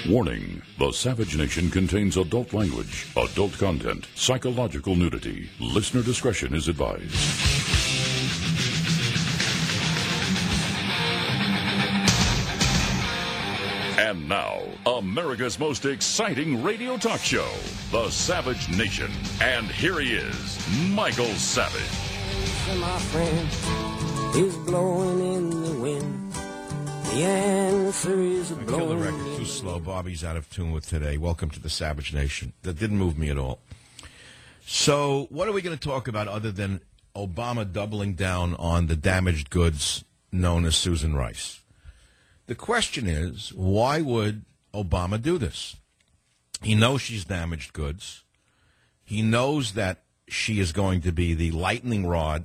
Warning, the Savage Nation contains adult language, adult content, psychological nudity. Listener discretion is advised. And now, America's most exciting radio talk show, The Savage Nation. And here he is, Michael Savage. My friend is blowing in the wind. The answer is blowing. Kill the record too slow. Bobby's out of tune with today. Welcome to the Savage Nation. That didn't move me at all. So, what are we going to talk about other than Obama doubling down on the damaged goods known as Susan Rice? The question is, why would Obama do this? He knows she's damaged goods. He knows that she is going to be the lightning rod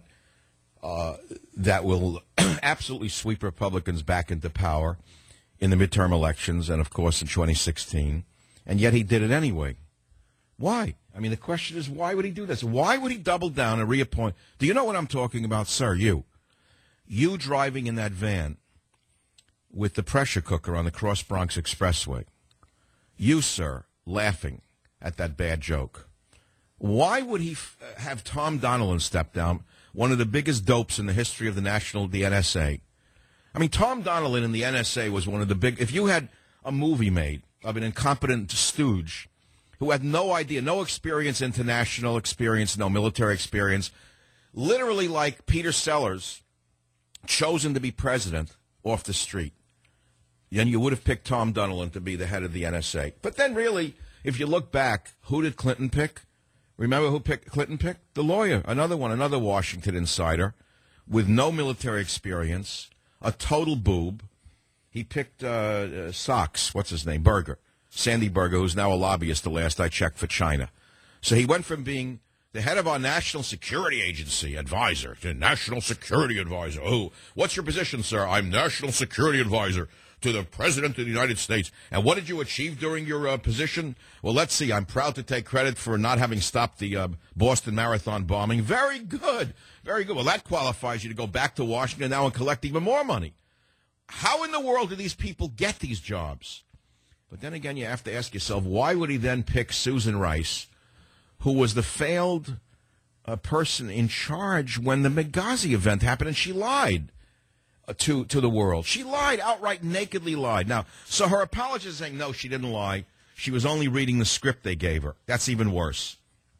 that will absolutely sweep Republicans back into power in the midterm elections and, of course, in 2016. And yet he did it anyway. Why? I mean, the question is, why would he do this? Why would he double down and reappoint? Do you know what I'm talking about, sir? You driving in that van with the pressure cooker on the Cross Bronx Expressway. You, sir, laughing at that bad joke. Why would he have Tom Donilon step down, one of the biggest dopes in the history of the NSA? I mean, Tom Donilon in the NSA was one of the big... If you had a movie made of an incompetent stooge who had no idea, no experience, international experience, no military experience, literally like Peter Sellers, chosen to be president off the street, then you would have picked Tom Donilon to be the head of the NSA. But then really, if you look back, who did Clinton pick? Remember who Clinton picked? The lawyer, another Washington insider with no military experience, a total boob. He picked Socks, what's his name, Sandy Berger, who's now a lobbyist, the last I checked, for China. So he went from being the head of our National Security Agency advisor to National Security Advisor. Oh, what's your position, sir? I'm National Security Advisor to the President of the United States. And what did you achieve during your position? Well, let's see. I'm proud to take credit for not having stopped the Boston Marathon bombing. Very good. Very good. Well, that qualifies you to go back to Washington now and collect even more money. How in the world do these people get these jobs? But then again, you have to ask yourself, why would he then pick Susan Rice, who was the failed person in charge when the Benghazi event happened, and she lied to the world. She lied, outright nakedly lied. Now, so her apologist is saying, no, she didn't lie. She was only reading the script they gave her. That's even worse.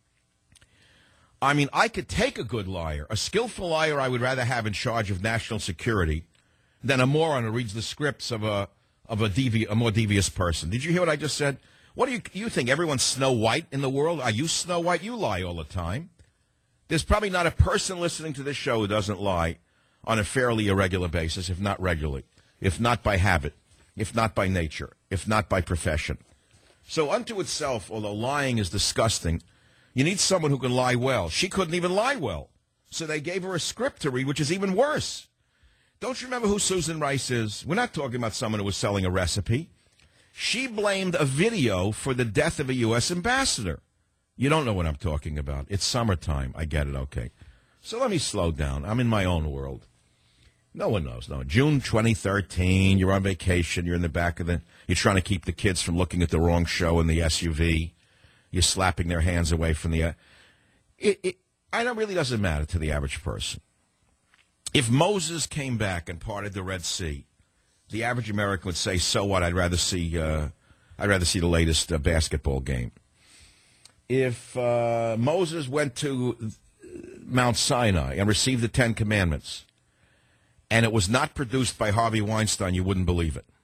I mean, I could take a good liar. A skillful liar I would rather have in charge of national security than a moron who reads the scripts of a more devious person. Did you hear what I just said? What do you think? Everyone's Snow White in the world? Are you Snow White? You lie all the time. There's probably not a person listening to this show who doesn't lie on a fairly irregular basis, if not regularly, if not by habit, if not by nature, if not by profession. So unto itself, although lying is disgusting, you need someone who can lie well. She couldn't even lie well. So they gave her a script to read, which is even worse. Don't you remember who Susan Rice is? We're not talking about someone who was selling a recipe. She blamed a video for the death of a U.S. ambassador. You don't know what I'm talking about. It's summertime. I get it. Okay. So let me slow down. I'm in my own world. No one knows. No. June 2013, you're on vacation. You're in the back of you're trying to keep the kids from looking at the wrong show in the SUV. You're slapping their hands away from the... I know it really doesn't matter to the average person. If Moses came back and parted the Red Sea, the average American would say, so what? I'd rather see the latest basketball game. If Moses went to Mount Sinai and received the Ten Commandments, and it was not produced by Harvey Weinstein, you wouldn't believe it.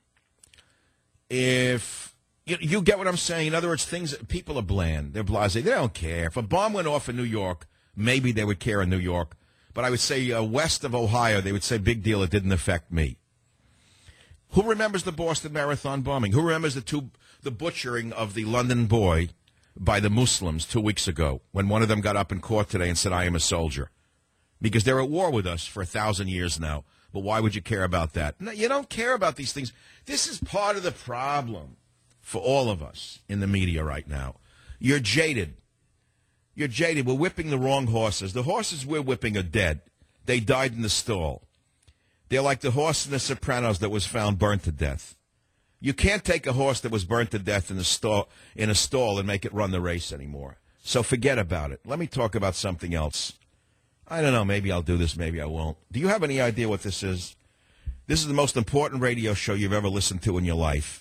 If you get what I'm saying, in other words, people are bland, they're blasé, they don't care. If a bomb went off in New York, maybe they would care in New York. But I would say west of Ohio, they would say, big deal, it didn't affect me. Who remembers the Boston Marathon bombing? Who remembers the butchering of the London boy by the Muslims 2 weeks ago when one of them got up in court today and said, I am a soldier? Because they're at war with us for 1,000 years now. But why would you care about that? No, you don't care about these things. This is part of the problem for all of us in the media right now. You're jaded. You're jaded. We're whipping the wrong horses. The horses we're whipping are dead. They died in the stall. They're like the horse in The Sopranos that was found burnt to death. You can't take a horse that was burnt to death in a stall and make it run the race anymore. So forget about it. Let me talk about something else. I don't know. Maybe I'll do this. Maybe I won't. Do you have any idea what this is? This is the most important radio show you've ever listened to in your life,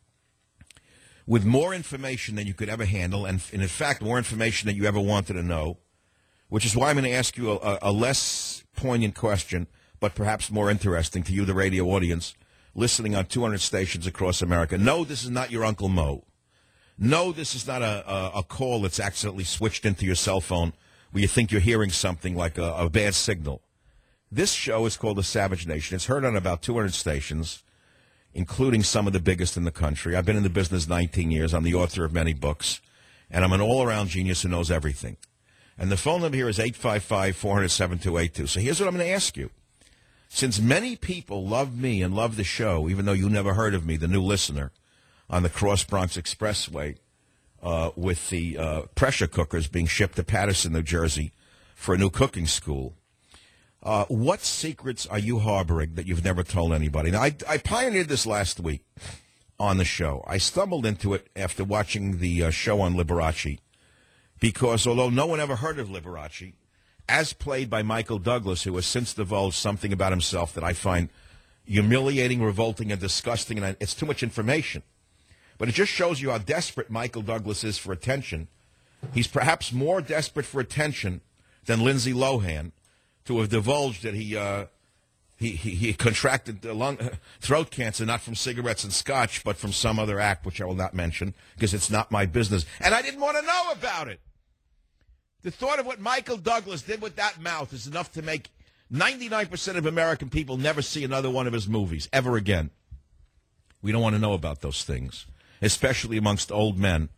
with more information than you could ever handle, and in fact, more information than you ever wanted to know, which is why I'm going to ask you a less poignant question, but perhaps more interesting to you, the radio audience, listening on 200 stations across America. No, this is not your Uncle Mo. No, this is not a call that's accidentally switched into your cell phone where you think you're hearing something like a bad signal. This show is called The Savage Nation. It's heard on about 200 stations, including some of the biggest in the country. I've been in the business 19 years. I'm the author of many books, and I'm an all-around genius who knows everything. And the phone number here is 855-400-7282. So here's what I'm going to ask you. Since many people love me and love the show, even though you never heard of me, the new listener, on the Cross Bronx Expressway with the pressure cookers being shipped to Patterson, New Jersey for a new cooking school, what secrets are you harboring that you've never told anybody? Now, I pioneered this last week on the show. I stumbled into it after watching the show on Liberace, because although no one ever heard of Liberace, as played by Michael Douglas, who has since divulged something about himself that I find humiliating, revolting, and disgusting, and it's too much information. But it just shows you how desperate Michael Douglas is for attention. He's perhaps more desperate for attention than Lindsay Lohan, to have divulged that he contracted throat cancer, not from cigarettes and scotch, but from some other act, which I will not mention, because it's not my business. And I didn't want to know about it. The thought of what Michael Douglas did with that mouth is enough to make 99% of American people never see another one of his movies, ever again. We don't want to know about those things, especially amongst old men,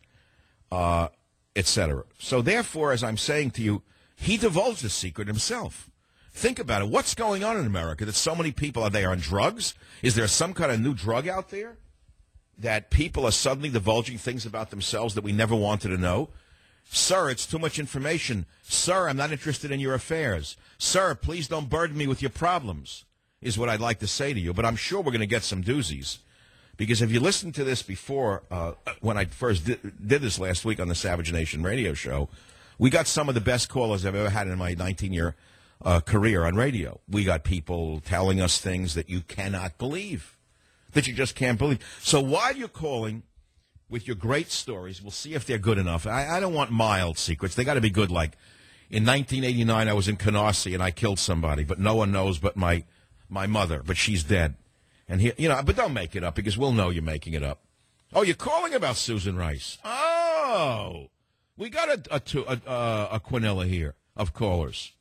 etc. So therefore, as I'm saying to you, he divulged the secret himself. Think about it. What's going on in America that so many people, are they on drugs? Is there some kind of new drug out there that people are suddenly divulging things about themselves that we never wanted to know? Sir, it's too much information. Sir, I'm not interested in your affairs. Sir, please don't burden me with your problems, is what I'd like to say to you. But I'm sure we're going to get some doozies. Because if you listened to this before, when I first did this last week on the Savage Nation radio show, we got some of the best callers I've ever had in my 19-year career on radio. We got people telling us things that you cannot believe, that you just can't believe. So while you're calling with your great stories, we'll see if they're good enough. I don't want mild secrets. They got to be good. Like in 1989, I was in Canarsie and I killed somebody, but no one knows but my mother, but she's dead. And he, but don't make it up, because we'll know you're making it up. Oh, you're calling about Susan Rice. Oh, we got a quinilla here of callers.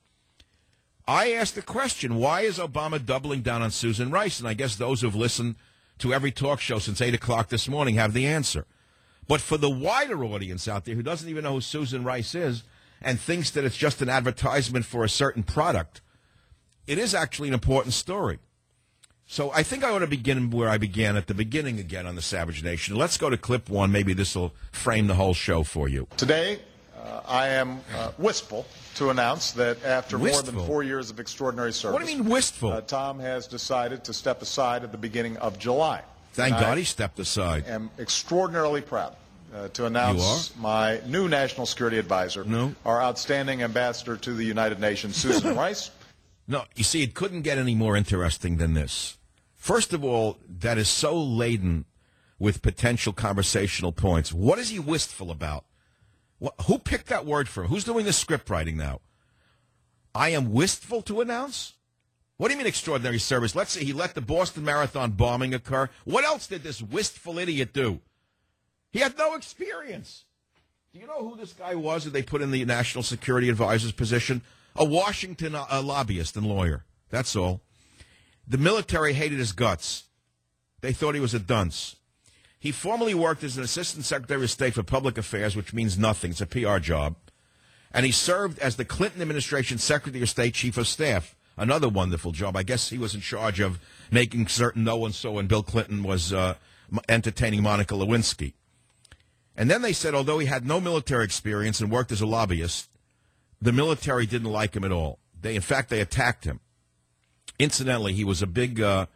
I asked the question, why is Obama doubling down on Susan Rice? And I guess those who've listened to every talk show since 8 o'clock this morning have the answer. But for the wider audience out there who doesn't even know who Susan Rice is and thinks that it's just an advertisement for a certain product, it is actually an important story. So I think I ought to begin where I began at the beginning again on the Savage Nation. Let's go to clip one. Maybe this will frame the whole show for you. Today, I am wistful to announce that after more than 4 years of extraordinary service... What do you mean wistful? Tom has decided to step aside at the beginning of July. Thank God he stepped aside. I am extraordinarily proud to announce my new national security advisor, our outstanding ambassador to the United Nations, Susan Rice. No, you see, it couldn't get any more interesting than this. First of all, that is so laden with potential conversational points. What is he wistful about? Who picked that word for him? Who's doing the script writing now? I am wistful to announce? What do you mean extraordinary service? Let's say he let the Boston Marathon bombing occur. What else did this wistful idiot do? He had no experience. Do you know who this guy was that they put in the National Security Advisor's position? A Washington lobbyist and lawyer. That's all. The military hated his guts. They thought he was a dunce. He formerly worked as an Assistant Secretary of State for Public Affairs, which means nothing. It's a PR job. And he served as the Clinton administration Secretary of State Chief of Staff. Another wonderful job. I guess he was in charge of making certain no one saw when Bill Clinton was entertaining Monica Lewinsky. And then they said, although he had no military experience and worked as a lobbyist, the military didn't like him at all. In fact, they attacked him. Incidentally, he was a big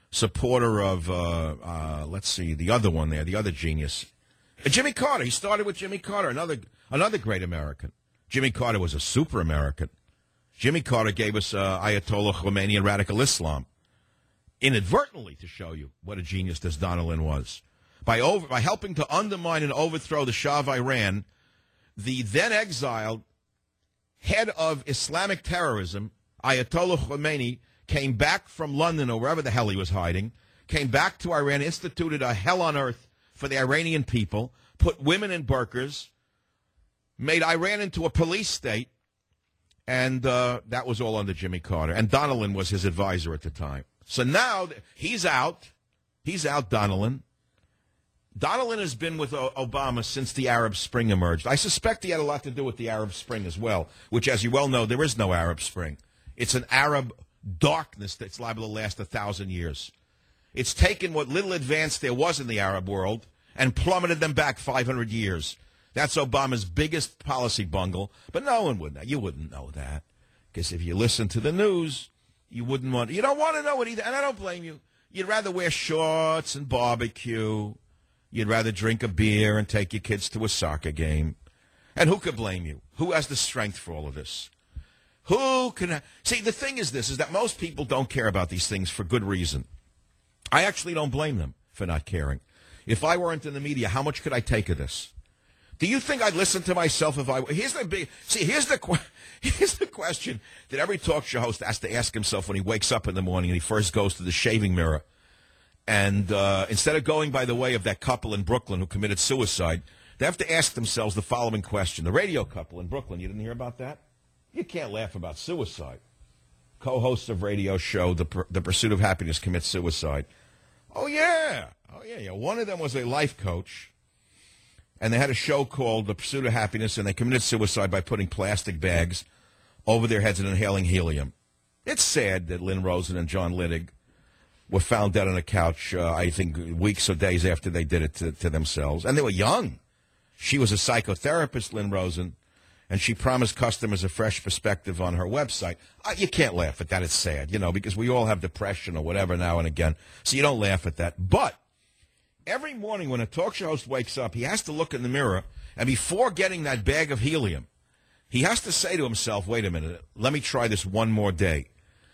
supporter of, let's see, the other one there, the other genius. Jimmy Carter. He started with Jimmy Carter, another great American. Jimmy Carter was a super American. Jimmy Carter gave us Ayatollah Khomeini and radical Islam, inadvertently, to show you what a genius this Donilon was. By helping to undermine and overthrow the Shah of Iran, the then exiled head of Islamic terrorism, Ayatollah Khomeini, came back from London or wherever the hell he was hiding, came back to Iran, instituted a hell on earth for the Iranian people, put women in burqas, made Iran into a police state, and that was all under Jimmy Carter. And Donilon was his advisor at the time. So now he's out. He's out, Donilon. Donilon has been with Obama since the Arab Spring emerged. I suspect he had a lot to do with the Arab Spring as well, which, as you well know, there is no Arab Spring. It's an Arab darkness that's liable to last 1,000 years. It's taken what little advance there was in the Arab world and plummeted them back 500 years. That's Obama's biggest policy bungle, but no one would know. You wouldn't know that, because if you listen to the news, you don't want to know it either, and I don't blame you. You'd rather wear shorts and barbecue. You'd rather drink a beer and take your kids to a soccer game. And who could blame you? Who has the strength for all of this? Who can... See, the thing is this, is that most people don't care about these things for good reason. I actually don't blame them for not caring. If I weren't in the media, how much could I take of this? Do you think I'd listen to myself if I... Here's the question that every talk show host has to ask himself when he wakes up in the morning and he first goes to the shaving mirror. And instead of going by the way of that couple in Brooklyn who committed suicide, they have to ask themselves the following question. The radio couple in Brooklyn, you didn't hear about that? You can't laugh about suicide. Co-hosts of radio show The Pursuit of Happiness commit suicide. Oh, yeah. One of them was a life coach, and they had a show called The Pursuit of Happiness, and they committed suicide by putting plastic bags over their heads and inhaling helium. It's sad that Lynn Rosen and John Littig were found dead on a couch, I think, weeks or days after they did it to themselves. And they were young. She was a psychotherapist, Lynn Rosen, and she promised customers a fresh perspective on her website. You can't laugh at that. It's sad, because we all have depression or whatever now and again. So you don't laugh at that. But every morning when a talk show host wakes up, he has to look in the mirror, and before getting that bag of helium, he has to say to himself, wait a minute, let me try this one more day.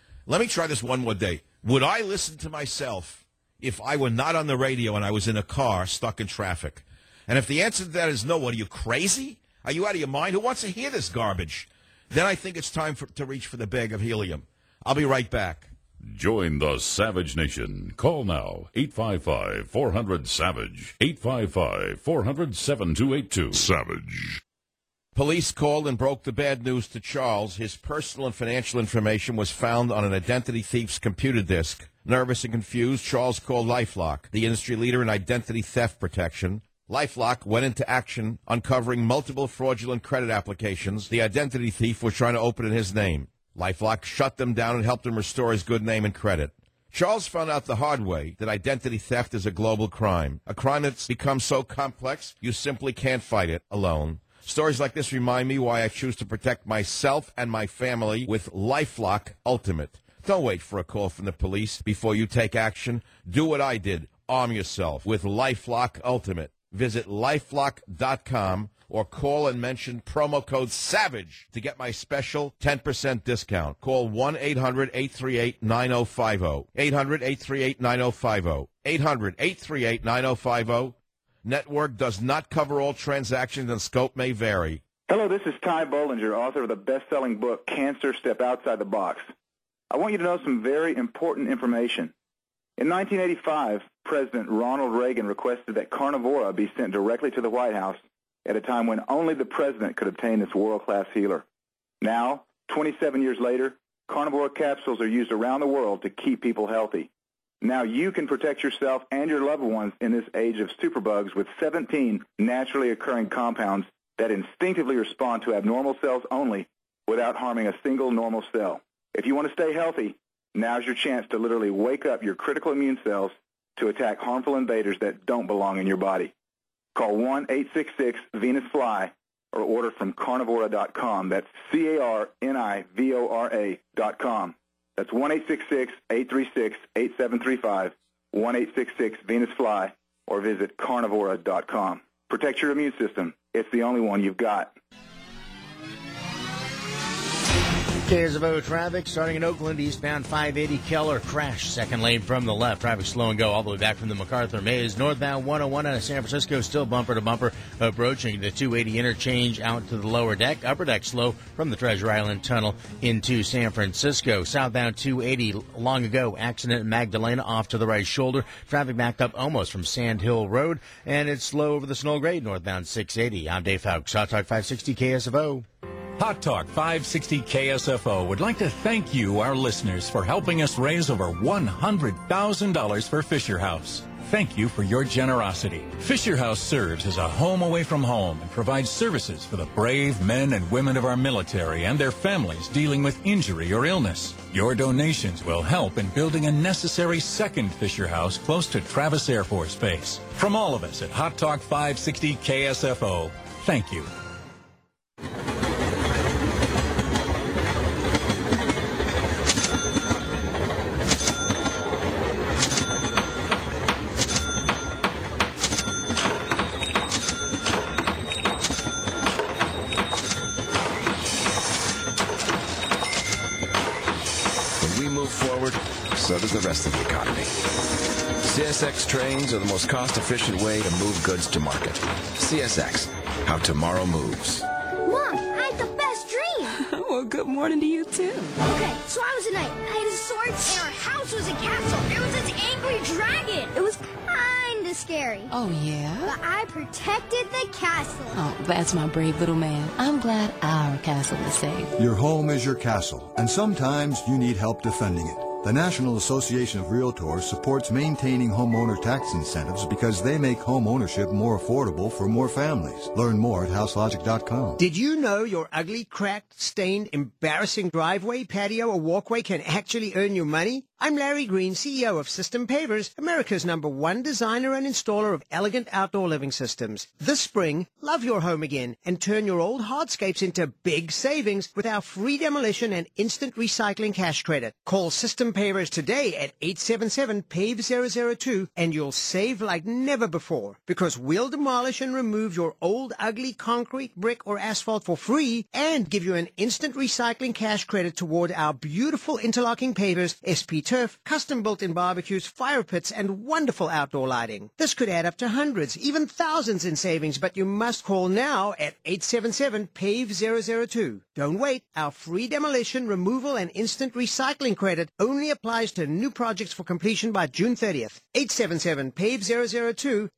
Would I listen to myself if I were not on the radio and I was in a car stuck in traffic? And if the answer to that is no, what, are you crazy? Are you out of your mind? Who wants to hear this garbage? Then I think it's time to reach for the bag of helium. I'll be right back. Join the Savage Nation. Call now, 855-400-SAVAGE, 855-400-7282. Savage. Police called and broke the bad news to Charles. His personal and financial information was found on an identity thief's computer disk. Nervous and confused, Charles called LifeLock, the industry leader in identity theft protection. LifeLock went into action, uncovering multiple fraudulent credit applications the identity thief was trying to open in his name. LifeLock shut them down and helped him restore his good name and credit. Charles found out the hard way that identity theft is a global crime, a crime that's become so complex you simply can't fight it alone. Stories like this remind me why I choose to protect myself and my family with LifeLock Ultimate. Don't wait for a call from the police before you take action. Do what I did. Arm yourself with LifeLock Ultimate. Visit LifeLock.com or call and mention promo code SAVAGE to get my special 10% discount. Call 1-800-838-9050. 800-838-9050. 800-838-9050. Network does not cover all transactions and scope may vary. Hello, this is Ty Bollinger, author of the best-selling book, Cancer, Step Outside the Box. I want you to know some very important information. In 1985, President Ronald Reagan requested that Carnivora be sent directly to the White House at a time when only the president could obtain this world-class healer. Now, 27 years later, Carnivora capsules are used around the world to keep people healthy. Now you can protect yourself and your loved ones in this age of superbugs with 17 naturally occurring compounds that instinctively respond to abnormal cells only without harming a single normal cell. If you want to stay healthy, now's your chance to literally wake up your critical immune cells to attack harmful invaders that don't belong in your body. Call 1-866-VENUS-FLY or order from Carnivora.com. That's CARNIVORA.com. That's 1-866-836-8735, 1-866-VENUS-FLY, or visit carnivora.com. Protect your immune system. It's the only one you've got. KSFO traffic starting in Oakland, eastbound 580 Keller, crash second lane from the left. Traffic slow and go all the way back from the MacArthur Maze. Northbound 101 out of San Francisco, still bumper to bumper, approaching the 280 interchange out to the lower deck. Upper deck slow from the Treasure Island Tunnel into San Francisco. Southbound 280, long ago, accident in Magdalena off to the right shoulder. Traffic backed up almost from Sand Hill Road, and it's slow over the Snow Grade, northbound 680. I'm Dave Fowkes, Hot Talk 560 KSFO. Hot Talk 560 KSFO would like to thank you, our listeners, for helping us raise over $100,000 for Fisher House. Thank you for your generosity. Fisher House serves as a home away from home and provides services for the brave men and women of our military and their families dealing with injury or illness. Your donations will help in building a necessary second Fisher House close to Travis Air Force Base. From all of us at Hot Talk 560 KSFO, thank you. So does the rest of the economy. CSX trains are the most cost-efficient way to move goods to market. CSX, how tomorrow moves. Mom, I had the best dream. Well, good morning to you, too. Okay, so I was a knight. I had a sword, and our house was a castle. There was this angry dragon. It was kind of scary. Oh, yeah? But I protected the castle. Oh, that's my brave little man. I'm glad our castle is safe. Your home is your castle, and sometimes you need help defending it. The National Association of Realtors supports maintaining homeowner tax incentives because they make home ownership more affordable for more families. Learn more at houselogic.com. Did you know your ugly, cracked, stained, embarrassing driveway, patio, or walkway can actually earn you money? I'm Larry Green, CEO of System Pavers, America's #1 designer and installer of elegant outdoor living systems. This spring, love your home again and turn your old hardscapes into big savings with our free demolition and instant recycling cash credit. Call System Pavers today at 877-PAVE-002 and you'll save like never before because we'll demolish and remove your old, ugly concrete, brick, or asphalt for free and give you an instant recycling cash credit toward our beautiful interlocking pavers, SP Turf, custom built-in barbecues, fire pits, and wonderful outdoor lighting. This could add up to hundreds, even thousands in savings, but you must call now at 877-PAVE-002. Don't wait. Our free demolition, removal, and instant recycling credit only applies to new projects for completion by June 30th. 877-PAVE-002,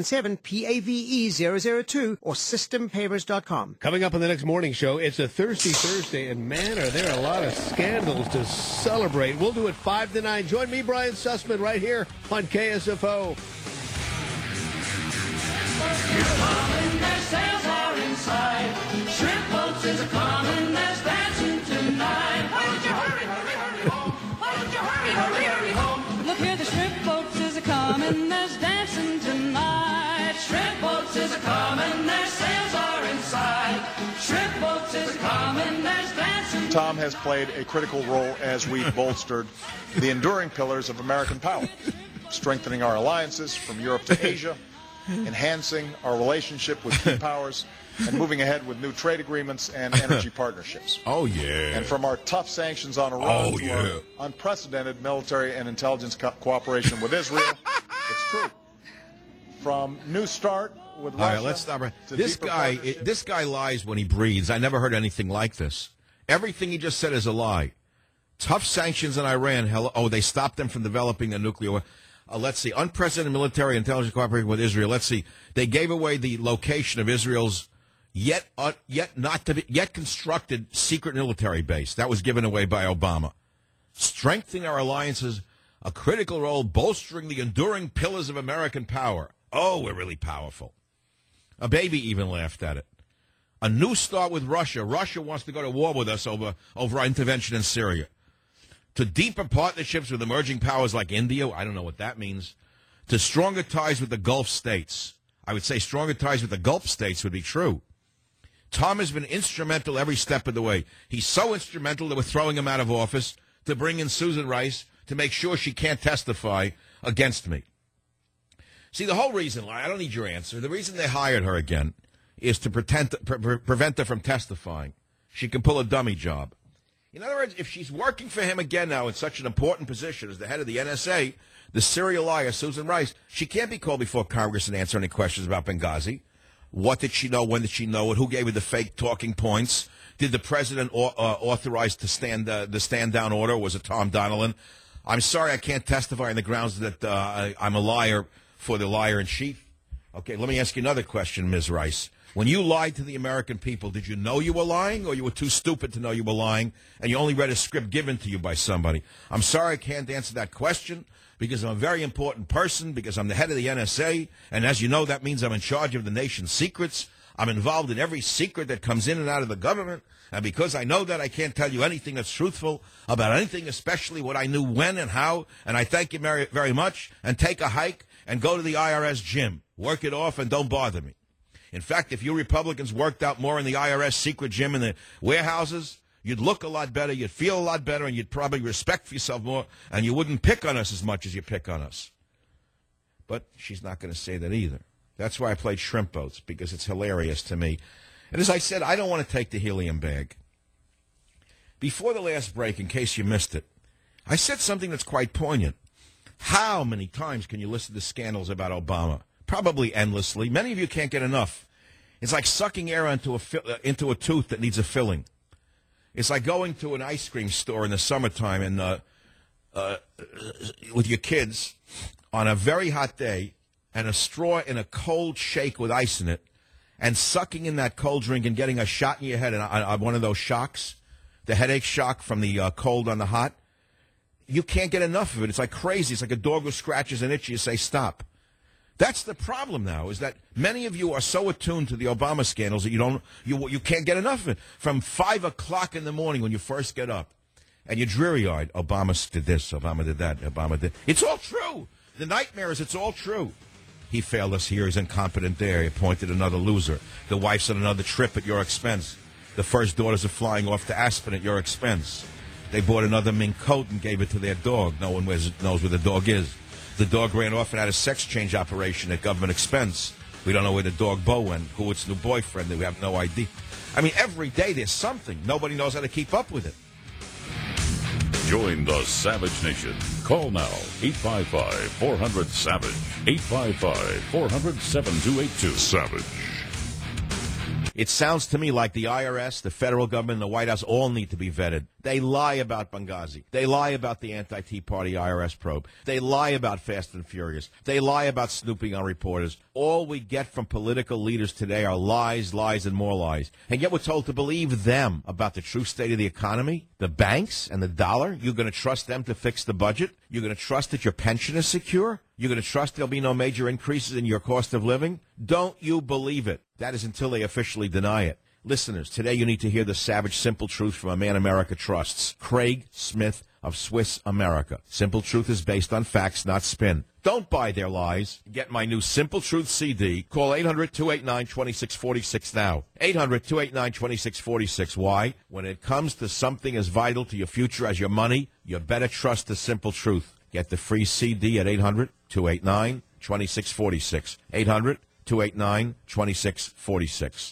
877-PAVE-002, or systempavers.com. Coming up on the next morning show, it's a Thirsty Thursday, and man, are there a lot of scandals to celebrate. We'll do it 5 to 9. Join me, Brian Sussman, right here on KSFO. Shrimp boats is a common that's dancing tonight. Why don't you hurry, hurry, hurry home? Why don't you hurry, hurry, hurry home? Look here, the shrimp boats is a common that's dancing tonight. Shrimp boats is a common, their sails are inside. Shrimp boats is a common that's dancing. Tom has played a critical role as we've bolstered the enduring pillars of American power, strengthening our alliances from Europe to Asia, enhancing our relationship with key powers, and moving ahead with new trade agreements and energy partnerships. Oh, yeah. And from our tough sanctions on Iran to our unprecedented military and intelligence cooperation with Israel, it's true. From New START with Russia. All right, let's stop right. This guy lies when he breathes. I never heard anything like this. Everything he just said is a lie. Tough sanctions on Iran. They stopped them from developing the nuclear. Let's see. Unprecedented military intelligence cooperation with Israel. Let's see. They gave away the location of Israel's yet constructed secret military base. That was given away by Obama. Strengthening our alliances, a critical role bolstering the enduring pillars of American power. Oh, we're really powerful. A baby even laughed at it. A new start with Russia. Russia wants to go to war with us over our intervention in Syria. To deeper partnerships with emerging powers like India. I don't know what that means. To stronger ties with the Gulf states. I would say stronger ties with the Gulf states would be true. Tom has been instrumental every step of the way. He's so instrumental that we're throwing him out of office. to bring in Susan Rice to make sure she can't testify against me. See, the whole reason, I don't need your answer, the reason they hired her again is to prevent her from testifying. She can pull a dummy job. In other words, if she's working for him again now in such an important position as the head of the NSA, the serial liar, Susan Rice, she can't be called before Congress and answer any questions about Benghazi. What did she know? When did she know it? Who gave her the fake talking points? Did the president authorize the stand-down order? Was it Tom Donilon? I'm sorry I can't testify on the grounds that I'm a liar for the liar-in-chief. Okay, let me ask you another question, Ms. Rice. When you lied to the American people, did you know you were lying, or you were too stupid to know you were lying, and you only read a script given to you by somebody? I'm sorry I can't answer that question, because I'm a very important person, because I'm the head of the NSA, and as you know, that means I'm in charge of the nation's secrets. I'm involved in every secret that comes in and out of the government, and because I know that, I can't tell you anything that's truthful about anything, especially what I knew when and how, and I thank you very, very much, and take a hike and go to the IRS gym. Work it off and don't bother me. In fact, if you Republicans worked out more in the IRS secret gym in the warehouses, you'd look a lot better, you'd feel a lot better, and you'd probably respect yourself more, and you wouldn't pick on us as much as you pick on us. But she's not going to say that either. That's why I played shrimp boats, because it's hilarious to me. And as I said, I don't want to take the helium bag. Before the last break, in case you missed it, I said something that's quite poignant. How many times can you listen to scandals about Obama? Probably endlessly. Many of you can't get enough. It's like sucking air into a tooth that needs a filling. It's like going to an ice cream store in the summertime and with your kids on a very hot day and a straw in a cold shake with ice in it and sucking in that cold drink and getting a shot in your head on one of those shocks, the headache shock from the cold on the hot. You can't get enough of it. It's like crazy. It's like a dog who scratches an itch. You say stop. That's the problem now, is that many of you are so attuned to the Obama scandals that you can't get enough of it. From 5 o'clock in the morning when you first get up, and you're dreary-eyed. Obama did this, Obama did that, Obama did. It's all true. The nightmare is it's all true. He failed us here. He's incompetent there. He appointed another loser. The wife's on another trip at your expense. The first daughters are flying off to Aspen at your expense. They bought another mink coat and gave it to their dog. No one knows where the dog is. The dog ran off and had a sex change operation at government expense. We don't know where the dog Bo went, who its new boyfriend. We have no idea. I mean, every day there's something. Nobody knows how to keep up with it. Join the Savage Nation. Call now, 855-400-SAVAGE. 855-400-7282. Savage. It sounds to me like the IRS, the federal government, and the White House all need to be vetted. They lie about Benghazi. They lie about the anti-Tea Party IRS probe. They lie about Fast and Furious. They lie about snooping on reporters. All we get from political leaders today are lies, lies, and more lies. And yet we're told to believe them about the true state of the economy, the banks, and the dollar. You're going to trust them to fix the budget? You're going to trust that your pension is secure? You're going to trust there'll be no major increases in your cost of living? Don't you believe it? That is until they officially deny it. Listeners, today you need to hear the savage, simple truth from a man America trusts, Craig Smith of Swiss America. Simple truth is based on facts, not spin. Don't buy their lies. Get my new Simple Truth CD. Call 800-289-2646 now. 800-289-2646. Why? When it comes to something as vital to your future as your money, you better trust the simple truth. Get the free CD at 800-289-2646. 800-289-2646.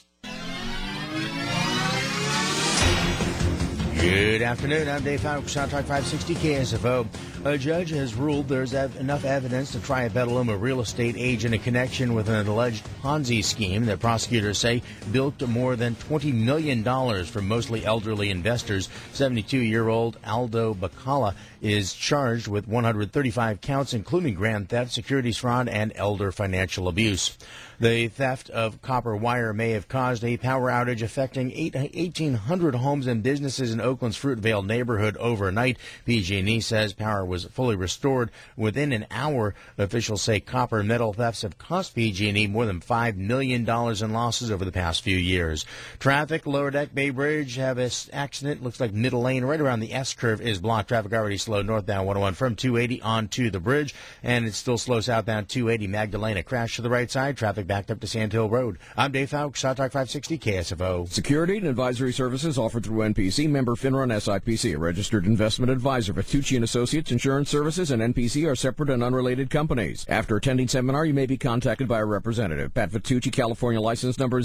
Good afternoon. I'm Dave Fowler, Soundtrack 560 KSFO. A judge has ruled there's enough evidence to try a Petaluma real estate agent in connection with an alleged Ponzi scheme that prosecutors say built more than $20 million from mostly elderly investors. 72-year-old Aldo Bacala is charged with 135 counts, including grand theft, securities fraud, and elder financial abuse. The theft of copper wire may have caused a power outage affecting 1,800 homes and businesses in Oakland's Fruitvale neighborhood overnight. PG&E says power was fully restored within an hour. Officials say copper and metal thefts have cost PG&E more than $5 million in losses over the past few years. Traffic, Lower Deck Bay Bridge have an accident. Looks like middle lane right around the S-curve is blocked. Traffic already slow northbound 101 from 280 onto the bridge, and it's still slow southbound 280 Magdalena. Crash to the right side. Traffic back backed up to Sand Hill Road. I'm Dave Fowles, Shot Talk 560 KSFO. Security and advisory services offered through NPC, member FINRA and SIPC, a registered investment advisor. Vitucci and Associates Insurance Services and NPC are separate and unrelated companies. After attending seminar, you may be contacted by a representative. Pat Vitucci, California license number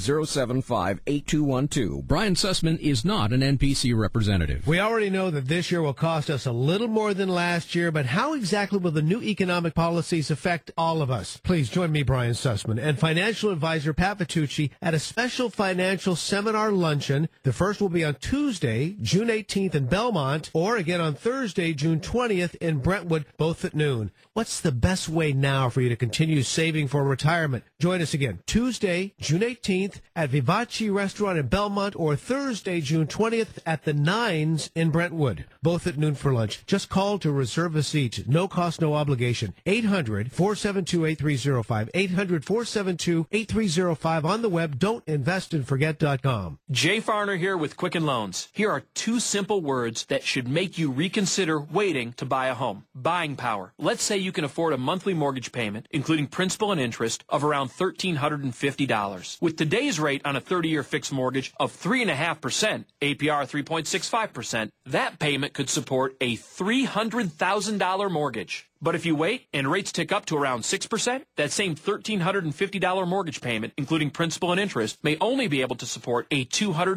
0758212. Brian Sussman is not an NPC representative. We already know that this year will cost us a little more than last year, but how exactly will the new economic policies affect all of us? Please join me, Brian Sussman, and financial advisor Pat Vitucci at a special financial seminar luncheon. The first will be on Tuesday, June 18th in Belmont, or again on Thursday, June 20th in Brentwood, both at noon. What's the best way now for you to continue saving for retirement? Join us again Tuesday, June 18th at Vivace Restaurant in Belmont, or Thursday, June 20th at the Nines in Brentwood, both at noon for lunch. Just call to reserve a seat. No cost, no obligation. 800-472-8305. 800-472-8305 on the web. Don'tInvestAndForget.com. Jay Farner here with Quicken Loans. Here are two simple words that should make you reconsider waiting to buy a home. Buying power. Let's say you can afford a monthly mortgage payment, including principal and interest, of around $1,350. With today's rate on a 30-year fixed mortgage of 3.5%, APR 3.65%, that payment could support a $300,000 mortgage. But if you wait and rates tick up to around 6%, that same $1,350 mortgage payment, including principal and interest, may only be able to support a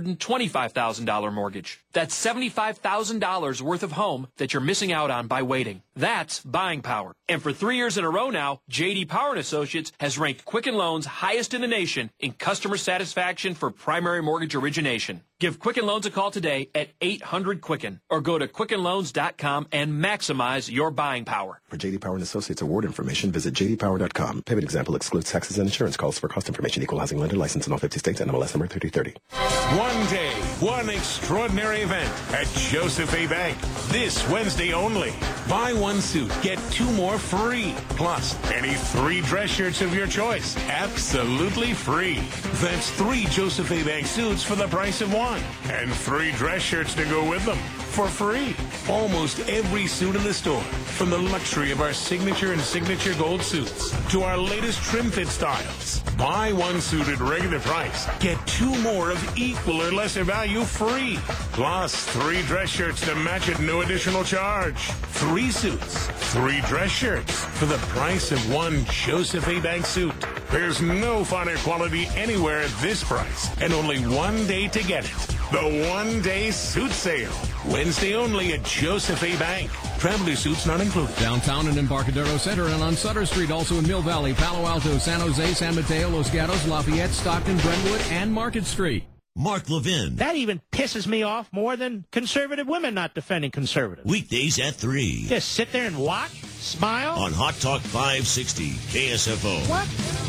$225,000 mortgage. That's $75,000 worth of home that you're missing out on by waiting. That's buying power. And for 3 years in a row now, J.D. Power & Associates has ranked Quicken Loans highest in the nation in customer satisfaction for primary mortgage origination. Give Quicken Loans a call today at 800-QUICKEN or go to QuickenLoans.com and maximize your buying power. For J.D. Power & Associates award information, visit jdpower.com. Payment example excludes taxes and insurance calls. For cost information, equal housing lender license in all 50 states and MLS number 3030. One day, one extraordinary event at Joseph A. Bank. This Wednesday only. Buy one suit, get two more free. Plus, any 3 dress shirts of your choice. Absolutely free. That's 3 Joseph A. Bank suits for the price of 1. And 3 dress shirts to go with them for free. Almost every suit in the store, from the luxury of our signature and signature gold suits to our latest trim fit styles. Buy one suit at regular price, get 2 more of equal or lesser value free. Plus 3 dress shirts to match at no additional charge. 3 suits, 3 dress shirts for the price of 1 Joseph A. Bank suit. There's no finer quality anywhere at this price, and only one day to get it. The one-day suit sale. Wednesday only at Joseph A. Bank. Traveler suits not included. Downtown and Embarcadero Center and on Sutter Street, also in Mill Valley, Palo Alto, San Jose, San Mateo, Los Gatos, Lafayette, Stockton, Brentwood, and Market Street. Mark Levin. That even pisses me off more than conservative women not defending conservatives. Weekdays at 3. Just sit there and watch, smile. On Hot Talk 560, KSFO. What?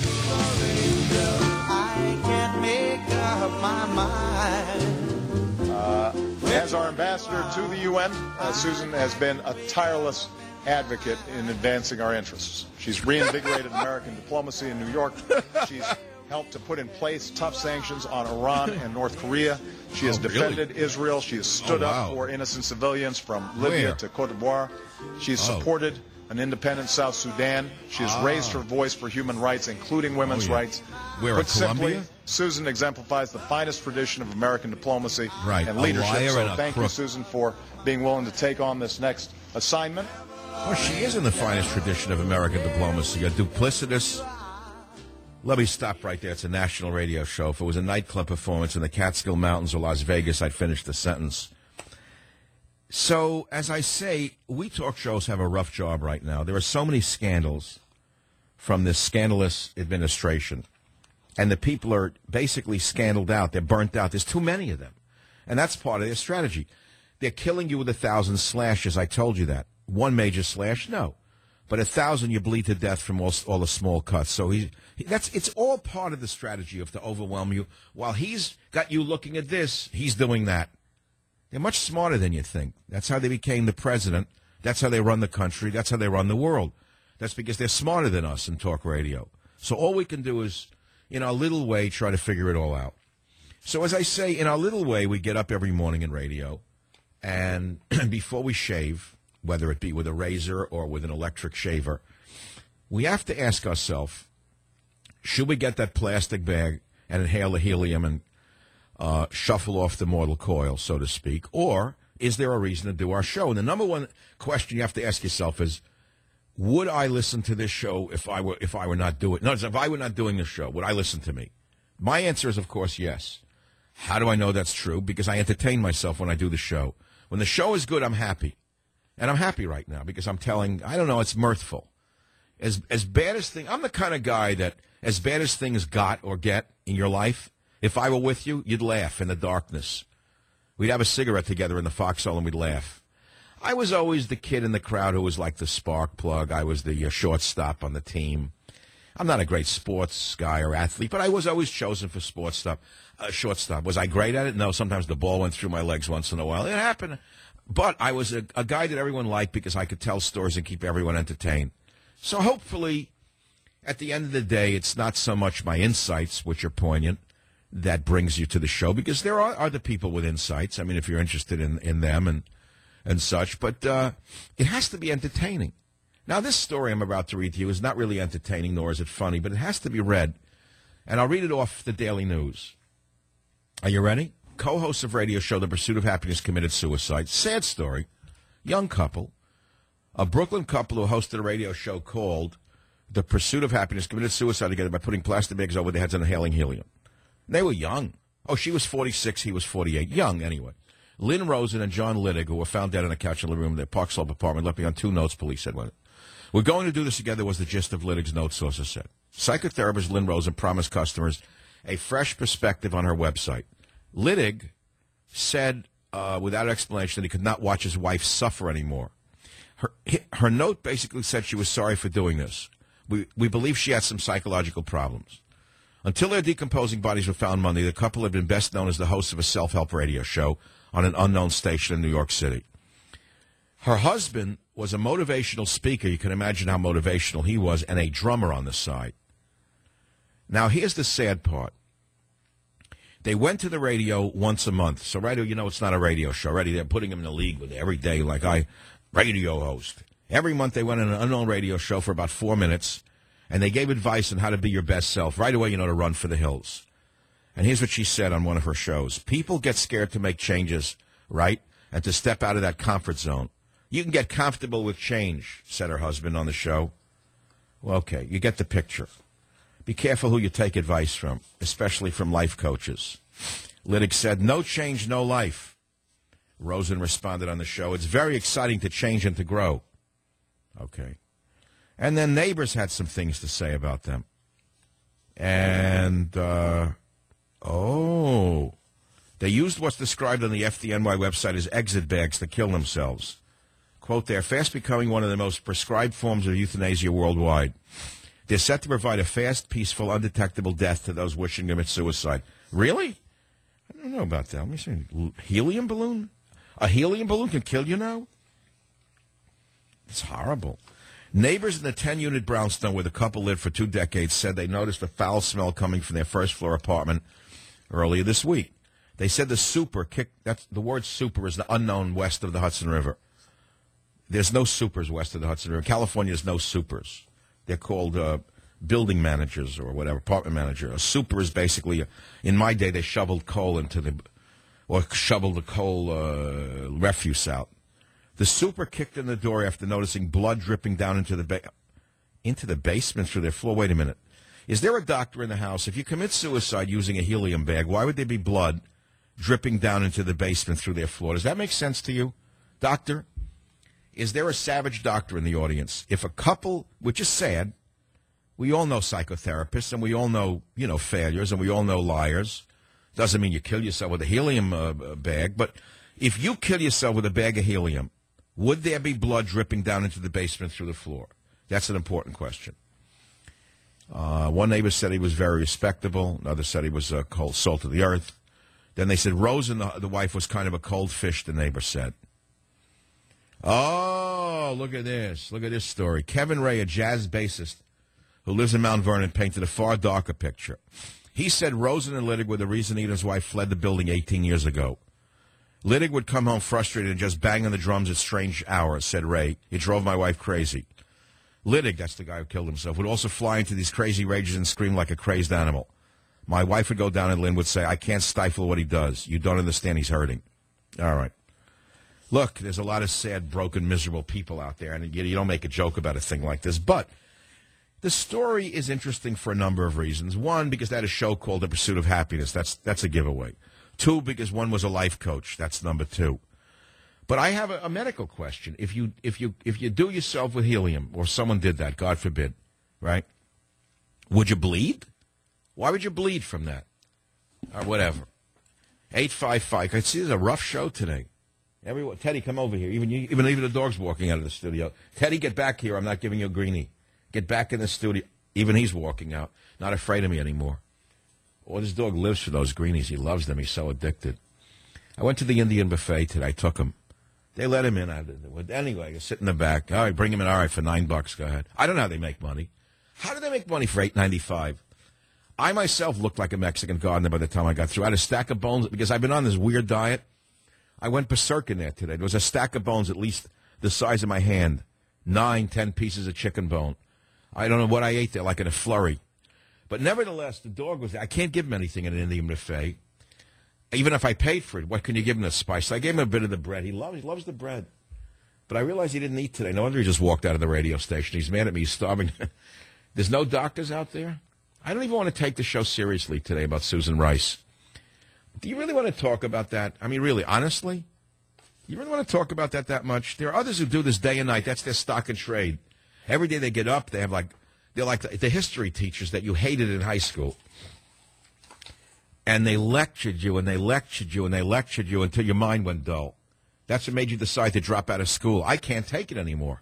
I can't make up my mind. As our ambassador to the UN, Susan has been a tireless advocate in advancing our interests. She's reinvigorated American diplomacy in New York. She's helped to put in place tough sanctions on Iran and North Korea. She has defended Israel. She has stood up for innocent civilians from Libya to Cote d'Ivoire. She has supported an independent South Sudan. She has raised her voice for human rights, including women's rights. Put simply, Susan exemplifies the finest tradition of American diplomacy and leadership. So thank you, Susan, for being willing to take on this next assignment. Well, she is in the finest tradition of American diplomacy, a duplicitous. Let me stop right there. It's a national radio show. If it was a nightclub performance in the Catskill Mountains or Las Vegas, I'd finish the sentence. So, as I say, we talk shows have a rough job right now. There are so many scandals from this scandalous administration, and the people are basically scandaled out. They're burnt out. There's too many of them, and that's part of their strategy. They're killing you with 1,000 slashes. I told you that. One major slash, no. But 1,000, you bleed to death from all the small cuts. So it's all part of the strategy of to overwhelm you. While he's got you looking at this, he's doing that. They're much smarter than you think. That's how they became the president. That's how they run the country. That's how they run the world. That's because they're smarter than us in talk radio. So all we can do is, in our little way, try to figure it all out. So as I say, in our little way, we get up every morning in radio, and before we shave, whether it be with a razor or with an electric shaver, we have to ask ourselves, should we get that plastic bag and inhale the helium and shuffle off the mortal coil, so to speak, or is there a reason to do our show? And the number one question you have to ask yourself is, would I listen to this show if I were not doing? No, if I were not doing this show, would I listen to me? My answer is, of course, yes. How do I know that's true? Because I entertain myself when I do the show. When the show is good, I'm happy. And I'm happy right now because I'm telling, I don't know, it's mirthful. As bad as things, I'm the kind of guy that as bad as things got or get in your life, if I were with you, you'd laugh in the darkness. We'd have a cigarette together in the foxhole and we'd laugh. I was always the kid in the crowd who was like the spark plug. I was the shortstop on the team. I'm not a great sports guy or athlete, but I was always chosen for sports stuff. Shortstop. Was I great at it? No, sometimes the ball went through my legs once in a while. It happened. But I was a guy that everyone liked because I could tell stories and keep everyone entertained. So hopefully, at the end of the day, it's not so much my insights, which are poignant, that brings you to the show, because there are other people with insights. I mean, if you're interested in them and such. But it has to be entertaining. Now, this story I'm about to read to you is not really entertaining, nor is it funny, but it has to be read. And I'll read it off the Daily News. Are you ready? Co-host of radio show The Pursuit of Happiness committed suicide. Sad story. Young couple. A Brooklyn couple who hosted a radio show called The Pursuit of Happiness committed suicide together by putting plastic bags over their heads and inhaling helium. They were young. Oh, she was 46, he was 48. Young, anyway. Lynn Rosen and John Littig, who were found dead on a couch in the living room of their Park Slope apartment, left behind 2 notes, police said. We're going to do this together was the gist of Littig's note, sources said. Psychotherapist Lynn Rosen promised customers a fresh perspective on her website. Littig said, without explanation, that he could not watch his wife suffer anymore. Her note basically said she was sorry for doing this. We believe she had some psychological problems. Until their decomposing bodies were found Monday, the couple had been best known as the hosts of a self-help radio show on an unknown station in New York City. Her husband was a motivational speaker. You can imagine how motivational he was, and a drummer on the side. Now, here's the sad part. They went to the radio once a month. So, radio, you know, it's not a radio show. Already they're putting him in the league with every day, like radio host. Every month they went on an unknown radio show for about 4 minutes, and they gave advice on how to be your best self. Right away, you know, to run for the hills. And here's what she said on one of her shows. People get scared to make changes, right, and to step out of that comfort zone. You can get comfortable with change, said her husband on the show. Well, okay, you get the picture. Be careful who you take advice from, especially from life coaches. Littig said, no change, no life. Rosen responded on the show, it's very exciting to change and to grow. Okay. And then neighbors had some things to say about them. And, they used what's described on the FDNY website as exit bags to kill themselves. Quote, they're fast becoming one of the most prescribed forms of euthanasia worldwide. They're set to provide a fast, peaceful, undetectable death to those wishing to commit suicide. Really? I don't know about that. Let me see. Helium balloon? A helium balloon can kill you now? It's horrible. Neighbors in the 10-unit brownstone where the couple lived for 2 decades said they noticed a foul smell coming from their first-floor apartment earlier this week. They said the super kicked. The word super is unknown west of the Hudson River. There's no supers west of the Hudson River. California has no supers. They're called building managers or whatever, apartment manager. A super is basically, in my day, they shoveled coal shoveled the coal refuse out. The super kicked in the door after noticing blood dripping down into the basement through their floor. Wait a minute. Is there a doctor in the house? If you commit suicide using a helium bag, why would there be blood dripping down into the basement through their floor? Does that make sense to you, doctor? Is there a savage doctor in the audience? If a couple, which is sad, we all know psychotherapists, and we all know, failures, and we all know liars. Doesn't mean you kill yourself with a helium bag, but if you kill yourself with a bag of helium, would there be blood dripping down into the basement through the floor? That's an important question. One neighbor said he was very respectable. Another said he was cold, salt of the earth. Then they said Rosen, the wife, was kind of a cold fish, the neighbor said. Oh, look at this. Look at this story. Kevin Ray, a jazz bassist who lives in Mount Vernon, painted a far darker picture. He said Rosen and Littig were the reason he and his wife fled the building 18 years ago. Littig would come home frustrated and just bang on the drums at strange hours, said Ray. It drove my wife crazy. Liddig, that's the guy who killed himself, would also fly into these crazy rages and scream like a crazed animal. My wife would go down and Lynn would say, I can't stifle what he does. You don't understand, he's hurting. All right. Look, there's a lot of sad, broken, miserable people out there, and you don't make a joke about a thing like this. But the story is interesting for a number of reasons. One, because that is a show called The Pursuit of Happiness. That's a giveaway. Two, because one was a life coach. That's number two. But I have a medical question. If you do yourself with helium, or someone did that, God forbid, right? Would you bleed? Why would you bleed from that? Or whatever. 855. I see there's a rough show today. Everyone, Teddy, come over here. Even the dog's walking out of the studio. Teddy, get back here. I'm not giving you a greenie. Get back in the studio. Even he's walking out. Not afraid of me anymore. Oh, this dog lives for those greenies. He loves them. He's so addicted. I went to the Indian buffet today. I took him. They let him in. Anyway, I sit in the back. All right, bring him in. All right, for $9. Go ahead. I don't know how they make money. How do they make money for $8.95? I myself looked like a Mexican gardener by the time I got through. I had a stack of bones because I've been on this weird diet. I went berserk in there today. There was a stack of bones at least the size of my hand. 9, 10 pieces of chicken bone. I don't know what I ate there, like in a flurry. But nevertheless, the dog was there. I can't give him anything in an Indian buffet. Even if I paid for it, what can you give him the spice? So I gave him a bit of the bread. He loves the bread. But I realized he didn't eat today. No wonder he just walked out of the radio station. He's mad at me. He's starving. There's no doctors out there? I don't even want to take the show seriously today about Susan Rice. Do you really want to talk about that? I mean, really, honestly? You really want to talk about that much? There are others who do this day and night. That's their stock and trade. Every day they get up, they're like the history teachers that you hated in high school. And they lectured you, and they lectured you, and they lectured you until your mind went dull. That's what made you decide to drop out of school. I can't take it anymore.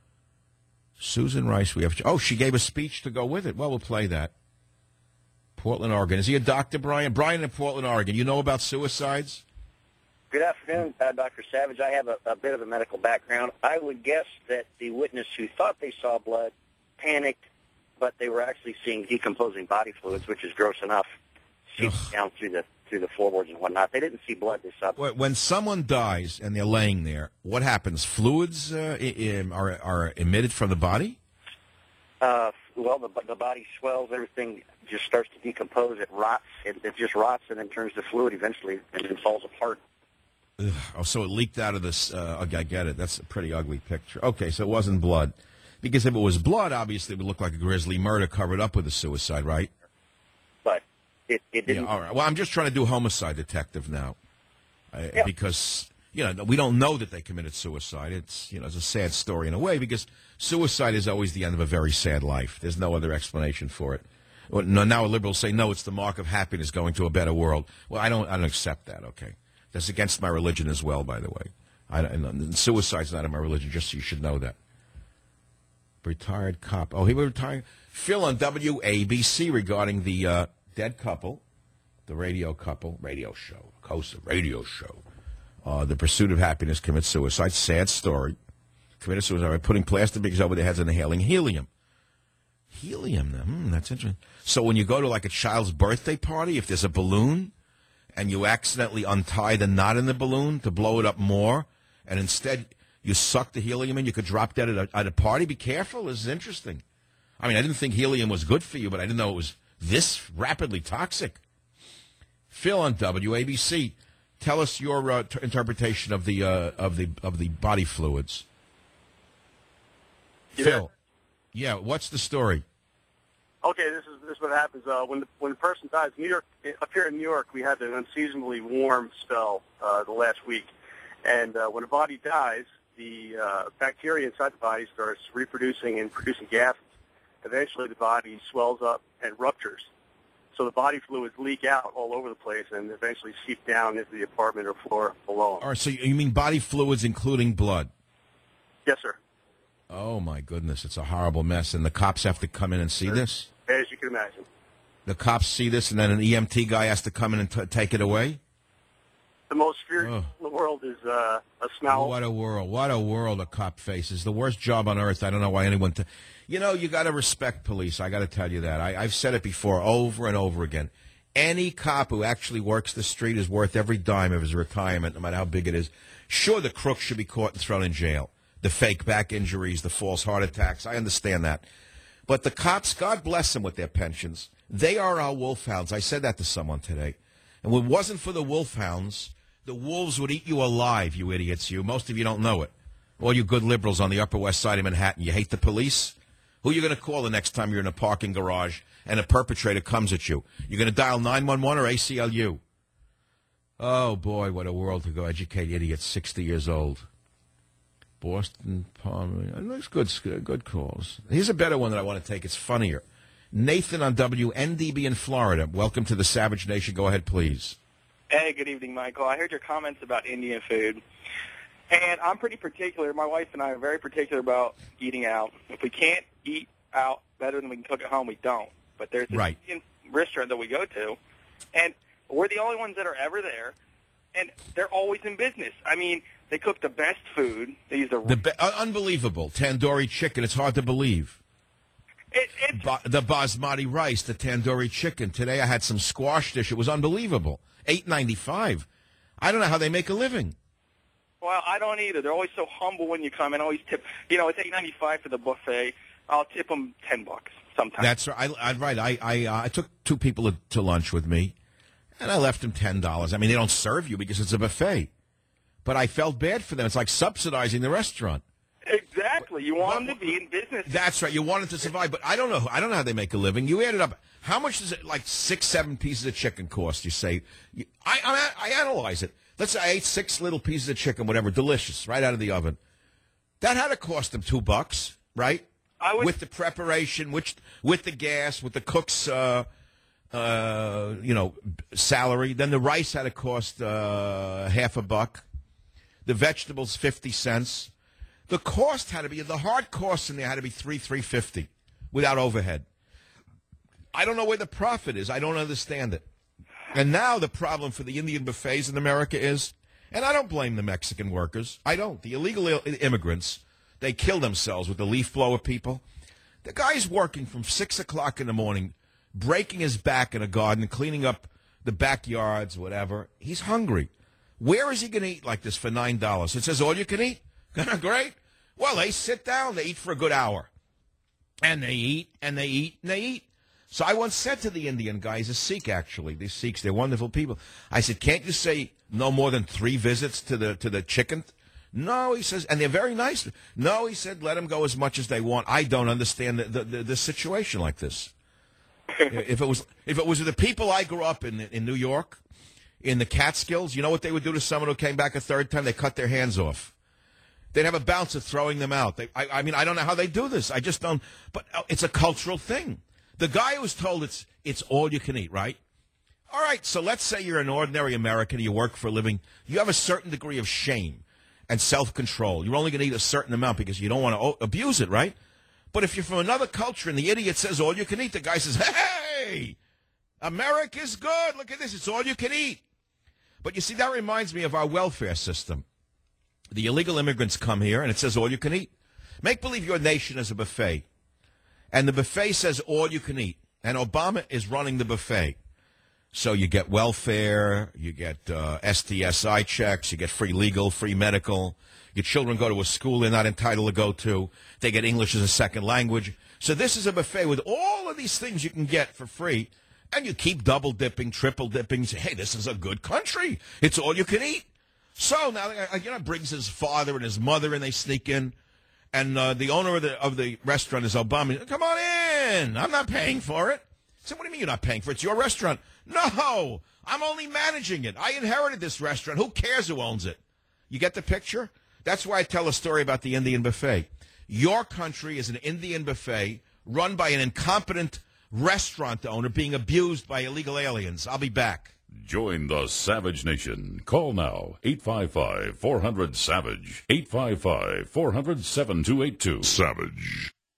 Susan Rice, she gave a speech to go with it. Well, we'll play that. Portland, Oregon. Is he a doctor, Brian? Brian in Portland, Oregon. You know about suicides? Good afternoon, Dr. Savage. I have a bit of a medical background. I would guess that the witness who thought they saw blood panicked, but they were actually seeing decomposing body fluids, which is gross enough, seeping down through the floorboards and whatnot. They didn't see blood. They saw blood. When someone dies and they're laying there, what happens? Fluids are emitted from the body? Well, the body swells. Everything just starts to decompose. It rots. It just rots and then turns to fluid eventually and then falls apart. Ugh. Oh, so it leaked out of this. I get it. That's a pretty ugly picture. Okay, so it wasn't blood. Because if it was blood, obviously it would look like a grisly murder covered up with a suicide, right? But it didn't. Yeah, all right. Well, I'm just trying to do homicide detective now. Because, we don't know that they committed suicide. It's a sad story in a way because suicide is always the end of a very sad life. There's no other explanation for it. Now liberals say, no, it's the mark of happiness going to a better world. Well, I don't accept that, okay? That's against my religion as well, by the way. And suicide's not in my religion, just so you should know that. Retired cop. Oh, he was retired. Phil on WABC regarding the dead couple, the radio show, COSA radio show. The Pursuit of Happiness commits suicide. Sad story. Committed suicide by putting plastic bags over their heads and inhaling helium. Helium, that's interesting. So when you go to like a child's birthday party, if there's a balloon and you accidentally untie the knot in the balloon to blow it up more, and instead you suck the helium in, you could drop that at a party. Be careful. This is interesting. I mean, I didn't think helium was good for you, but I didn't know it was this rapidly toxic. Phil on WABC, tell us your interpretation of the body fluids. Yeah. Phil, yeah, what's the story? Okay, this is what happens when the person dies. Up here in New York, we had an unseasonably warm spell the last week, and when a body dies, the bacteria inside the body starts reproducing and producing gases. Eventually, the body swells up and ruptures. So the body fluids leak out all over the place and eventually seep down into the apartment or floor below. All right, so you mean body fluids including blood? Yes, sir. Oh, my goodness. It's a horrible mess. And the cops have to come in and see this? As you can imagine. The cops see this, and then an EMT guy has to come in and take it away? The most feared in the world is a smell. What a world. What a world a cop faces. The worst job on earth. I don't know why anyone... You got to respect police. I got to tell you that. I've said it before over and over again. Any cop who actually works the street is worth every dime of his retirement, no matter how big it is. Sure, the crook should be caught and thrown in jail. the fake back injuries, the false heart attacks. I understand that. But the cops, God bless them with their pensions. They are our wolfhounds. I said that to someone today. And if it wasn't for the wolfhounds, the wolves would eat you alive, you idiots, you. Most of you don't know it. All you good liberals on the Upper West Side of Manhattan, you hate the police? Who are you going to call the next time you're in a parking garage and a perpetrator comes at you? You're going to dial 911 or ACLU? Oh, boy, what a world to go educate idiots 60 years old. Boston, Palmer. That's good calls. Here's a better one that I want to take. It's funnier. Nathan on WNDB in Florida. Welcome to the Savage Nation. Go ahead, please. Hey, good evening, Michael. I heard your comments about Indian food. And I'm pretty particular. My wife and I are very particular about eating out. If we can't eat out better than we can cook at home, we don't. But there's this Indian restaurant that we go to, and we're the only ones that are ever there, and they're always in business. I mean, they cook the best food. They use unbelievable tandoori chicken. It's hard to believe. The basmati rice, the tandoori chicken. Today I had some squash dish. It was unbelievable. $8.95. I don't know how they make a living. Well, I don't either. They're always so humble when you come and always tip. You know, it's $8.95 for the buffet. I'll tip them $10 sometimes. That's right. I took two people to lunch with me, and I left them $10. I mean, they don't serve you because it's a buffet. But I felt bad for them. It's like subsidizing the restaurant. Exactly. You want them to be in business. That's right. You want them to survive. But I don't know how they make a living. You added up. How much does it, like 6-7 pieces of chicken cost? You say. I analyze it. Let's say I ate 6 little pieces of chicken, whatever, delicious, right out of the oven. That had to cost them $2, right? With the preparation, with the gas, with the cook's, salary. Then the rice had to cost $1. The vegetables, 50 cents. The cost had to be, the hard cost in there had to be $3.50 without overhead. I don't know where the profit is. I don't understand it. And now the problem for the Indian buffets in America is, and I don't blame the Mexican workers. I don't. The illegal immigrants, they kill themselves with the leaf blower people. The guy's working from 6 o'clock in the morning, breaking his back in a garden, cleaning up the backyards, whatever. He's hungry. Where is he going to eat like this for $9? It says all you can eat? Great. Well, they sit down, they eat for a good hour. And they eat, and they eat, and they eat. So I once said to the Indian guy, he's a Sikh actually, these Sikhs, they're wonderful people. I said, can't you say no more than 3 visits to the chicken? No, he says, and they're very nice. No, he said, let them go as much as they want. I don't understand the situation like this. If it was the people I grew up in New York, in the Catskills, you know what they would do to someone who came back a third time? They cut their hands off. They'd have a bouncer throwing them out. I mean, I don't know how they do this. I just don't. But it's a cultural thing. The guy who was told it's all you can eat, right? All right, so let's say you're an ordinary American, you work for a living. You have a certain degree of shame and self-control. You're only going to eat a certain amount because you don't want to abuse it, right? But if you're from another culture and the idiot says all you can eat, the guy says, hey, America's good. Look at this. It's all you can eat. But you see, that reminds me of our welfare system. The illegal immigrants come here, and it says all you can eat. Make believe your nation is a buffet. And the buffet says all you can eat. And Obama is running the buffet. So you get welfare, you get STSI checks, you get free legal, free medical. Your children go to a school they're not entitled to go to. They get English as a second language. So this is a buffet with all of these things you can get for free. And you keep double dipping, triple dipping. Say, hey, this is a good country. It's all you can eat. So now, brings his father and his mother, and they sneak in. And the owner of the restaurant is Obama. Come on in. I'm not paying for it. I said, what do you mean you're not paying for it? It's your restaurant. No, I'm only managing it. I inherited this restaurant. Who cares who owns it? You get the picture? That's why I tell a story about the Indian buffet. Your country is an Indian buffet run by an incompetent restaurant owner being abused by illegal aliens. I'll be back. Join the Savage Nation. Call now, 855-400-SAVAGE, 855-400-7282. Savage.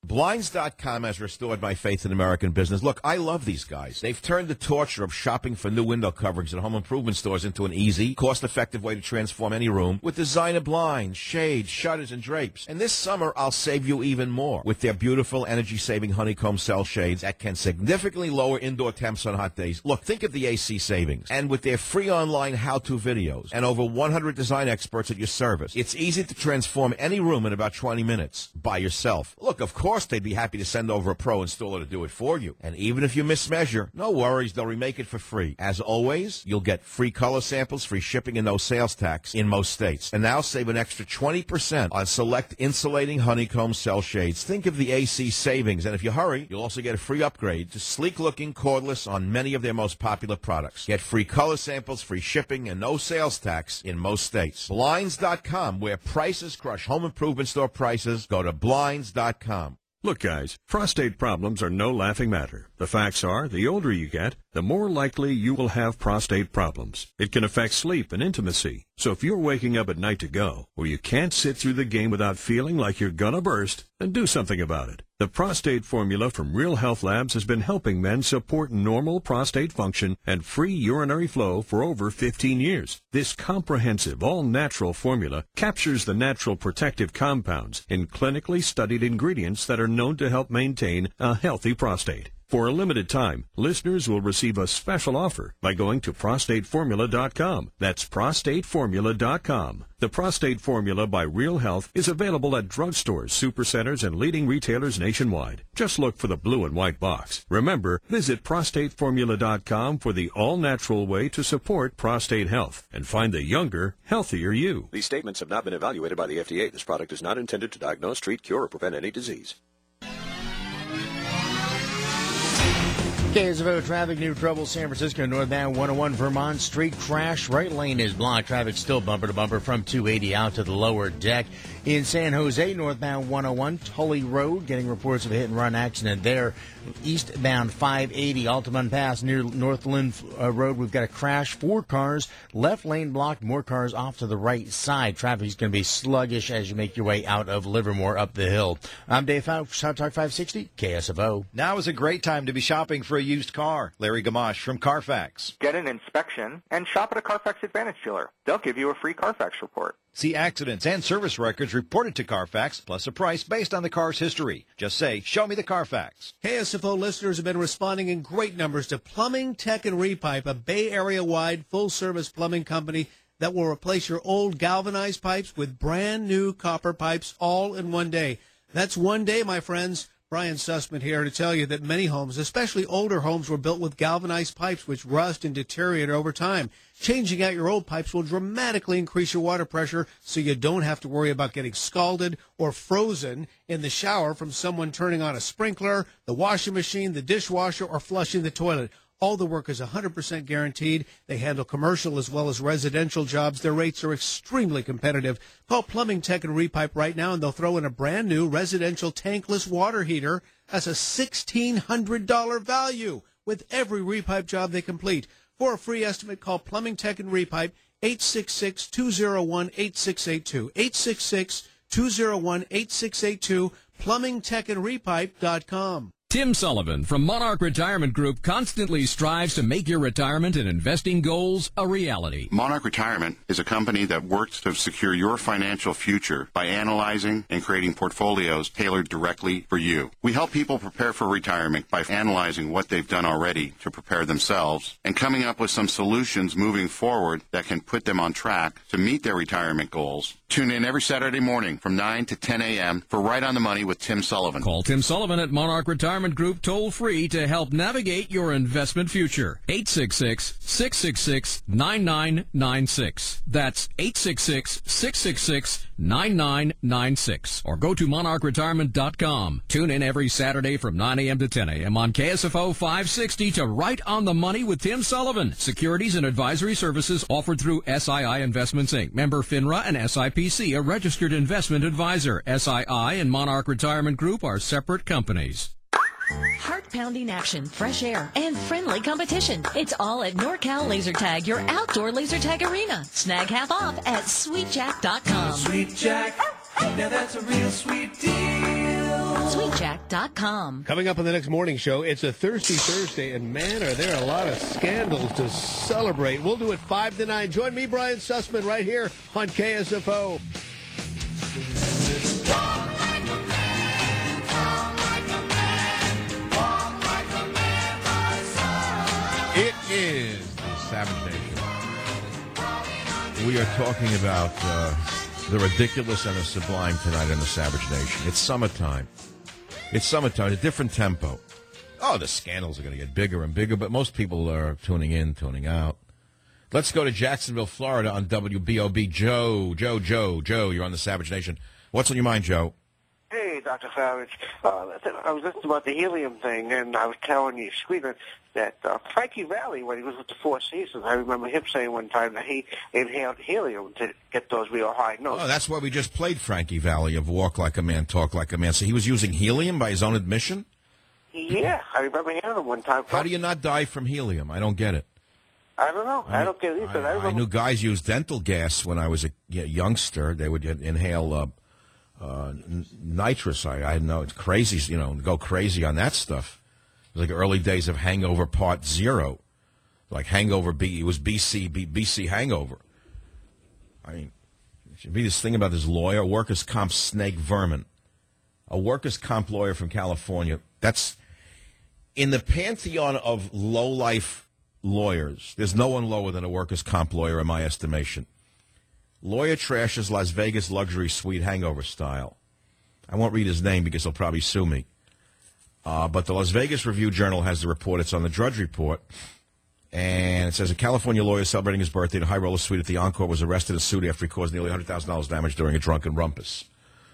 Blinds.com has restored my faith in American business. Look, I love these guys. They've turned the torture of shopping for new window coverings at home improvement stores into an easy, cost-effective way to transform any room with designer blinds, shades, shutters, and drapes. And this summer, I'll save you even more with their beautiful energy-saving honeycomb cell shades that can significantly lower indoor temps on hot days. Look, think of the AC savings. And with their free online how-to videos and over 100 design experts at your service, it's easy to transform any room in about 20 minutes by yourself. Look, of course, they'd be happy to send over a pro installer to do it for you. And even if you mismeasure, no worries, they'll remake it for free. As always, you'll get free color samples, free shipping, and no sales tax in most states. And now save an extra 20% on select insulating honeycomb cell shades. Think of the AC savings. And if you hurry, you'll also get a free upgrade to sleek-looking cordless on many of their most popular products. Get free color samples, free shipping, and no sales tax in most states. Blinds.com, where prices crush home improvement store prices. Go to Blinds.com. Look, guys, prostate problems are no laughing matter. The facts are, the older you get, the more likely you will have prostate problems. It can affect sleep and intimacy. So if you're waking up at night to go, or you can't sit through the game without feeling like you're gonna burst, then do something about it. The prostate formula from Real Health Labs has been helping men support normal prostate function and free urinary flow for over 15 years. This comprehensive, all-natural formula captures the natural protective compounds in clinically studied ingredients that are known to help maintain a healthy prostate. For a limited time, listeners will receive a special offer by going to prostateformula.com. That's prostateformula.com. The Prostate Formula by Real Health is available at drugstores, supercenters, and leading retailers nationwide. Just look for the blue and white box. Remember, visit prostateformula.com for the all-natural way to support prostate health and find the younger, healthier you. These statements have not been evaluated by the FDA. This product is not intended to diagnose, treat, cure, or prevent any disease. KSFO traffic, new trouble, San Francisco northbound 101 Vermont Street crash. Right lane is blocked. Traffic still bumper to bumper from 280 out to the lower deck. In San Jose, northbound 101 Tully Road, getting reports of a hit-and-run accident there. Eastbound 580 Altamont Pass near Northland Road, we've got a crash. 4 cars, left lane blocked, more cars off to the right side. Traffic is going to be sluggish as you make your way out of Livermore up the hill. I'm Dave Fouch, Hot Talk 560, KSFO. Now is a great time to be shopping for a used car. Larry Gamache from Carfax. Get an inspection and shop at a Carfax Advantage dealer. They'll give you a free Carfax report. See accidents and service records reported to Carfax, plus a price based on the car's history. Just say, "Show me the Carfax." KSFO listeners have been responding in great numbers to Plumbing, Tech, and Repipe, a Bay Area-wide full-service plumbing company that will replace your old galvanized pipes with brand-new copper pipes all in one day. That's one day, my friends. Brian Sussman here to tell you that many homes, especially older homes, were built with galvanized pipes which rust and deteriorate over time. Changing out your old pipes will dramatically increase your water pressure so you don't have to worry about getting scalded or frozen in the shower from someone turning on a sprinkler, the washing machine, the dishwasher, or flushing the toilet. All the work is 100% guaranteed. They handle commercial as well as residential jobs. Their rates are extremely competitive. Call Plumbing, Tech, and Repipe right now, and they'll throw in a brand new residential tankless water heater. That's a $1,600 value with every repipe job they complete. For a free estimate, call Plumbing, Tech, and Repipe, 866-201-8682. 866-201-8682, plumbingtechandrepipe.com. Tim Sullivan from Monarch Retirement Group constantly strives to make your retirement and investing goals a reality. Monarch Retirement is a company that works to secure your financial future by analyzing and creating portfolios tailored directly for you. We help people prepare for retirement by analyzing what they've done already to prepare themselves and coming up with some solutions moving forward that can put them on track to meet their retirement goals. Tune in every Saturday morning from 9 to 10 a.m. for Right on the Money with Tim Sullivan. Call Tim Sullivan at Monarch Retirement Group toll-free to help navigate your investment future. 866-666-9996. That's 866-666-9996. Or go to monarchretirement.com. Tune in every Saturday from 9 a.m. to 10 a.m. on KSFO 560 to Right on the Money with Tim Sullivan. Securities and advisory services offered through SII Investments, Inc. Member FINRA and SIPC, a registered investment advisor. SII and Monarch Retirement Group are separate companies. Heart-pounding action, fresh air, and friendly competition. It's all at NorCal Laser Tag, your outdoor laser tag arena. Snag half off at SweetJack.com. Sweet Jack, now that's a real sweet deal. SweetJack.com. Coming up on the next morning show, it's a Thirsty Thursday, and man, are there a lot of scandals to celebrate. We'll do it 5 to 9. Join me, Brian Sussman, right here on KSFO. It is the Savage Nation. We are talking about the ridiculous and the sublime tonight in the Savage Nation. It's summertime. It's summertime, a different tempo. Oh, the scandals are going to get bigger and bigger, but most people are tuning in, tuning out. Let's go to Jacksonville, Florida on WBOB. Joe, you're on the Savage Nation. What's on your mind, Joe? Hey, Dr. Savage. I was listening about the helium thing, and I was telling you, Squealer, that Frankie Valli, when he was with the Four Seasons, I remember him saying one time that he inhaled helium to get those real high notes. Oh, that's why we just played Frankie Valli of Walk Like a Man, Talk Like a Man. So he was using helium by his own admission? Yeah, I remember hearing him one time. How do you not die from helium? I don't get it. I don't know. I don't get it either. I remember... I knew guys used dental gas when I was a youngster. They would inhale nitrous. I know it's crazy, go crazy on that stuff. It was like early days of Hangover Part 0. Like Hangover B, it was BC Hangover. I mean, it should be this thing about this lawyer, workers' comp snake vermin. A workers' comp lawyer from California. That's in the pantheon of low-life lawyers. There's no one lower than a workers' comp lawyer in my estimation. Lawyer trashes Las Vegas luxury suite hangover style. I won't read his name because he'll probably sue me. But the Las Vegas Review-Journal has the report. It's on the Drudge Report. And it says a California lawyer celebrating his birthday in a high-roller suite at the Encore was arrested and sued after he caused nearly $100,000 damage during a drunken rumpus.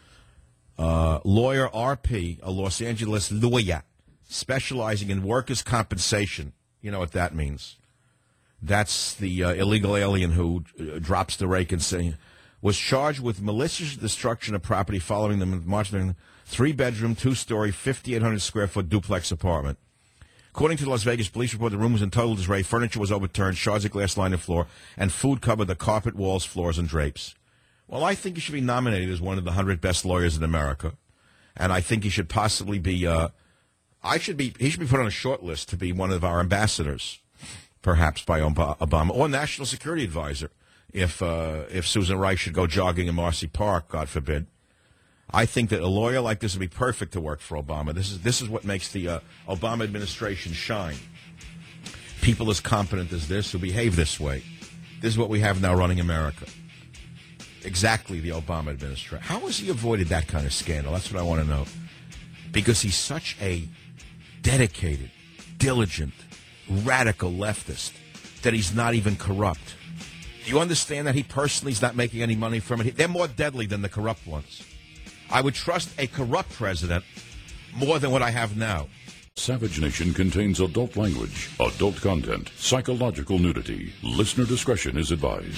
Lawyer RP, a Los Angeles lawyer, specializing in workers' compensation. You know what that means. That's the illegal alien who drops the rake and saying, was charged with malicious destruction of property following them March 3-bedroom, 2-story, 5,800-square-foot duplex apartment. According to the Las Vegas police report, the room was in total disarray. Furniture was overturned, shards of glass lined the floor, and food covered the carpet, walls, floors, and drapes. Well, I think he should be nominated as one of the 100 best lawyers in America, and I think he should possibly be. He should be put on a short list to be one of our ambassadors, perhaps by Obama or national security advisor. If Susan Rice should go jogging in Marcy Park, God forbid. I think that a lawyer like this would be perfect to work for Obama. This is what makes the Obama administration shine. People as competent as this who behave this way. This is what we have now running America. Exactly the Obama administration. How has he avoided that kind of scandal? That's what I want to know. Because he's such a dedicated, diligent, radical leftist that he's not even corrupt. Do you understand that he personally is not making any money from it? They're more deadly than the corrupt ones. I would trust a corrupt president more than what I have now. Savage Nation contains adult language, adult content, psychological nudity. Listener discretion is advised.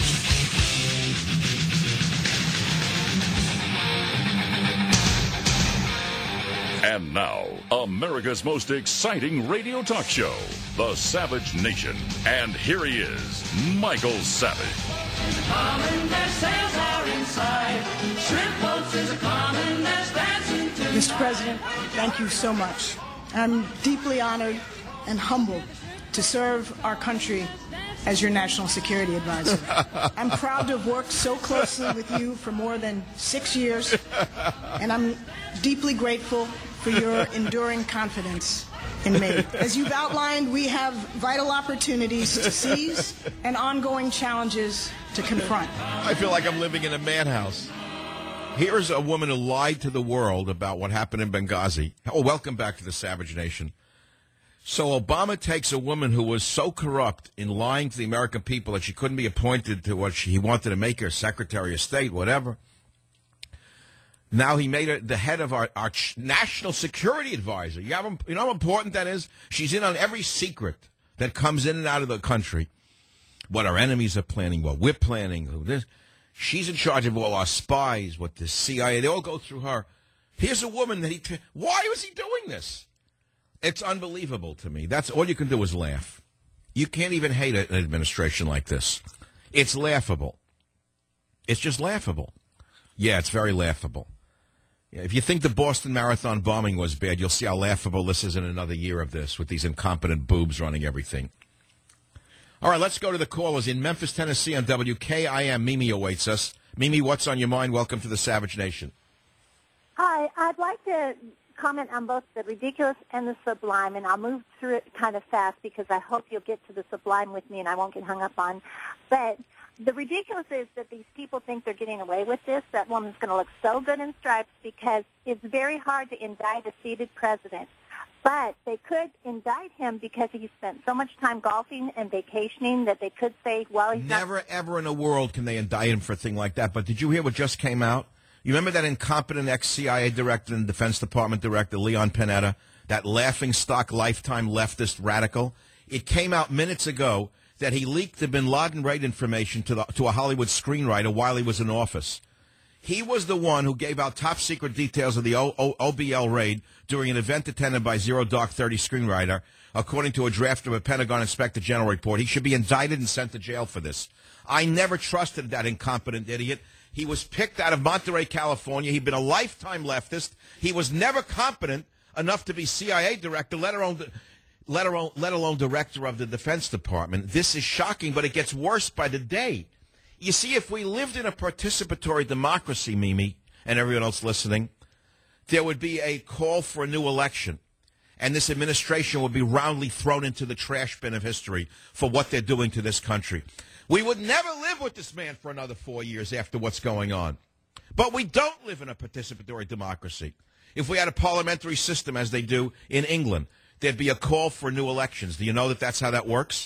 And now, America's most exciting radio talk show, The Savage Nation. And here he is, Michael Savage. Mr. President, thank you so much. I'm deeply honored and humbled to serve our country as your national security advisor. I'm proud to have worked so closely with you for more than 6 years, and I'm deeply grateful for your enduring confidence in me. As you've outlined, we have vital opportunities to seize and ongoing challenges to confront. I feel like I'm living in a madhouse. Here's a woman who lied to the world about what happened in Benghazi. Oh, welcome back to the Savage Nation. So Obama takes a woman who was so corrupt in lying to the American people that she couldn't be appointed to what he wanted to make her, Secretary of State, whatever. Now he made her the head of our national security advisor. You know how important that is? She's in on every secret that comes in and out of the country. What our enemies are planning, what we're planning. This. She's in charge of all our spies, what the CIA, they all go through her. Here's a woman that why was he doing this? It's unbelievable to me. That's all you can do is laugh. You can't even hate an administration like this. It's laughable. It's just laughable. Yeah, it's very laughable. Yeah, if you think the Boston Marathon bombing was bad, you'll see how laughable this is in another year of this with these incompetent boobs running everything. All right, let's go to the callers. In Memphis, Tennessee on WKIM, Mimi awaits us. Mimi, what's on your mind? Welcome to the Savage Nation. Hi, I'd like to comment on both the ridiculous and the sublime, and I'll move through it kind of fast because I hope you'll get to the sublime with me and I won't get hung up on. But the ridiculous is that these people think they're getting away with this. That woman's going to look so good in stripes because it's very hard to indict a seated president. But they could indict him because he spent so much time golfing and vacationing that they could say, well, he's Never, ever in the world can they indict him for a thing like that. But did you hear what just came out? You remember that incompetent ex-CIA director and Defense Department director, Leon Panetta, that laughingstock lifetime leftist radical? It came out minutes ago that he leaked the bin Laden raid information to a Hollywood screenwriter while he was in office. He was the one who gave out top-secret details of the OBL raid during an event attended by Zero Dark 30 screenwriter, according to a draft of a Pentagon Inspector General report. He should be indicted and sent to jail for this. I never trusted that incompetent idiot. He was picked out of Monterey, California. He'd been a lifetime leftist. He was never competent enough to be CIA director, let alone director of the Defense Department. This is shocking, but it gets worse by the day. You see, if we lived in a participatory democracy, Mimi, and everyone else listening, there would be a call for a new election, and this administration would be roundly thrown into the trash bin of history for what they're doing to this country. We would never live with this man for another 4 years after what's going on. But we don't live in a participatory democracy. If we had a parliamentary system, as they do in England, there'd be a call for new elections. Do you know that that's how that works?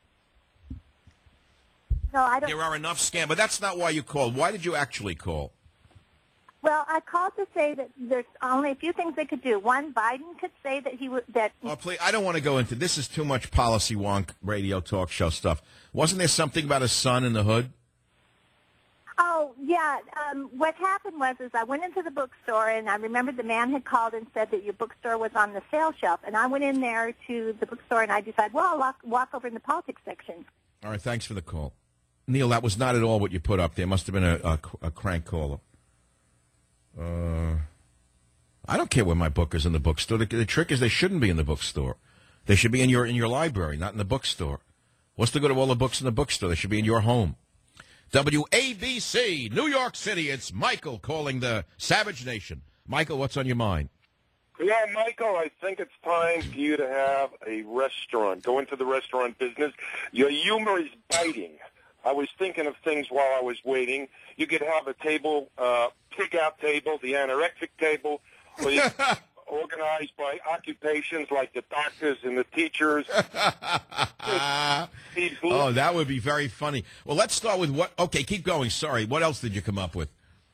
No, I don't. There are enough scams, but that's not why you called. Why did you actually call? Well, I called to say that there's only a few things they could do. One, Biden could say that he would. Oh, please! I don't want to go into this. Is too much policy wonk radio talk show stuff. Wasn't there something about his son in the hood? Oh, yeah. What happened was I went into the bookstore, and I remembered the man had called and said that your bookstore was on the sale shelf. And I went in there to the bookstore, and I decided, well, I'll walk over in the politics section. All right, thanks for the call. Neil, that was not at all what you put up there. Must have been a crank caller. I don't care where my book is in the bookstore. The trick is they shouldn't be in the bookstore. They should be in your library, not in the bookstore. What's the good of all the books in the bookstore? They should be in your home. WABC, New York City. It's Michael calling the Savage Nation. Michael, what's on your mind? Yeah, Michael, I think it's time for you to have a restaurant. Go into the restaurant business. Your humor is biting. I was thinking of things while I was waiting. You could have a table, pick-out table, the anorexic table, or you organized by occupations like the doctors and the teachers. Oh, that would be very funny. Well, let's start with what... Okay, keep going. Sorry. What else did you come up with?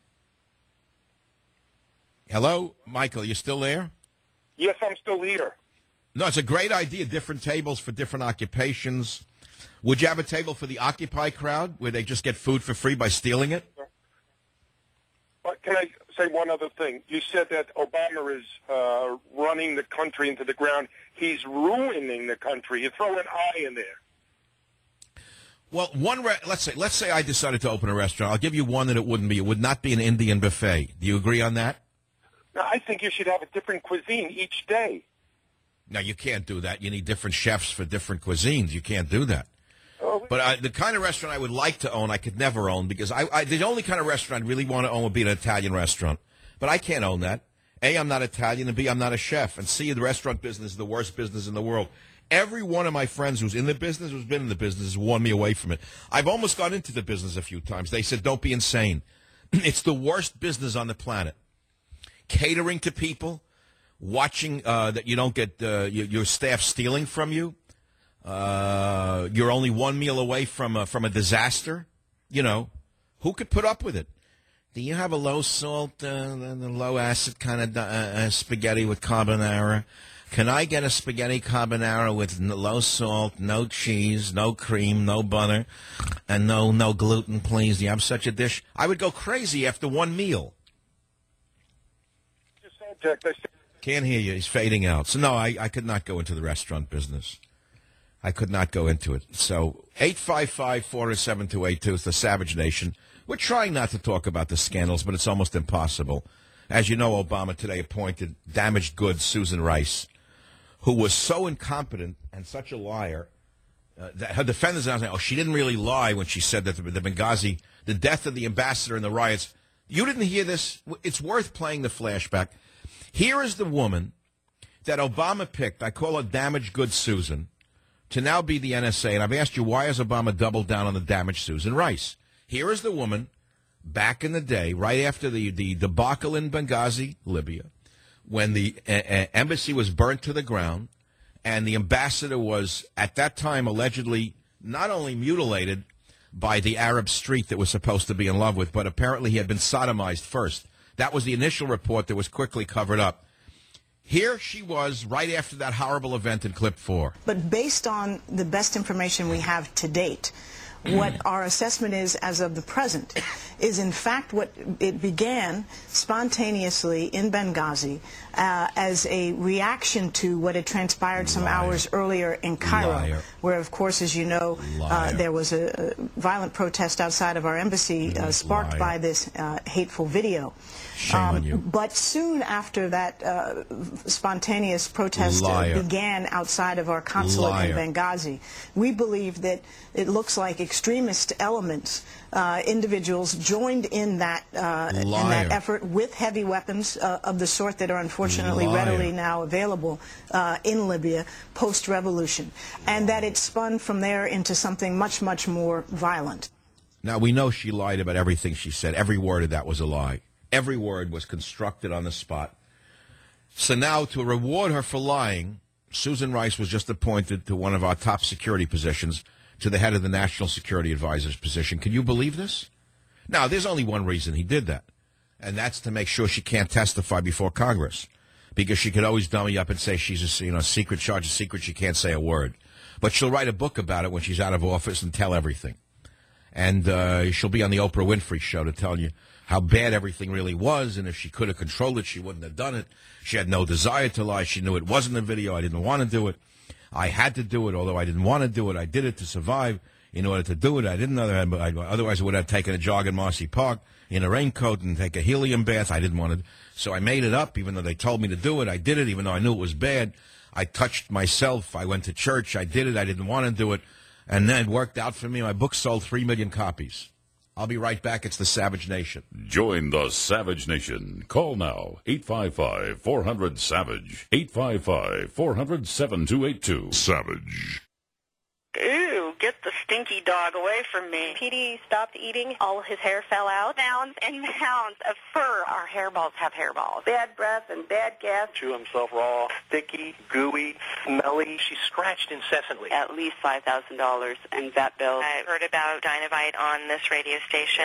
Hello? Michael, you still there? Yes, I'm still here. No, it's a great idea. Different tables for different occupations. Would you have a table for the Occupy crowd where they just get food for free by stealing it? But can I say one other thing? You said that Obama is running the country into the ground. He's ruining the country. You throw an I in there. Well, let's say I decided to open a restaurant. I'll give you one that it wouldn't be. It would not be an Indian buffet. Do you agree on that? No, I think you should have a different cuisine each day. No, you can't do that. You need different chefs for different cuisines. You can't do that. But the kind of restaurant I would like to own, I could never own because the only kind of restaurant I really want to own would be an Italian restaurant. But I can't own that. A, I'm not Italian, and B, I'm not a chef. And C, the restaurant business is the worst business in the world. Every one of my friends who's in the business, who's been in the business, has warned me away from it. I've almost got into the business a few times. They said, don't be insane. It's the worst business on the planet. Catering to people, watching that you don't get your staff stealing from you. You're only one meal away from a disaster. You know, who could put up with it? Do you have a low salt, low acid kind of spaghetti with carbonara? Can I get a spaghetti carbonara with low salt, no cheese, no cream, no butter, and no gluten, please? Do you have such a dish? I would go crazy after one meal. Can't hear you. He's fading out. So, no, I could not go into the restaurant business. I could not go into it. So 855-407-282 is the Savage Nation. We're trying not to talk about the scandals, but it's almost impossible. As you know, Obama today appointed damaged goods Susan Rice, who was so incompetent and such a liar that her defenders are saying, she didn't really lie when she said that the Benghazi, the death of the ambassador and the riots. You didn't hear this? It's worth playing the flashback. Here is the woman that Obama picked. I call her damaged goods Susan, to now be the NSA. And I've asked you, why has Obama doubled down on the damaged Susan Rice? Here is the woman back in the day, right after the debacle in Benghazi, Libya, when the embassy was burnt to the ground, and the ambassador was, at that time, allegedly not only mutilated by the Arab street that was supposed to be in love with, but apparently he had been sodomized first. That was the initial report that was quickly covered up. Here she was right after that horrible event in clip 4. But based on the best information we have to date, what our assessment is as of the present is in fact what it began spontaneously in Benghazi as a reaction to what had transpired some hours earlier in Cairo, where of course, as you know, there was a violent protest outside of our embassy sparked by this hateful video. Shame on you. But soon after that spontaneous protest began outside of our consulate in Benghazi, we believe that it looks like extremist elements, individuals joined in that effort with heavy weapons of the sort that are unfortunately readily now available in Libya post-revolution, and that it spun from there into something much, much more violent. Now, we know she lied about everything she said. Every word of that was a lie. Every word was constructed on the spot. So now, to reward her for lying, Susan Rice was just appointed to one of our top security positions, to the head of the National Security Advisor's position. Can you believe this? Now, there's only one reason he did that, and that's to make sure she can't testify before Congress, because she could always dummy up and say she's a secret, charge of secret, she can't say a word. But she'll write a book about it when she's out of office and tell everything. And she'll be on the Oprah Winfrey Show to tell you how bad everything really was, and if she could have controlled it, she wouldn't have done it. She had no desire to lie. She knew it wasn't a video. I didn't want to do it. I had to do it, although I didn't want to do it. I did it to survive. In order to do it, I didn't know that. Otherwise, I would have taken a jog in Marcy Park in a raincoat and take a helium bath. I didn't want to. So I made it up, even though they told me to do it. I did it, even though I knew it was bad. I touched myself. I went to church. I did it. I didn't want to do it. And then it worked out for me. My book sold 3 million copies. I'll be right back. It's the Savage Nation. Join the Savage Nation. Call now. 855-400-SAVAGE. 855-400-7282. Savage. Ew, get the stinky dog away from me. Petey stopped eating. All his hair fell out. Mounds and mounds of fur. Our hairballs have hairballs. Bad breath and bad gas. Chew himself raw, sticky, gooey, smelly. She scratched incessantly. At least $5,000 in vet bills. I've heard about Dynavite on this radio station.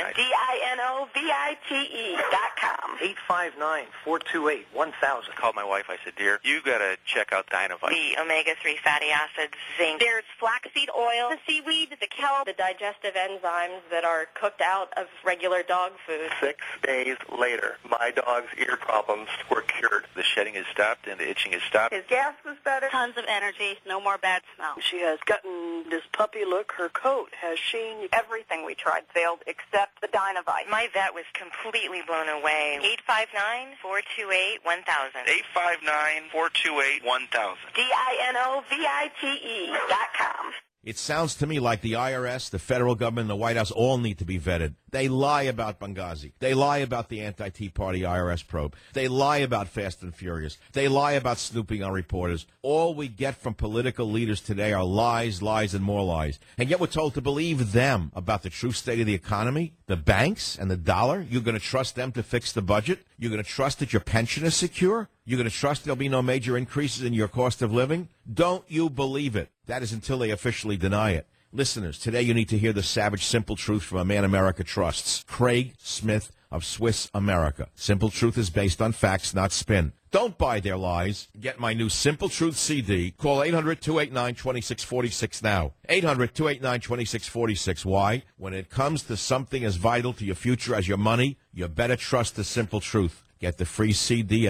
DINOVITE.com. 859-428-1000. Called my wife. I said, dear, you got to check out Dynavite. The omega-3 fatty acids, zinc. There's flaxseed oil, the seaweed, the kelp, the digestive enzymes that are cooked out of regular dog food. 6 days later, my dog's ear problems were cured. The shedding has stopped and the itching has stopped. His gas was better. Tons of energy. No more bad smell. She has gotten this puppy look. Her coat has sheen. Everything we tried failed except the Dynavite. My vet was completely blown away. 859-428-1000. 859-428-1000. DINOVITE.com. It sounds to me like the IRS, the federal government, and the White House all need to be vetted. They lie about Benghazi. They lie about the anti-Tea Party IRS probe. They lie about Fast and Furious. They lie about snooping on reporters. All we get from political leaders today are lies, lies, and more lies. And yet we're told to believe them about the true state of the economy, the banks, and the dollar. You're going to trust them to fix the budget? You're going to trust that your pension is secure? You're going to trust there'll be no major increases in your cost of living? Don't you believe it? That is until they officially deny it. Listeners, today you need to hear the savage, simple truth from a man America trusts, Craig Smith of Swiss America. Simple truth is based on facts, not spin. Don't buy their lies. Get my new Simple Truth CD. Call 800-289-2646 now. 800-289-2646. Why? When it comes to something as vital to your future as your money, you better trust the simple truth. Get the free CD at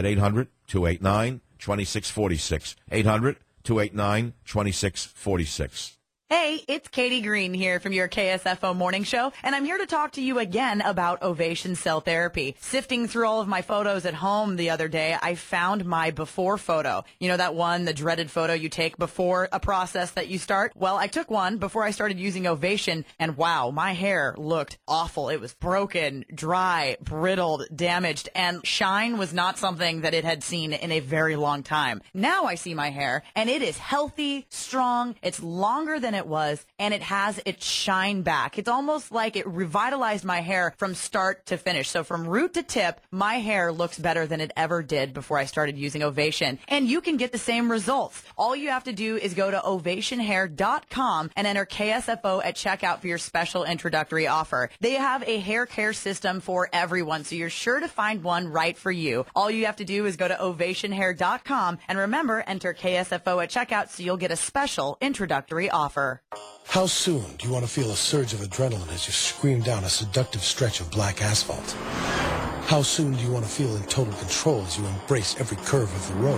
800-289-2646. 800-289-2646. Hey, it's Katie Green here from your KSFO Morning Show, and I'm here to talk to you again about Ovation Cell Therapy. Sifting through all of my photos at home the other day, I found my before photo. You know that one, the dreaded photo you take before a process that you start? Well, I took one before I started using Ovation, and wow, my hair looked awful. It was broken, dry, brittled, damaged, and shine was not something that it had seen in a very long time. Now I see my hair, and it is healthy, strong, it's longer than it was, and it has its shine back. It's almost like it revitalized my hair from start to finish. So from root to tip, my hair looks better than it ever did before I started using Ovation. And you can get the same results. All you have to do is go to ovationhair.com and enter KSFO at checkout for your special introductory offer. They have a hair care system for everyone, so you're sure to find one right for you. All you have to do is go to ovationhair.com and remember, enter KSFO at checkout so you'll get a special introductory offer. How soon do you want to feel a surge of adrenaline as you scream down a seductive stretch of black asphalt? How soon do you want to feel in total control as you embrace every curve of the road?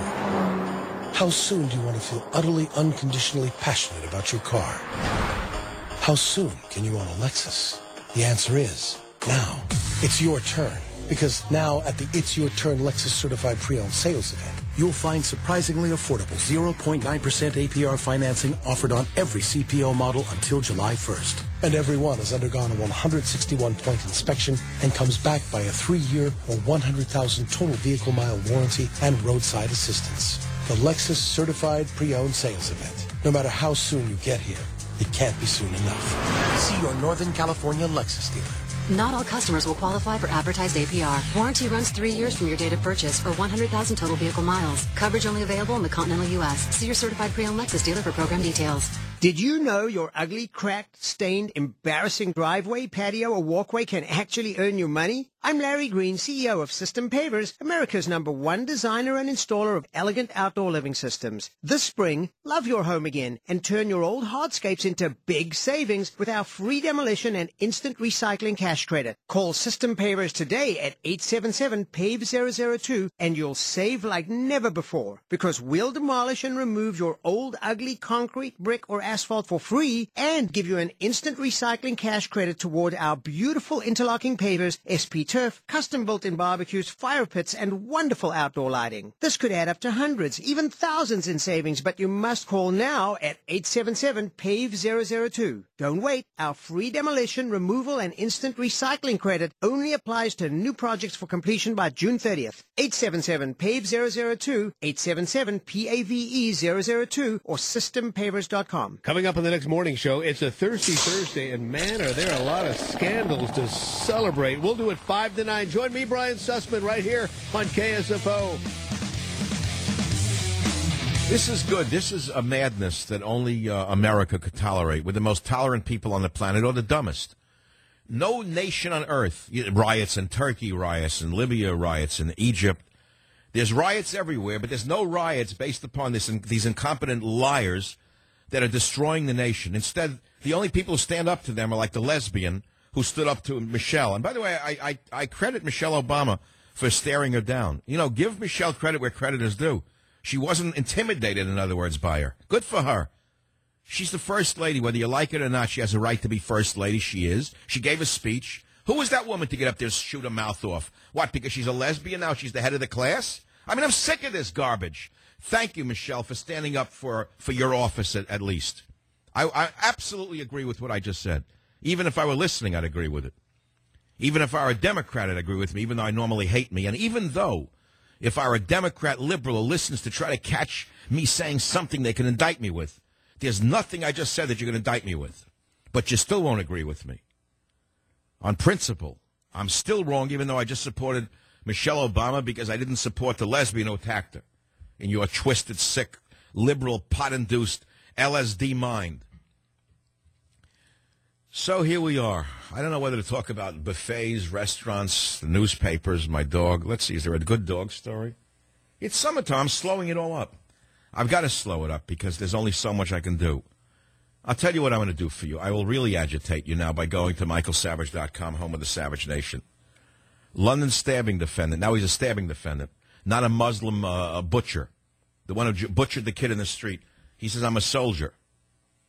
How soon do you want to feel utterly unconditionally passionate about your car? How soon can you own a Lexus? The answer is now. It's your turn. Because now at the It's Your Turn Lexus Certified Pre-Owned Sales Event, you'll find surprisingly affordable 0.9% APR financing offered on every CPO model until July 1st. And every one has undergone a 161-point inspection and comes back by a 3-year or 100,000 total vehicle mile warranty and roadside assistance. The Lexus Certified Pre-Owned Sales Event. No matter how soon you get here, it can't be soon enough. See your Northern California Lexus dealer. Not all customers will qualify for advertised APR. Warranty runs 3 years from your date of purchase or 100,000 total vehicle miles. Coverage only available in the continental U.S. See your certified pre-owned Lexus dealer for program details. Did you know your ugly, cracked, stained, embarrassing driveway, patio, or walkway can actually earn you money? I'm Larry Green, CEO of System Pavers, America's #1 designer and installer of elegant outdoor living systems. This spring, love your home again and turn your old hardscapes into big savings with our free demolition and instant recycling cash credit. Call System Pavers today at 877-PAVE-002 and you'll save like never before because we'll demolish and remove your old, ugly concrete, brick, or asphalt for free and give you an instant recycling cash credit toward our beautiful interlocking pavers, SP Turf, custom built-in barbecues, fire pits, and wonderful outdoor lighting. This could add up to hundreds, even thousands in savings, but you must call now at 877-PAVE-002. Don't wait. Our free demolition, removal, and instant recycling credit only applies to new projects for completion by June 30th. 877-PAVE-002, 877-PAVE-002, or systempavers.com. Coming up on the next morning show, it's a Thirsty Thursday, and man, are there a lot of scandals to celebrate. We'll do it 5 to 9. Join me, Brian Sussman, right here on KSFO. This is good. This is a madness that only America could tolerate. We're the most tolerant people on the planet, or the dumbest. No nation on earth, riots in Turkey, riots in Libya, riots in Egypt. There's riots everywhere, but there's no riots based upon these incompetent liars that are destroying the nation. Instead, the only people who stand up to them are like the lesbian who stood up to Michelle. And by the way, I credit Michelle Obama for staring her down. You know, give Michelle credit where credit is due. She wasn't intimidated, in other words, by her. Good for her. She's the first lady. Whether you like it or not, she has a right to be first lady. She is. She gave a speech. Who was that woman to get up there and shoot her mouth off? What, because she's a lesbian now? She's the head of the class? I mean, I'm sick of this garbage. Thank you, Michelle, for standing up for your office at least. I absolutely agree with what I just said. Even if I were listening, I'd agree with it. Even if I were a Democrat, I'd agree with me, even though I normally hate me. And even though if I were a Democrat liberal who listens to try to catch me saying something they can indict me with, there's nothing I just said that you're going to indict me with. But you still won't agree with me. On principle, I'm still wrong, even though I just supported Michelle Obama because I didn't support the lesbian who attacked her in your twisted, sick, liberal, pot-induced LSD mind. So here we are. I don't know whether to talk about buffets, restaurants, the newspapers, my dog. Let's see, is there a good dog story? It's summertime. I'm slowing it all up. I've got to slow it up because there's only so much I can do. I'll tell you what I'm going to do for you. I will really agitate you now by going to michaelsavage.com, home of the Savage Nation. London stabbing defendant. Now he's a stabbing defendant, not a Muslim butcher, the one who butchered the kid in the street. He says, I'm a soldier.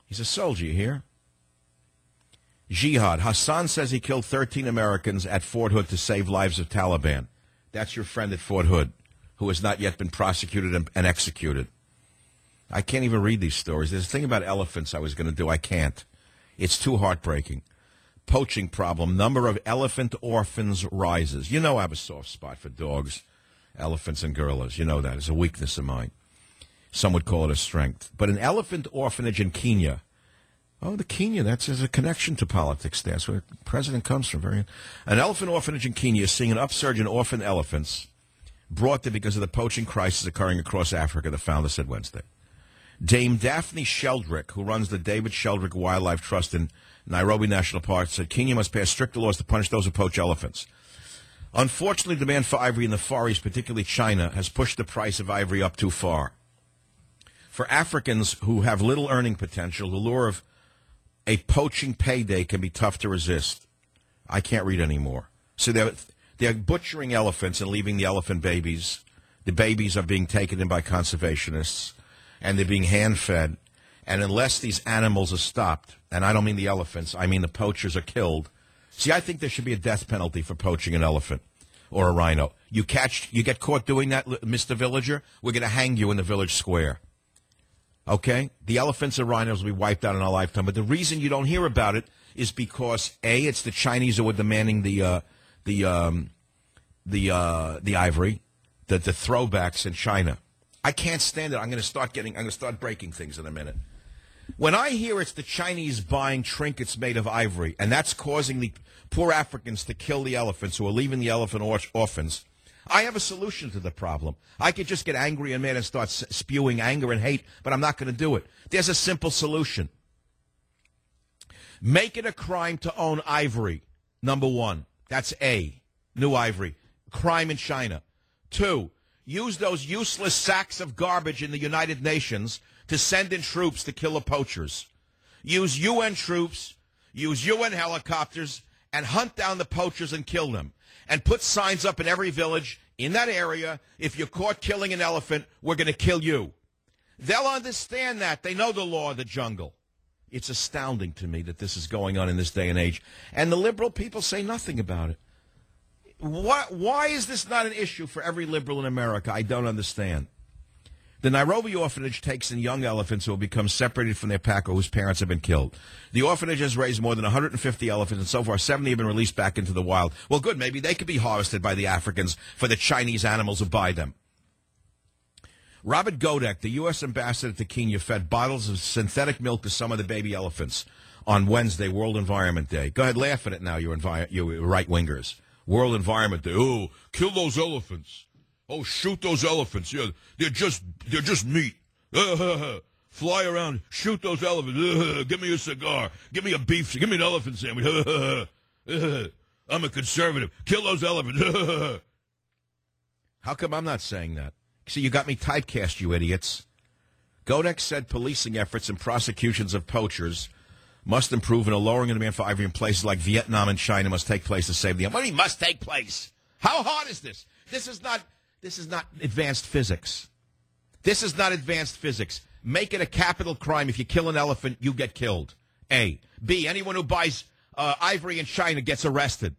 He's a soldier, you hear? Jihad. Hassan says he killed 13 Americans at Fort Hood to save lives of Taliban. That's your friend at Fort Hood, who has not yet been prosecuted and executed. I can't even read these stories. There's a thing about elephants I was going to do. I can't. It's too heartbreaking. Poaching problem. Number of elephant orphans rises. You know I have a soft spot for dogs, elephants, and gorillas. You know that. It's a weakness of mine. Some would call it a strength. But an elephant orphanage in Kenya. Oh, the Kenya, there's a connection to politics there. That's where the president comes from. An elephant orphanage in Kenya is seeing an upsurge in orphan elephants brought there because of the poaching crisis occurring across Africa, the founder said Wednesday. Dame Daphne Sheldrick, who runs the David Sheldrick Wildlife Trust in Nairobi National Park, said Kenya must pass stricter laws to punish those who poach elephants. Unfortunately, demand for ivory in the Far East, particularly China, has pushed the price of ivory up too far. For Africans who have little earning potential, the lure of a poaching payday can be tough to resist. I can't read anymore. So they're butchering elephants and leaving the elephant babies. The babies are being taken in by conservationists, and they're being hand-fed. And unless these animals are stopped, and I don't mean the elephants, I mean the poachers are killed. See, I think there should be a death penalty for poaching an elephant or a rhino. You get caught doing that, Mr. Villager, we're going to hang you in the village square. Okay? The elephants and rhinos will be wiped out in our lifetime. But the reason you don't hear about it is because, A, it's the Chinese who are demanding the ivory, the throwbacks in China. I can't stand it. I'm going to start breaking things in a minute. When I hear it's the Chinese buying trinkets made of ivory, and that's causing the poor Africans to kill the elephants who are leaving the elephant orphans, I have a solution to the problem. I could just get angry and mad and start spewing anger and hate, but I'm not going to do it. There's a simple solution. Make it a crime to own ivory, number one. That's A, new ivory. Crime in China. 2, use those useless sacks of garbage in the United Nations to send in troops to kill the poachers. Use UN troops, use UN helicopters, and hunt down the poachers and kill them. And put signs up in every village in that area, if you're caught killing an elephant, we're going to kill you. They'll understand that. They know the law of the jungle. It's astounding to me that this is going on in this day and age. And the liberal people say nothing about it. Why is this not an issue for every liberal in America? I don't understand. The Nairobi orphanage takes in young elephants who will become separated from their pack or whose parents have been killed. The orphanage has raised more than 150 elephants, and so far 70 have been released back into the wild. Well, good, maybe they could be harvested by the Africans for the Chinese animals who buy them. Robert Godek, the U.S. ambassador to Kenya, fed bottles of synthetic milk to some of the baby elephants on Wednesday, World Environment Day. Go ahead, laugh at it now, you right-wingers. World Environment Day. Oh, kill those elephants. Oh, shoot those elephants. Yeah, they're just meat. Fly around, shoot those elephants. Give me a cigar. Give me a beef. Give me an elephant sandwich. I'm a conservative. Kill those elephants. How come I'm not saying that? See, you got me typecast, you idiots. Godek said policing efforts and prosecutions of poachers must improve, and a lowering in demand for ivory in places like Vietnam and China must take place to save the animals. What do you mean must take place? How hard is this? This is not advanced physics. This is not advanced physics. Make it a capital crime. If you kill an elephant, you get killed. A. B. Anyone who buys ivory in China gets arrested.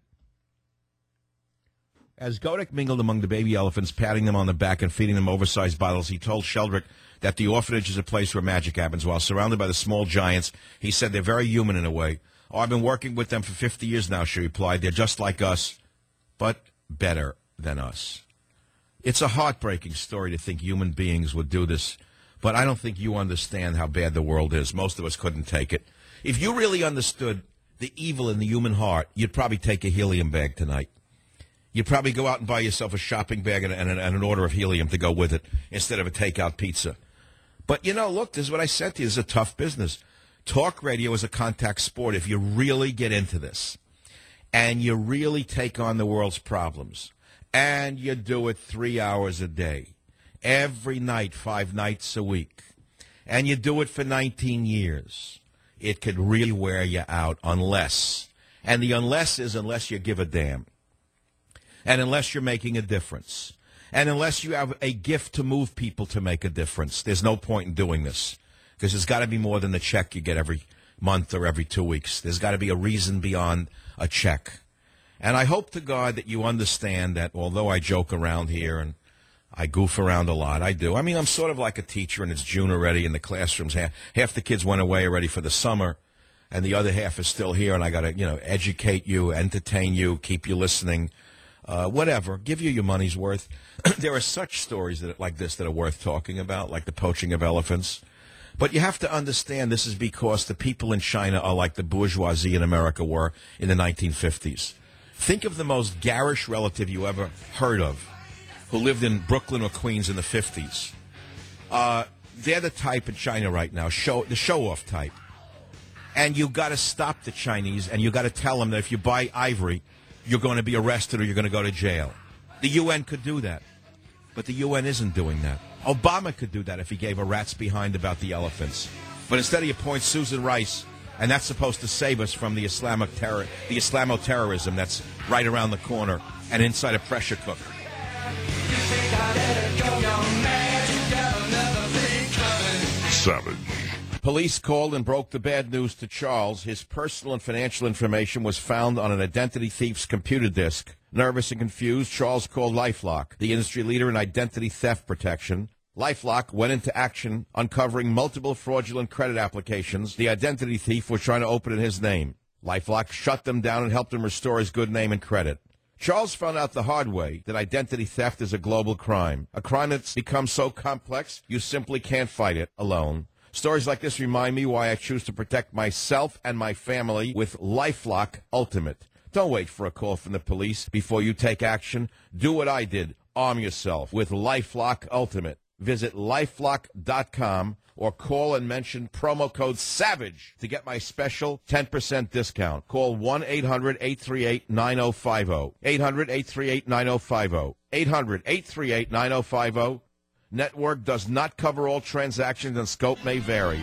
As Godek mingled among the baby elephants, patting them on the back and feeding them oversized bottles, he told Sheldrick that the orphanage is a place where magic happens. While surrounded by the small giants, he said they're very human in a way. Oh, I've been working with them for 50 years now, she replied. They're just like us, but better than us. It's a heartbreaking story to think human beings would do this, but I don't think you understand how bad the world is. Most of us couldn't take it. If you really understood the evil in the human heart, you'd probably take a helium bag tonight. You'd probably go out and buy yourself a shopping bag and an order of helium to go with it instead of a takeout pizza. But, look, this is what I said to you. This is a tough business. Talk radio is a contact sport if you really get into this and you really take on the world's problems and you do it 3 hours a day, every night, 5 nights a week, and you do it for 19 years, it could really wear you out unless you give a damn. And unless you're making a difference. And unless you have a gift to move people to make a difference. There's no point in doing this. because there's got to be more than the check you get every month or every 2 weeks. There's got to be a reason beyond a check. And I hope to God that you understand that although I joke around here and I goof around a lot, I do. I mean, I'm sort of like a teacher, and it's June already in the classrooms. Half the kids went away already for the summer, and the other half is still here, and I got to, educate you, entertain you, keep you listening, whatever, give you your money's worth. There are such stories like this that are worth talking about, like the poaching of elephants. But you have to understand this is because the people in China are like the bourgeoisie in America were in the 1950s. Think of the most garish relative you ever heard of who lived in Brooklyn or Queens in the 50s. They're the type in China right now, the show-off type. And you got to stop the Chinese, and you got to tell them that if you buy ivory, you're going to be arrested or you're going to go to jail. The UN could do that, but the UN isn't doing that. Obama could do that if he gave a rat's behind about the elephants. But instead he appoints Susan Rice, and that's supposed to save us from the Islamo-terrorism that's right around the corner and inside a pressure cooker. Savage. Police called and broke the bad news to Charles. His personal and financial information was found on an identity thief's computer disk. Nervous and confused, Charles called LifeLock, the industry leader in identity theft protection. LifeLock went into action, uncovering multiple fraudulent credit applications the identity thief was trying to open in his name. LifeLock shut them down and helped him restore his good name and credit. Charles found out the hard way that identity theft is a global crime, a crime that's become so complex you simply can't fight it alone. Stories like this remind me why I choose to protect myself and my family with LifeLock Ultimate. Don't wait for a call from the police before you take action. Do what I did. Arm yourself with LifeLock Ultimate. Visit LifeLock.com or call and mention promo code SAVAGE to get my special 10% discount. Call 1-800-838-9050. 800-838-9050. 800-838-9050. Network does not cover all transactions and scope may vary.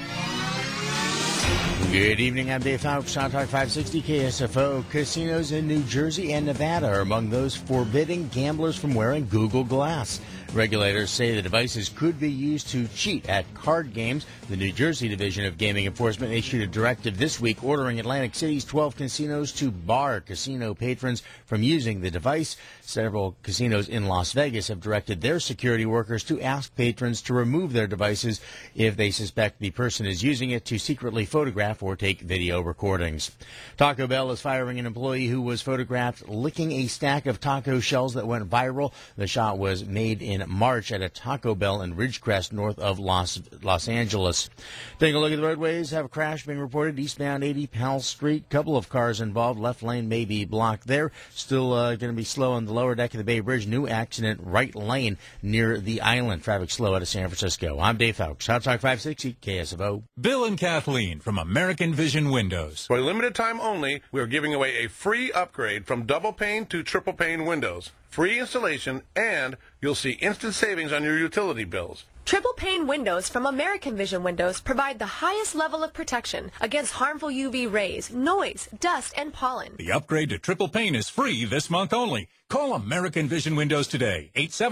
Good evening, I'm Dave Fowler, Sound Talk 560 KSFO. Casinos in New Jersey and Nevada are among those forbidding gamblers from wearing Google Glass. Regulators say the devices could be used to cheat at card games. The New Jersey Division of Gaming Enforcement issued a directive this week ordering Atlantic City's 12 casinos to bar casino patrons from using the device. Several casinos in Las Vegas have directed their security workers to ask patrons to remove their devices if they suspect the person is using it to secretly photograph or take video recordings. Taco Bell is firing an employee who was photographed licking a stack of taco shells that went viral. The shot was made in March at a Taco Bell in Ridgecrest, north of Los Angeles. Taking a look at the roadways, have a crash being reported eastbound 80 Powell Street. Couple of cars involved. Left lane may be blocked there. Still going to be slow on the lower deck of the Bay Bridge. New accident right lane near the island. Traffic slow out of San Francisco. I'm Dave Fowler, South Talk 560 KSFO. Bill and Kathleen from American Vision Windows. For a limited time only, we are giving away a free upgrade from double pane to triple pane windows. Free installation, and you'll see instant savings on your utility bills. Triple pane windows from American Vision Windows provide the highest level of protection against harmful UV rays, noise, dust, and pollen. The upgrade to triple pane is free this month only. Call American Vision Windows today,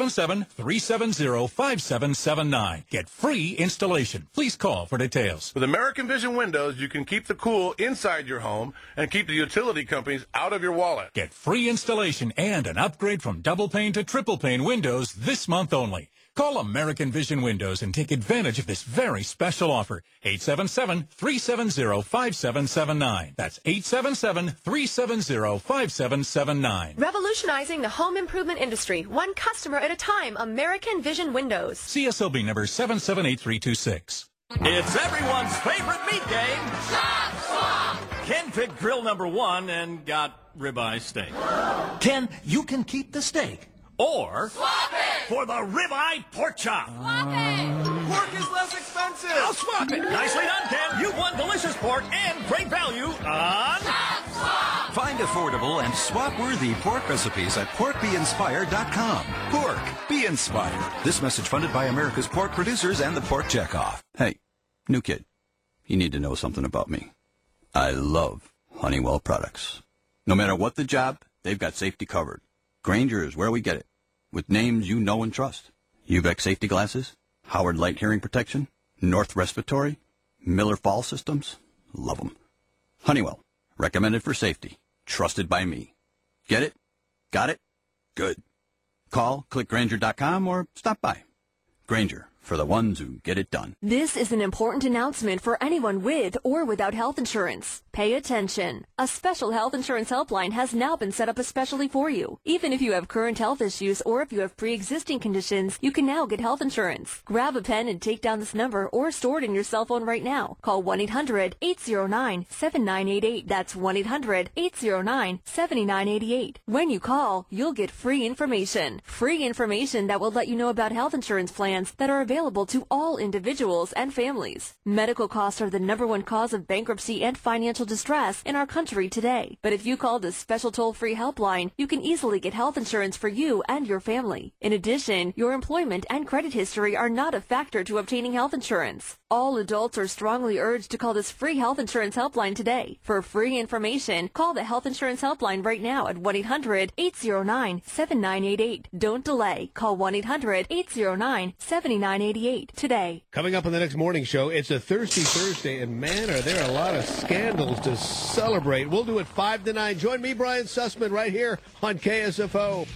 877-370-5779. Get free installation. Please call for details. With American Vision Windows, you can keep the cool inside your home and keep the utility companies out of your wallet. Get free installation and an upgrade from double pane to triple pane windows this month only. Call American Vision Windows and take advantage of this very special offer. 877-370-5779. That's 877-370-5779. Revolutionizing the home improvement industry, one customer at a time. American Vision Windows. CSLB number 778326. It's everyone's favorite meat game. Chop Swap! Ken picked grill number 1 and got ribeye steak. Ken, you can keep the steak. Or swap it for the ribeye pork chop. Swap it. Pork is less expensive. I'll swap it. Nicely done, Ken. You won delicious pork and great value on Chop Swap. Find affordable and swap-worthy pork recipes at porkbeinspired.com. Pork, be inspired. This message funded by America's pork producers and the Pork Checkoff. Hey, new kid, you need to know something about me. I love Honeywell products. No matter what the job, they've got safety covered. Grainger is where we get it, with names you know and trust. UVEC safety glasses, Howard Light hearing protection, North Respiratory, Miller Fall Systems, love them. Honeywell, recommended for safety, trusted by me. Get it? Got it? Good. Call, click Grainger.com, or stop by. Grainger, for the ones who get it done. This is an important announcement for anyone with or without health insurance. Pay attention. A special health insurance helpline has now been set up especially for you. Even if you have current health issues or if you have pre-existing conditions, you can now get health insurance. Grab a pen and take down this number or store it in your cell phone right now. Call 1-800-809-7988. That's 1-800-809-7988. When you call, you'll get free information. Free information that will let you know about health insurance plans that are available to all individuals and families. Medical costs are the #1 cause of bankruptcy and financial distress in our country today. But if you call this special toll-free helpline, you can easily get health insurance for you and your family. In addition, your employment and credit history are not a factor to obtaining health insurance. All adults are strongly urged to call this free health insurance helpline today. For free information, call the health insurance helpline right now at 1-800-809-7988. Don't delay. Call 1-800-809-7988 today. Coming up on the next morning show, it's a Thirsty Thursday, and man, are there a lot of scandals to celebrate. We'll do it 5 to 9. Join me, Brian Sussman, right here on KSFO.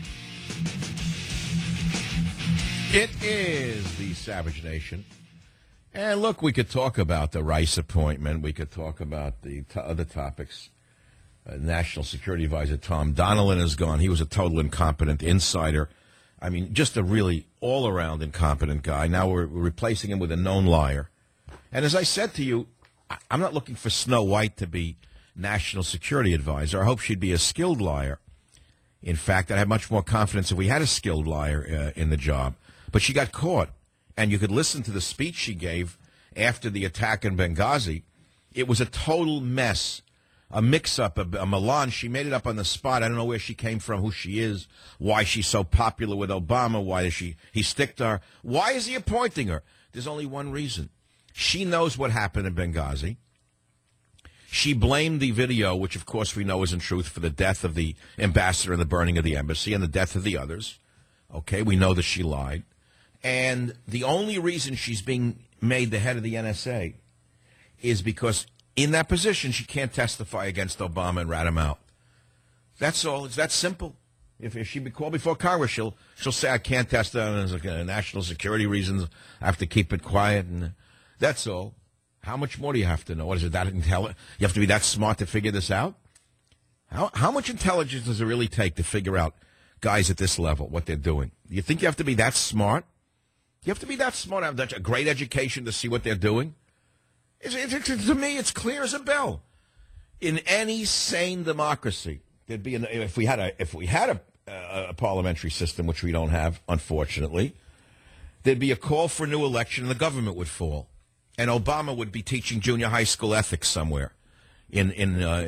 It is the Savage Nation. And look, we could talk about the Rice appointment. We could talk about the other topics. National Security Advisor Tom Donilon is gone. He was a total incompetent insider. I mean, just a really all-around incompetent guy. Now we're replacing him with a known liar. And as I said to you, I'm not looking for Snow White to be National Security Advisor. I hope she'd be a skilled liar. In fact, I'd have much more confidence if we had a skilled liar in the job. But she got caught. And you could listen to the speech she gave after the attack in Benghazi. It was a total mess, a mix-up, a melange. She made it up on the spot. I don't know where she came from, who she is, why she's so popular with Obama, why does he stick to her. Why is he appointing her? There's only one reason. She knows what happened in Benghazi. She blamed the video, which of course we know isn't truth, for the death of the ambassador and the burning of the embassy and the death of the others. Okay, we know that she lied. And the only reason she's being made the head of the NSA is because in that position she can't testify against Obama and rat him out. That's all. It's that simple. If she be called before Congress, she'll say, I can't testify on national security reasons. I have to keep it quiet. And that's all. How much more do you have to know? What is it, that intelligent? You have to be that smart to figure this out? How much intelligence does it really take to figure out guys at this level, what they're doing? You think you have to be that smart? You have to be that smart, have a great education to see what they're doing? To me, it's clear as a bell. In any sane democracy, there'd be if we had a parliamentary system, which we don't have, unfortunately, there'd be a call for a new election, and the government would fall, and Obama would be teaching junior high school ethics somewhere in the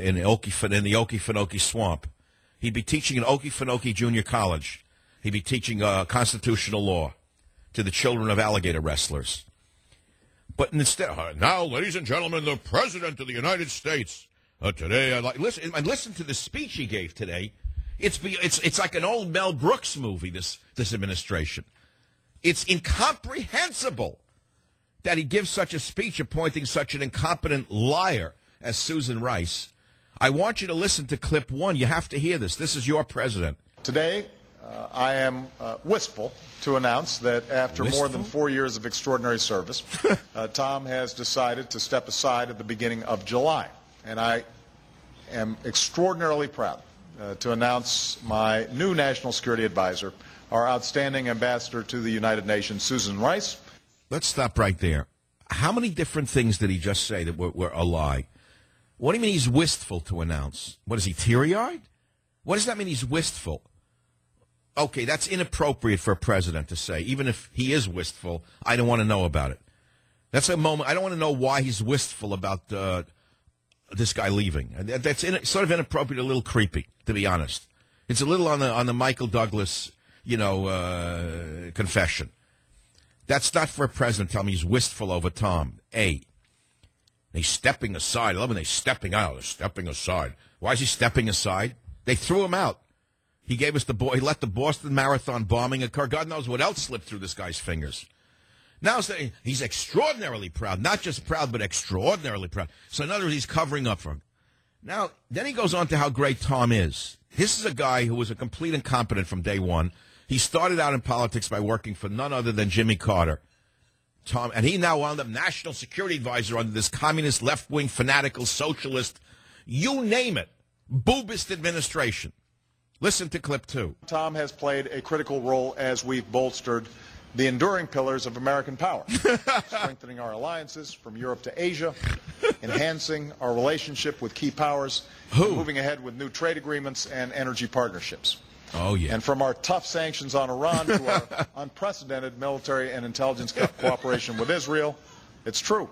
Okefenokee swamp. He'd be teaching in Okefenokee Junior College. He'd be teaching constitutional law to the children of alligator wrestlers. But instead, now, ladies and gentlemen, the President of the United States. Today, listen to the speech he gave today. It's like an old Mel Brooks movie, this administration. It's incomprehensible that he gives such a speech appointing such an incompetent liar as Susan Rice. I want you to listen to clip 1. You have to hear this. This is your president. Today, I am wistful to announce that after more than 4 years of extraordinary service, Tom has decided to step aside at the beginning of July. And I am extraordinarily proud to announce my new National Security Advisor, our outstanding ambassador to the United Nations, Susan Rice. Let's stop right there. How many different things did he just say that were a lie? What do you mean he's wistful to announce? What is he, teary-eyed? What does that mean he's wistful? Okay, that's inappropriate for a president to say. Even if he is wistful, I don't want to know about it. That's a moment. I don't want to know why he's wistful about this guy leaving. That's sort of inappropriate, a little creepy, to be honest. It's a little on the Michael Douglas, confession. That's not for a president to tell me he's wistful over Tom. A. He's stepping aside. I love when they're stepping out. They're stepping aside. Why is he stepping aside? They threw him out. He gave us he let the Boston Marathon bombing occur. God knows what else slipped through this guy's fingers. Now saying he's extraordinarily proud. Not just proud, but extraordinarily proud. So in other words, he's covering up for him. Now, then he goes on to how great Tom is. This is a guy who was a complete incompetent from day one. He started out in politics by working for none other than Jimmy Carter. Tom, and he now wound up national security advisor under this communist, left-wing, fanatical, socialist, you name it, boobist administration. Listen to clip 2. Tom has played a critical role as we've bolstered the enduring pillars of American power, strengthening our alliances from Europe to Asia, enhancing our relationship with key powers, moving ahead with new trade agreements and energy partnerships. Oh, yeah. And from our tough sanctions on Iran to our unprecedented military and intelligence cooperation with Israel, it's true.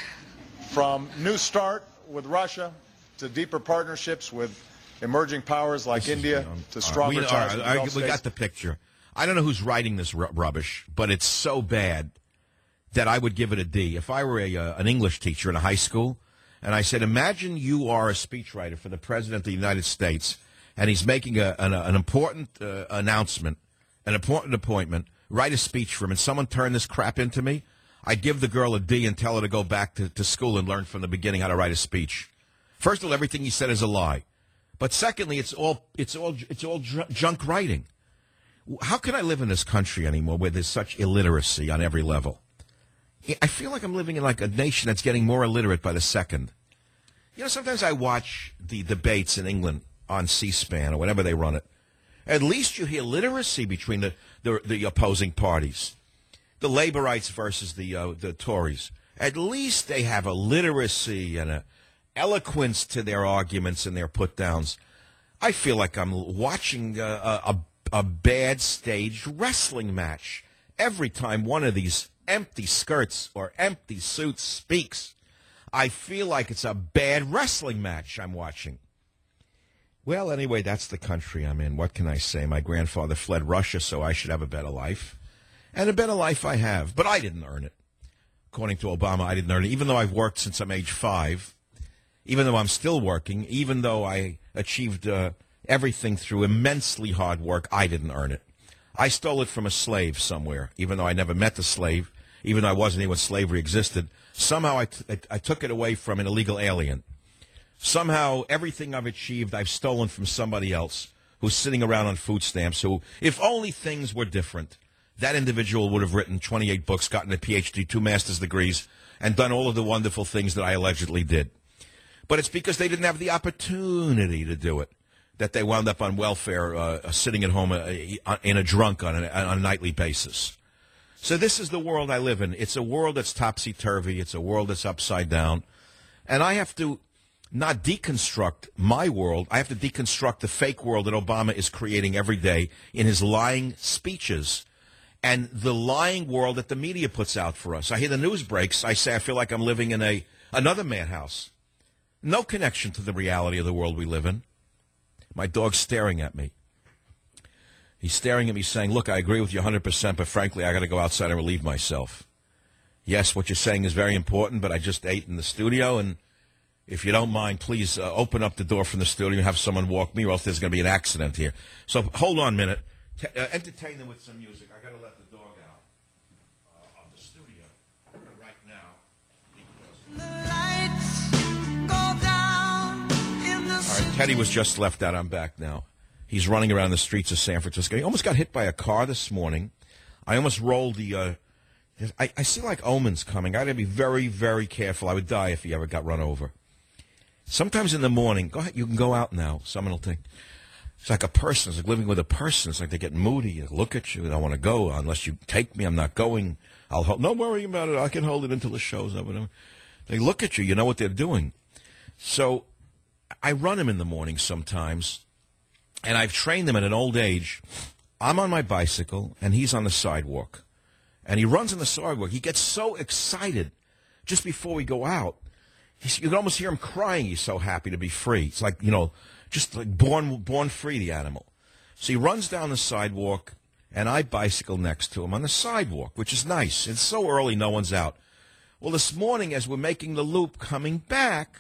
From New START with Russia to deeper partnerships with emerging powers like India to stronger ties with the Gulf we states. got the picture. I don't know who's writing this rubbish, but it's so bad that I would give it a D. If I were an English teacher in a high school, and I said, imagine you are a speechwriter for the President of the United States, and he's making an important announcement, an important appointment, write a speech for him, and someone turned this crap into me, I'd give the girl a D and tell her to go back to school and learn from the beginning how to write a speech. First of all, everything he said is a lie. But secondly, it's all junk writing. How can I live in this country anymore where there's such illiteracy on every level? I feel like I'm living in like a nation that's getting more illiterate by the second. You know, sometimes I watch the debates in England on C-SPAN or whenever they run it. At least you hear literacy between the opposing parties. The Laborites versus the Tories. At least they have a literacy and a eloquence to their arguments and their put-downs. I feel like I'm watching a bad staged wrestling match. Every time one of these empty skirts or empty suits speaks, I feel like it's a bad wrestling match I'm watching. Well, anyway, that's the country I'm in. What can I say? My grandfather fled Russia, so I should have a better life. And a better life I have, but I didn't earn it. According to Obama, I didn't earn it. Even though I've worked since I'm age 5, even though I'm still working, even though I achieved everything through immensely hard work, I didn't earn it. I stole it from a slave somewhere, even though I never met the slave, even though I wasn't here when slavery existed. Somehow I took it away from an illegal alien. Somehow everything I've achieved, I've stolen from somebody else who's sitting around on food stamps, who, if only things were different, that individual would have written 28 books, gotten a PhD, 2 master's degrees, and done all of the wonderful things that I allegedly did. But it's because they didn't have the opportunity to do it that they wound up on welfare, sitting at home in a drunk on a nightly basis. So this is the world I live in. It's a world that's topsy-turvy. It's a world that's upside down. And I have to not deconstruct my world. I have to deconstruct the fake world that Obama is creating every day in his lying speeches and the lying world that the media puts out for us. I hear the news breaks. I say I feel like I'm living in another madhouse. No connection to the reality of the world we live in. My dog's staring at me. He's staring at me saying, look, I agree with you 100%, but frankly, I got to go outside and relieve myself. Yes, what you're saying is very important, but I just ate in the studio, and if you don't mind, please open up the door from the studio and have someone walk me, or else there's going to be an accident here. So hold on a minute. Entertain them with some music. I got to let the dog out of the studio right now. All right, Teddy was just left out. I'm back now. He's running around the streets of San Francisco. He almost got hit by a car this morning. I almost rolled the... I see like omens coming. I got to be very, very careful. I would die if he ever got run over. Sometimes in the morning, go ahead, you can go out now. Someone will think... It's like a person. It's like living with a person. It's like they get moody. They look at you. They don't want to go unless you take me. I'm not going. I'll hold. Don't worry about it. I can hold it until the show's over. They look at you. You know what they're doing. So I run him in the morning sometimes, and I've trained him at an old age. I'm on my bicycle, and he's on the sidewalk. And he runs on the sidewalk. He gets so excited just before we go out. You can almost hear him crying. He's so happy to be free. It's like, just like born free, the animal. So he runs down the sidewalk, and I bicycle next to him on the sidewalk, which is nice. It's so early, no one's out. Well, this morning, as we're making the loop coming back,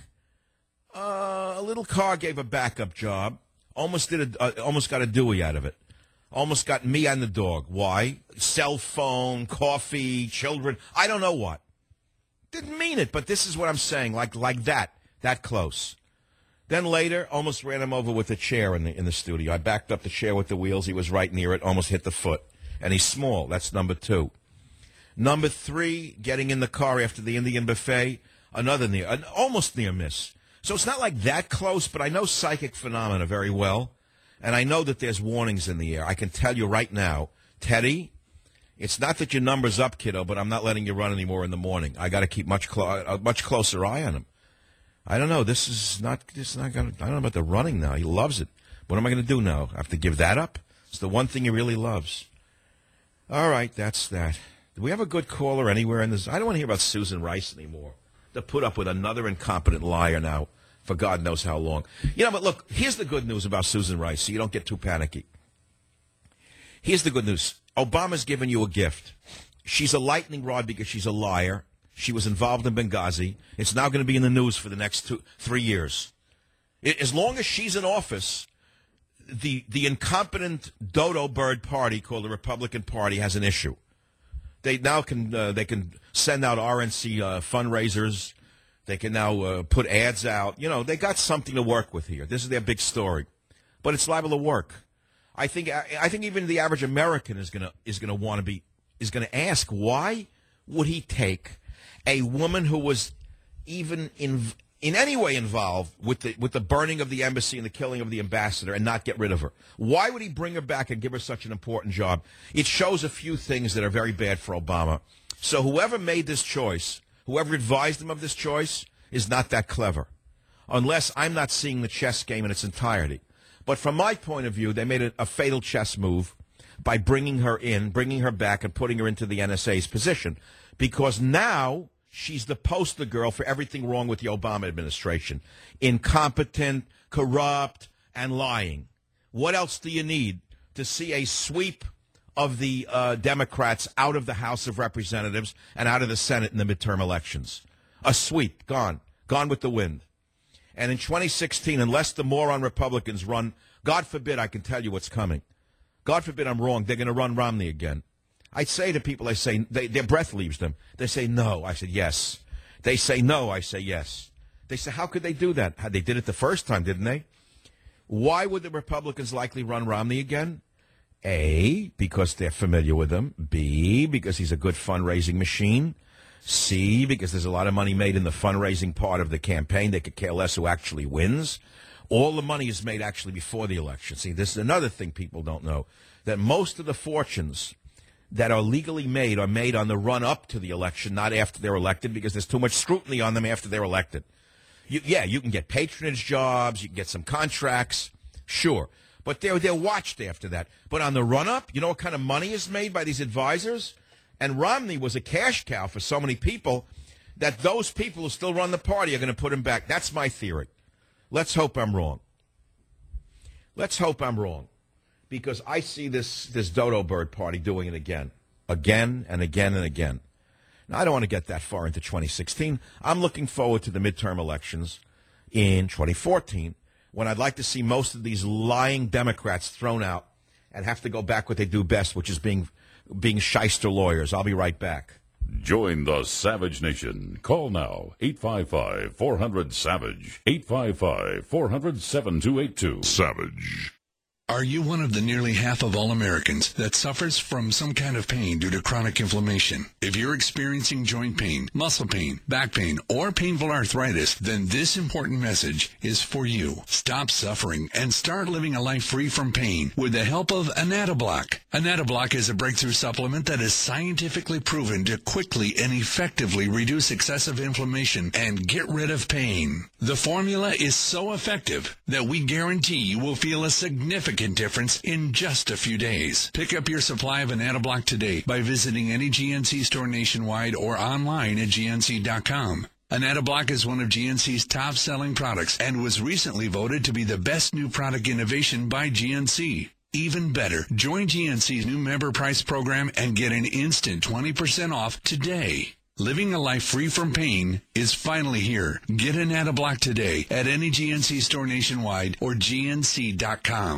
a little car gave a backup job. Almost got a Dewey out of it. Almost got me and the dog. Why? Cell phone, coffee, children. I don't know what. Didn't mean it, but this is what I'm saying. Like that close. Then later, almost ran him over with a chair in the studio. I backed up the chair with the wheels. He was right near it, almost hit the foot. And he's small. That's number 2. Number 3, getting in the car after the Indian buffet. Almost near miss. So it's not like that close, but I know psychic phenomena very well. And I know that there's warnings in the air. I can tell you right now, Teddy, it's not that your number's up, kiddo, but I'm not letting you run anymore in the morning. I got to keep a much closer eye on him. I don't know. This is not going to, I don't know about the running now. He loves it. What am I going to do now? I have to give that up? It's the one thing he really loves. All right, that's that. Do we have a good caller anywhere in this? I don't want to hear about Susan Rice anymore. To put up with another incompetent liar now for God knows how long. But look, here's the good news about Susan Rice, so you don't get too panicky. Here's the good news. Obama's given you a gift. She's a lightning rod because she's a liar. She was involved in Benghazi. It's now going to be in the news for the next 3 years. As long as she's in office, the incompetent dodo bird party called the Republican Party has an issue. They now can send out RNC fundraisers. They can now put ads out. They got something to work with here. This is their big story, but it's liable to work. I think even the average American is going to ask, why would he take a woman who was even in any way involved with the burning of the embassy and the killing of the ambassador and not get rid of her? Why would he bring her back and give her such an important job? It shows a few things that are very bad for Obama. So whoever made this choice, whoever advised him of this choice, is not that clever, unless I'm not seeing the chess game in its entirety. But from my point of view, they made a fatal chess move by bringing her back, and putting her into the NSA's position, because now she's the poster girl for everything wrong with the Obama administration. Incompetent, corrupt, and lying. What else do you need to see a sweep of the Democrats out of the House of Representatives and out of the Senate in the midterm elections? A sweep, gone with the wind. And in 2016, unless the moron Republicans run, God forbid I can tell you what's coming. God forbid I'm wrong. They're going to run Romney again. I say to people, their breath leaves them. They say no. I said yes. They say no. I say yes. They say, how could they do that? They did it the first time, didn't they? Why would the Republicans likely run Romney again? A, because they're familiar with him. B, because he's a good fundraising machine. C, because there's a lot of money made in the fundraising part of the campaign. They could care less who actually wins. All the money is made actually before the election. See, this is another thing people don't know, that most of the fortunes that are legally made are made on the run-up to the election, not after they're elected, because there's too much scrutiny on them after they're elected. You can get patronage jobs, you can get some contracts, sure. But they're watched after that. But on the run-up, you know what kind of money is made by these advisors? And Romney was a cash cow for so many people that those people who still run the party are going to put him back. That's my theory. Let's hope I'm wrong. Let's hope I'm wrong. Because I see this dodo bird party doing it again. Again and again and again. Now, I don't want to get that far into 2016. I'm looking forward to the midterm elections in 2014, when I'd like to see most of these lying Democrats thrown out and have to go back what they do best, which is being shyster lawyers. I'll be right back. Join the Savage Nation. Call now, 855-400-SAVAGE, 855-400-7282. Savage. Are you one of the nearly half of all Americans that suffers from some kind of pain due to chronic inflammation? If you're experiencing joint pain, muscle pain, back pain, or painful arthritis, then this important message is for you. Stop suffering and start living a life free from pain with the help of Anatoblock. Anatoblock is a breakthrough supplement that is scientifically proven to quickly and effectively reduce excessive inflammation and get rid of pain. The formula is so effective that we guarantee you will feel a significant difference in just a few days. Pick up your supply of Anatoblock today by visiting any GNC store nationwide or online at GNC.com. Anatoblock is one of GNC's top-selling products and was recently voted to be the best new product innovation by GNC. Even better, join GNC's new member price program and get an instant 20% off today. Living a life free from pain is finally here. Get Anatoblock today at any GNC store nationwide or GNC.com.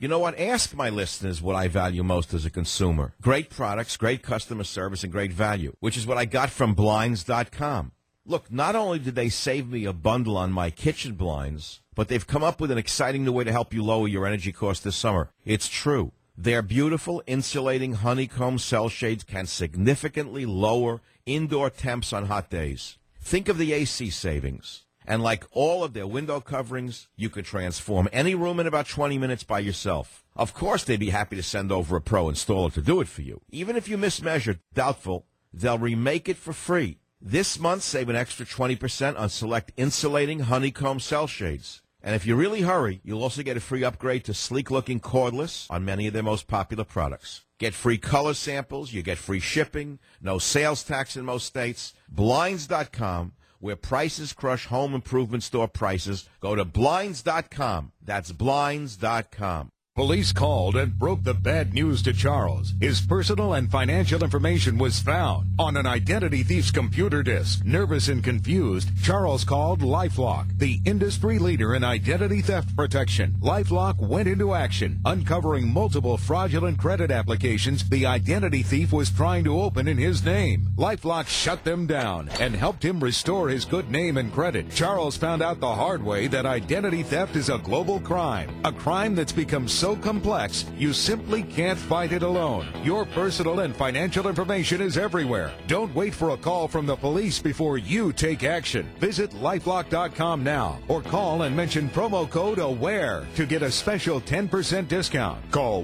You know what? Ask my listeners what I value most as a consumer. Great products, great customer service, and great value, which is what I got from Blinds.com. Look, not only did they save me a bundle on my kitchen blinds, but they've come up with an exciting new way to help you lower your energy costs this summer. It's true. Their beautiful insulating honeycomb cell shades can significantly lower indoor temps on hot days. Think of the AC savings. And like all of their window coverings, you could transform any room in about 20 minutes by yourself. Of course, they'd be happy to send over a pro installer to do it for you. Even if you mismeasured, doubtful, they'll remake it for free. This month, save an extra 20% on select insulating honeycomb cell shades. And if you really hurry, you'll also get a free upgrade to sleek-looking cordless on many of their most popular products. Get free color samples, you get free shipping, no sales tax in most states. Blinds.com, where prices crush home improvement store prices. Go to Blinds.com. That's Blinds.com. Police called and broke the bad news to Charles. His personal and financial information was found on an identity thief's computer disk. Nervous and confused, Charles called LifeLock, the industry leader in identity theft protection. LifeLock went into action, uncovering multiple fraudulent credit applications the identity thief was trying to open in his name. LifeLock shut them down and helped him restore his good name and credit. Charles found out the hard way that identity theft is a global crime, a crime that's become so complex, you simply can't fight it alone. Your personal and financial information is everywhere. Don't wait for a call from the police before you take action. Visit LifeLock.com now or call and mention promo code AWARE to get a special 10% discount. Call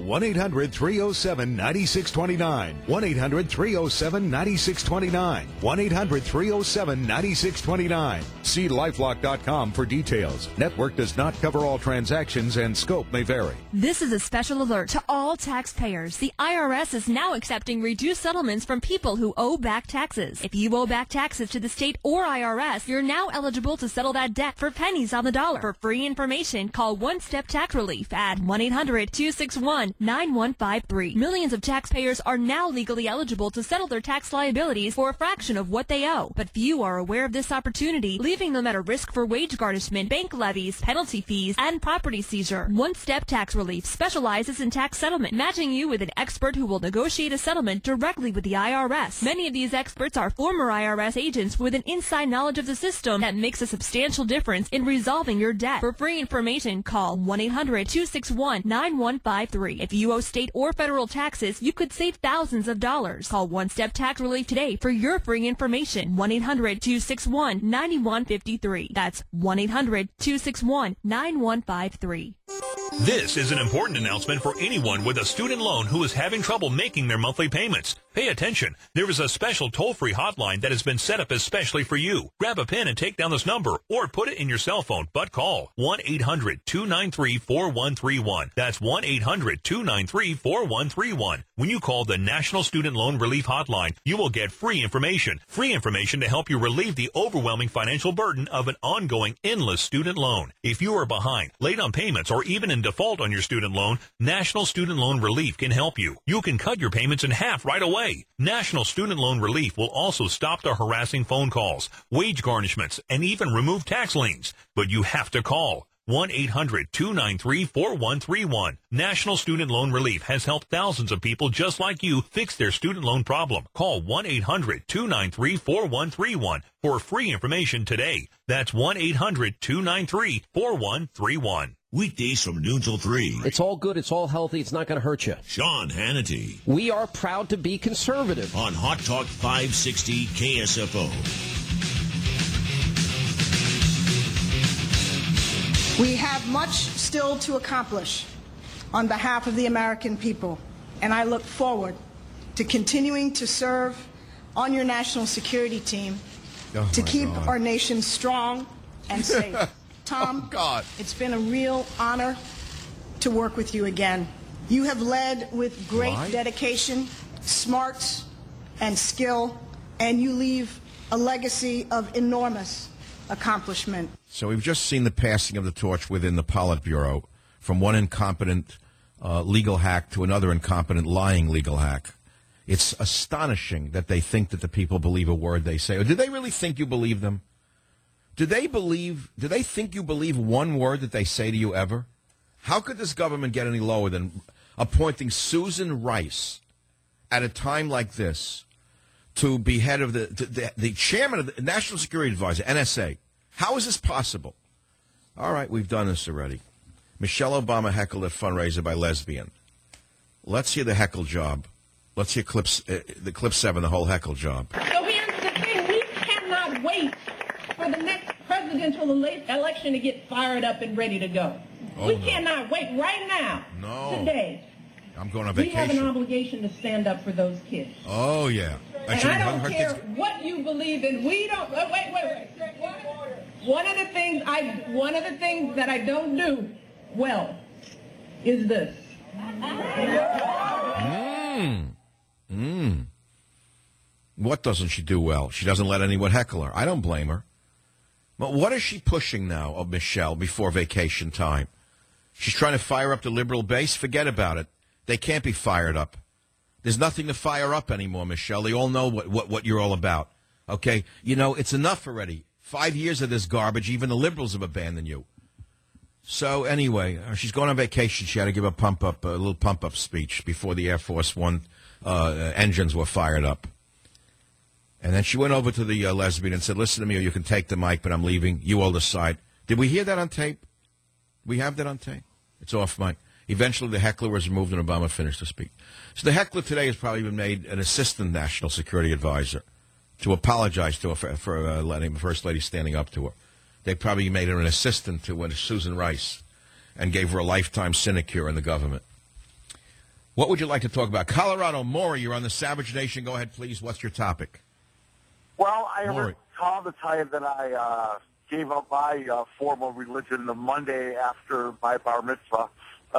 1-800-307-9629. 1-800-307-9629. 1-800-307-9629. See LifeLock.com for details. Network does not cover all transactions and scope may vary. This is a special alert to all taxpayers. The IRS is now accepting reduced settlements from people who owe back taxes. If you owe back taxes to the state or IRS, you're now eligible to settle that debt for pennies on the dollar. For free information, call One Step Tax Relief at 1-800-261-9153. Millions of taxpayers are now legally eligible to settle their tax liabilities for a fraction of what they owe. But few are aware of this opportunity, leaving them at a risk for wage garnishment, bank levies, penalty fees, and property seizure. One Step Tax Relief specializes in tax settlement, matching you with an expert who will negotiate a settlement directly with the IRS. Many of these experts are former IRS agents with an inside knowledge of the system that makes a substantial difference in resolving your debt. For free information, call 1-800-261-9153. If you owe state or federal taxes, you could save thousands of dollars. Call One Step Tax Relief today for your free information. 1-800-261-9153. That's 1-800-261-9153. This is an important announcement for anyone with a student loan who is having trouble making their monthly payments. Pay attention. There is a special toll-free hotline that has been set up especially for you. Grab a pen and take down this number or put it in your cell phone, but call 1-800-293-4131. That's 1-800-293-4131. When you call the National Student Loan Relief Hotline, you will get free information to help you relieve the overwhelming financial burden of an ongoing endless student loan. If you are behind, late on payments, or even in default on your student loan, National Student Loan Relief can help you. You can cut your payments in half right away. National Student Loan Relief will also stop the harassing phone calls, wage garnishments, and even remove tax liens. But you have to call 1-800-293-4131. National Student Loan Relief has helped thousands of people just like you fix their student loan problem. Call 1-800-293-4131 for free information today. That's 1-800-293-4131. Weekdays from noon till 3. It's all good. It's all healthy. It's not going to hurt you. Sean Hannity. We are proud to be conservative. On Hot Talk 560 KSFO. We have much still to accomplish on behalf of the American people, and I look forward to continuing to serve on your national security team to keep our nation strong and safe. Tom, it's been a real honor to work with you again. You have led with great dedication, smarts, and skill, and you leave a legacy of enormous accomplishment. So we've just seen the passing of the torch within the Politburo from one incompetent legal hack to another incompetent lying legal hack. It's astonishing that they think that the people believe a word they say. Or do they really think you believe them? Do they think you believe one word that they say to you ever? How could this government get any lower than appointing Susan Rice at a time like this to be head of the chairman of the National Security Advisor, NSA? How is this possible? All right, we've done this already. Michelle Obama heckled at fundraiser by lesbian. Let's hear the heckle job. Let's hear the clip 7, the whole heckle job. So here's the thing. We cannot wait for the next presidential election to get fired up and ready to go. We cannot wait right now, today. I'm going on We vacation. have an obligation to stand up for those kids. Oh, yeah. And I don't care what you believe in. We don't. Wait. One of the things that I don't do well is this. What doesn't she do well? She doesn't let anyone heckle her. I don't blame her. But what is she pushing now of Michelle before vacation time? She's trying to fire up the liberal base? Forget about it. They can't be fired up. There's nothing to fire up anymore, Michelle. They all know what you're all about. Okay? You know, it's enough already. 5 years of this garbage. Even the liberals have abandoned you. So anyway, she's going on vacation. She had to give a little pump-up speech before the Air Force One engines were fired up. And then she went over to the lesbian and said, listen to me, or you can take the mic, but I'm leaving. You all decide. Did we hear that on tape? We have that on tape? It's off mic. Eventually, the heckler was removed and Obama finished the speech. So the heckler today has probably been made an assistant national security advisor to apologize to her for letting the First Lady standing up to her. They probably made her an assistant to Susan Rice and gave her a lifetime sinecure in the government. What would you like to talk about? Colorado, Maury, you're on the Savage Nation. Go ahead, please. What's your topic? Well, I recall the time that I gave up my formal religion the Monday after my bar mitzvah.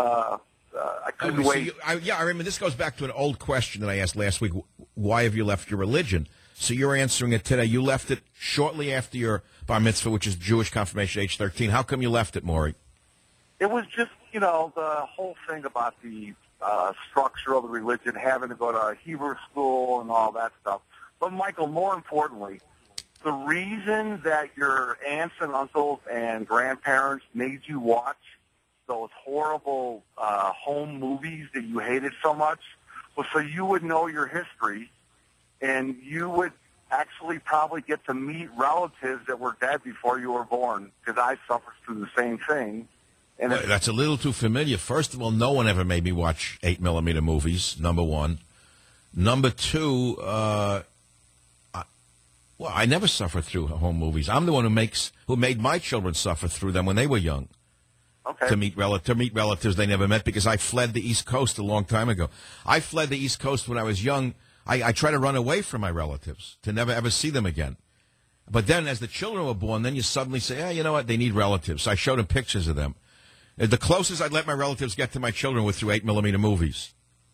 I couldn't wait. I remember this goes back to an old question that I asked last week. Why have you left your religion? So you're answering it today. You left it shortly after your bar mitzvah, which is Jewish confirmation, age 13. How come you left it, Maury? It was just, the whole thing about the structure of the religion, having to go to Hebrew school and all that stuff. But, Michael, more importantly, the reason that your aunts and uncles and grandparents made you watch those horrible home movies that you hated so much was so you would know your history and you would actually probably get to meet relatives that were dead before you were born, because I suffered through the same thing. And Well, that's a little too familiar. First of all, no one ever made me watch 8mm movies, number one. Number two, I never suffered through home movies. I'm the one who made my children suffer through them when they were young. Okay. To meet relatives they never met, because I fled the East Coast a long time ago. I fled the East Coast when I was young. I tried to run away from my relatives to never ever see them again. But then as the children were born, then you suddenly say, you know what, they need relatives. So I showed them pictures of them. The closest I'd let my relatives get to my children was through 8mm movies.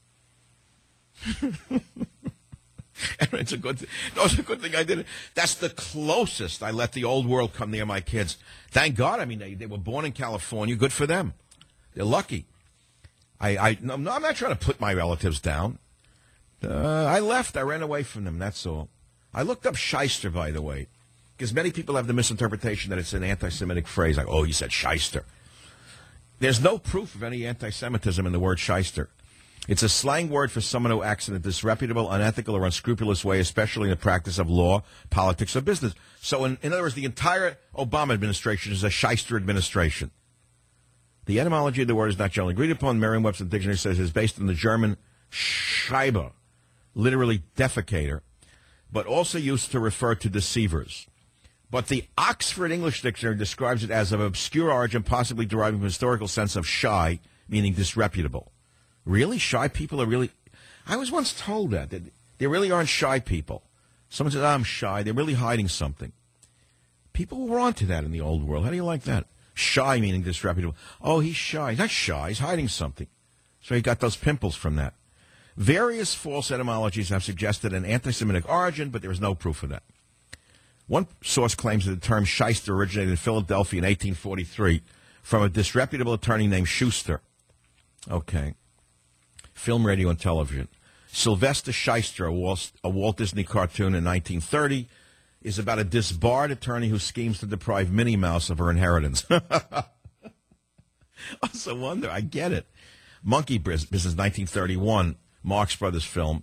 It's a good thing I did it. That's the closest I let the old world come near my kids. Thank God. I mean, they were born in California. Good for them. They're lucky. I'm not trying to put my relatives down. I left. I ran away from them. That's all. I looked up shyster, by the way, because many people have the misinterpretation that it's an anti-Semitic phrase. Like, oh, you said shyster. There's no proof of any anti-Semitism in the word shyster. It's a slang word for someone who acts in a disreputable, unethical, or unscrupulous way, especially in the practice of law, politics, or business. So, in other words, the entire Obama administration is a shyster administration. The etymology of the word is not generally agreed upon. Merriam-Webster Dictionary says it is based on the German Scheibe, literally defecator, but also used to refer to deceivers. But the Oxford English Dictionary describes it as of obscure origin, possibly deriving from a historical sense of shy, meaning disreputable. Really? Shy people are really... I was once told that there really aren't shy people. Someone says, I'm shy. They're really hiding something. People were onto that in the old world. How do you like that? Shy meaning disreputable. Oh, he's shy. He's not shy. He's hiding something. So he got those pimples from that. Various false etymologies have suggested an anti-Semitic origin, but there is no proof of that. One source claims that the term shyster originated in Philadelphia in 1843 from a disreputable attorney named Schuster. Okay. Film, radio, and television. Sylvester Shyster, a Walt Disney cartoon in 1930, is about a disbarred attorney who schemes to deprive Minnie Mouse of her inheritance. It's a wonder. I get it. Monkey Business, 1931, Marx Brothers film.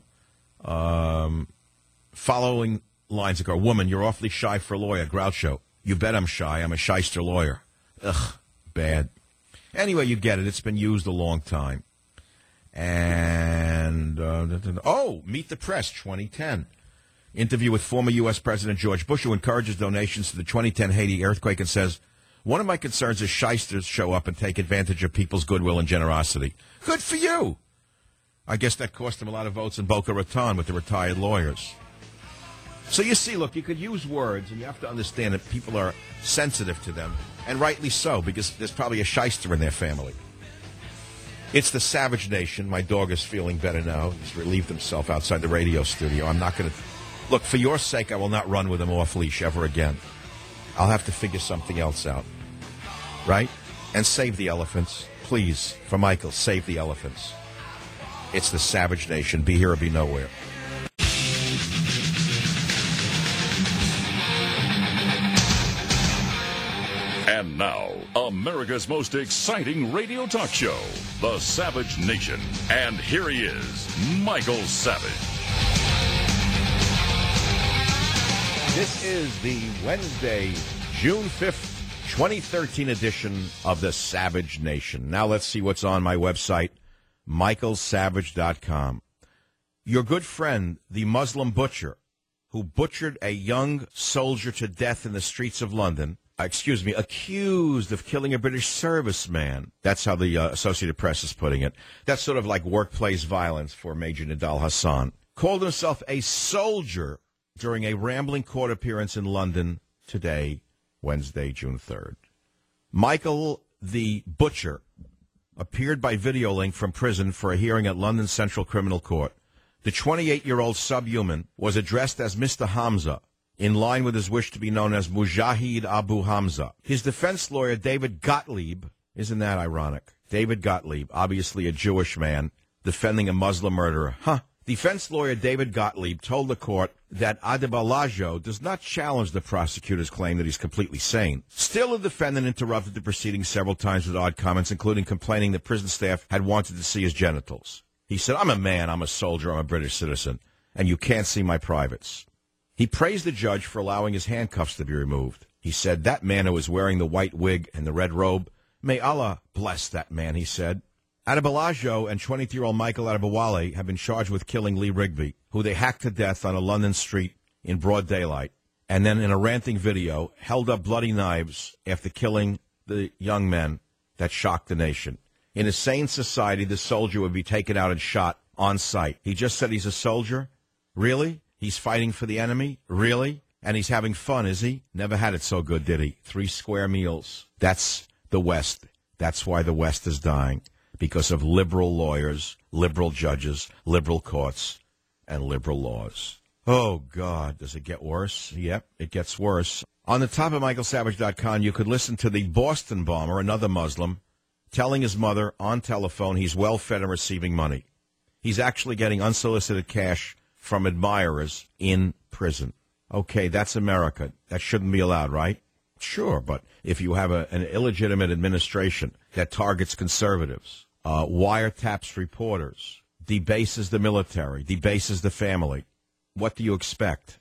Following lines that go, woman, you're awfully shy for a lawyer. Groucho. You bet I'm shy. I'm a shyster lawyer. Ugh, bad. Anyway, you get it. It's been used a long time. And, Meet the Press, 2010. Interview with former U.S. President George Bush, who encourages donations to the 2010 Haiti earthquake and says, one of my concerns is shysters show up and take advantage of people's goodwill and generosity. Good for you. I guess that cost him a lot of votes in Boca Raton with the retired lawyers. So you see, look, you could use words, and you have to understand that people are sensitive to them, and rightly so, because there's probably a shyster in their family. It's the Savage Nation. My dog is feeling better now. He's relieved himself outside the radio studio. I'm not going to... Look, for your sake, I will not run with him off-leash ever again. I'll have to figure something else out. Right? And save the elephants. Please, for Michael, save the elephants. It's the Savage Nation. Be here or be nowhere. And now, America's most exciting radio talk show, The Savage Nation. And here he is, Michael Savage. This is the Wednesday, June 5th, 2013 edition of The Savage Nation. Now let's see what's on my website, michaelsavage.com. Your good friend, the Muslim butcher, who butchered a young soldier to death in the streets of London, accused of killing a British serviceman. That's how the Associated Press is putting it. That's sort of like workplace violence for Major Nidal Hassan. Called himself a soldier during a rambling court appearance in London today, Wednesday, June 3rd. Michael the Butcher appeared by video link from prison for a hearing at London Central Criminal Court. The 28-year-old subhuman was addressed as Mr. Hamza, in line with his wish to be known as Mujahid Abu Hamza. His defense lawyer, David Gottlieb, isn't that ironic? David Gottlieb, obviously a Jewish man, defending a Muslim murderer. Defense lawyer David Gottlieb told the court that Adebayo does not challenge the prosecutor's claim that he's completely sane. Still, the defendant interrupted the proceedings several times with odd comments, including complaining that prison staff had wanted to see his genitals. He said, I'm a man, I'm a soldier, I'm a British citizen, and you can't see my privates. He praised the judge for allowing his handcuffs to be removed. He said, that man who was wearing the white wig and the red robe, may Allah bless that man, he said. Adebayo and 23-year-old Michael Adebowale have been charged with killing Lee Rigby, who they hacked to death on a London street in broad daylight, and then in a ranting video held up bloody knives after killing the young men that shocked the nation. In a sane society, the soldier would be taken out and shot on sight. He just said he's a soldier? Really? He's fighting for the enemy? Really? And he's having fun, is he? Never had it so good, did he? 3 square meals. That's the West. That's why the West is dying. Because of liberal lawyers, liberal judges, liberal courts, and liberal laws. Oh, God, does it get worse? Yep, it gets worse. On the top of michaelsavage.com, you could listen to the Boston bomber, another Muslim, telling his mother on telephone he's well-fed and receiving money. He's actually getting unsolicited cash from admirers in prison. Okay, that's America. That shouldn't be allowed, right? Sure, but if you have an illegitimate administration that targets conservatives, wiretaps reporters, debases the military, debases the family, what do you expect?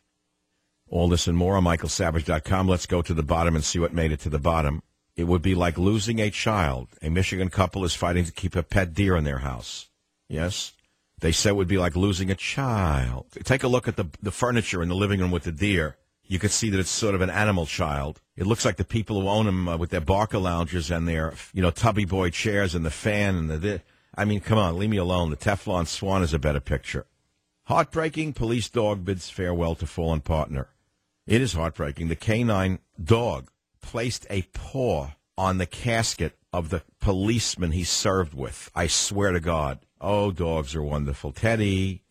All this and more on michaelsavage.com. Let's go to the bottom and see what made it to the bottom. It would be like losing a child. A Michigan couple is fighting to keep a pet deer in their house. Yes? They said it would be like losing a child. Take a look at the furniture in the living room with the deer. You could see that it's sort of an animal child. It looks like the people who own them with their Barker lounges and their, tubby boy chairs and the fan and I mean, come on, leave me alone. The Teflon Swan is a better picture. Heartbreaking, police dog bids farewell to fallen partner. It is heartbreaking. The canine dog placed a paw on the casket of the policeman he served with. I swear to God. Oh, dogs are wonderful. Teddy.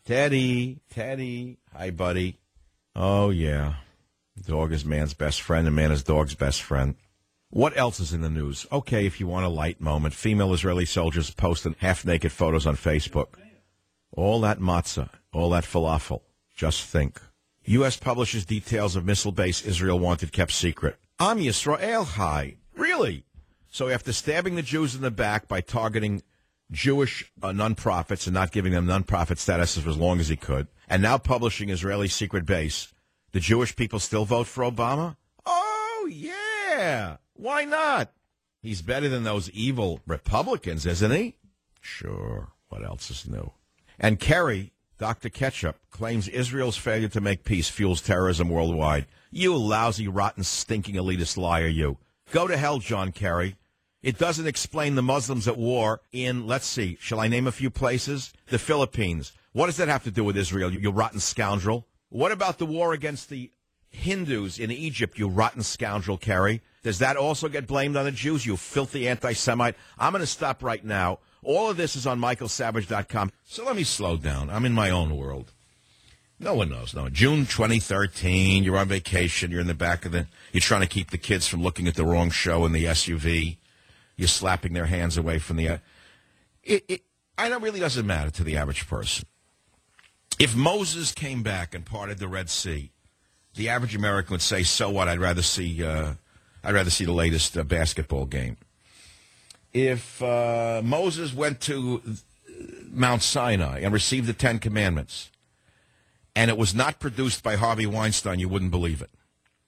Hi, buddy. Oh, yeah. Dog is man's best friend, and man is dog's best friend. What else is in the news? Okay, if you want a light moment, female Israeli soldiers posting half-naked photos on Facebook. All that matzah, all that falafel. Just think. U.S. publishes details of missile base Israel wanted kept secret. Am Yisrael High. Really? So after stabbing the Jews in the back by targeting Jewish nonprofits and not giving them nonprofit status for as long as he could, and now publishing Israeli secret base, the Jewish people still vote for Obama? Oh, yeah. Why not? He's better than those evil Republicans, isn't he? Sure. What else is new? And Kerry, Dr. Ketchup, claims Israel's failure to make peace fuels terrorism worldwide. You lousy, rotten, stinking elitist liar, you. Go to hell, John Kerry. It doesn't explain the Muslims at war in, let's see, shall I name a few places? The Philippines. What does that have to do with Israel, you rotten scoundrel? What about the war against the Hindus in Egypt, you rotten scoundrel, Kerry? Does that also get blamed on the Jews, you filthy anti-Semite? I'm going to stop right now. All of this is on michaelsavage.com. So let me slow down. I'm in my own world. No one knows. No. June 2013, you're on vacation. You're in the back of you're trying to keep the kids from looking at the wrong show in the SUV. You're slapping their hands away from the... I know it really doesn't matter to the average person. If Moses came back and parted the Red Sea, the average American would say, so what? I'd rather see the latest basketball game. If Moses went to Mount Sinai and received the Ten Commandments, and it was not produced by Harvey Weinstein, you wouldn't believe it.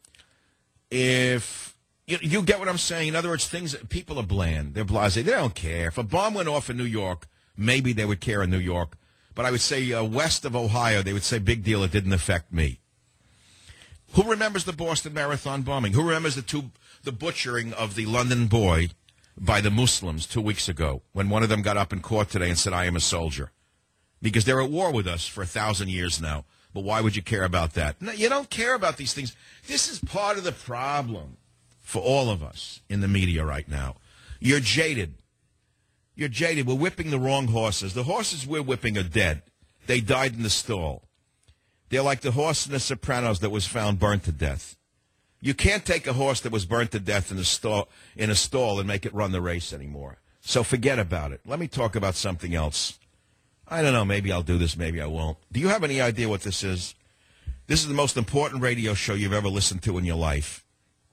If you get what I'm saying? In other words, people are bland. They're blasé. They don't care. If a bomb went off in New York, maybe they would care in New York. But I would say west of Ohio, they would say, big deal, it didn't affect me. Who remembers the Boston Marathon bombing? Who remembers the butchering of the London boy by the Muslims 2 weeks ago when one of them got up in court today and said, I am a soldier? Because they're at war with us for 1,000 years now. But why would you care about that? No, you don't care about these things. This is part of the problem for all of us in the media right now. You're jaded. You're jaded. We're whipping the wrong horses. The horses we're whipping are dead. They died in the stall. They're like the horse in The Sopranos that was found burnt to death. You can't take a horse that was burnt to death in a stall and make it run the race anymore. So forget about it. Let me talk about something else. I don't know. Maybe I'll do this. Maybe I won't. Do you have any idea what this is? This is the most important radio show you've ever listened to in your life.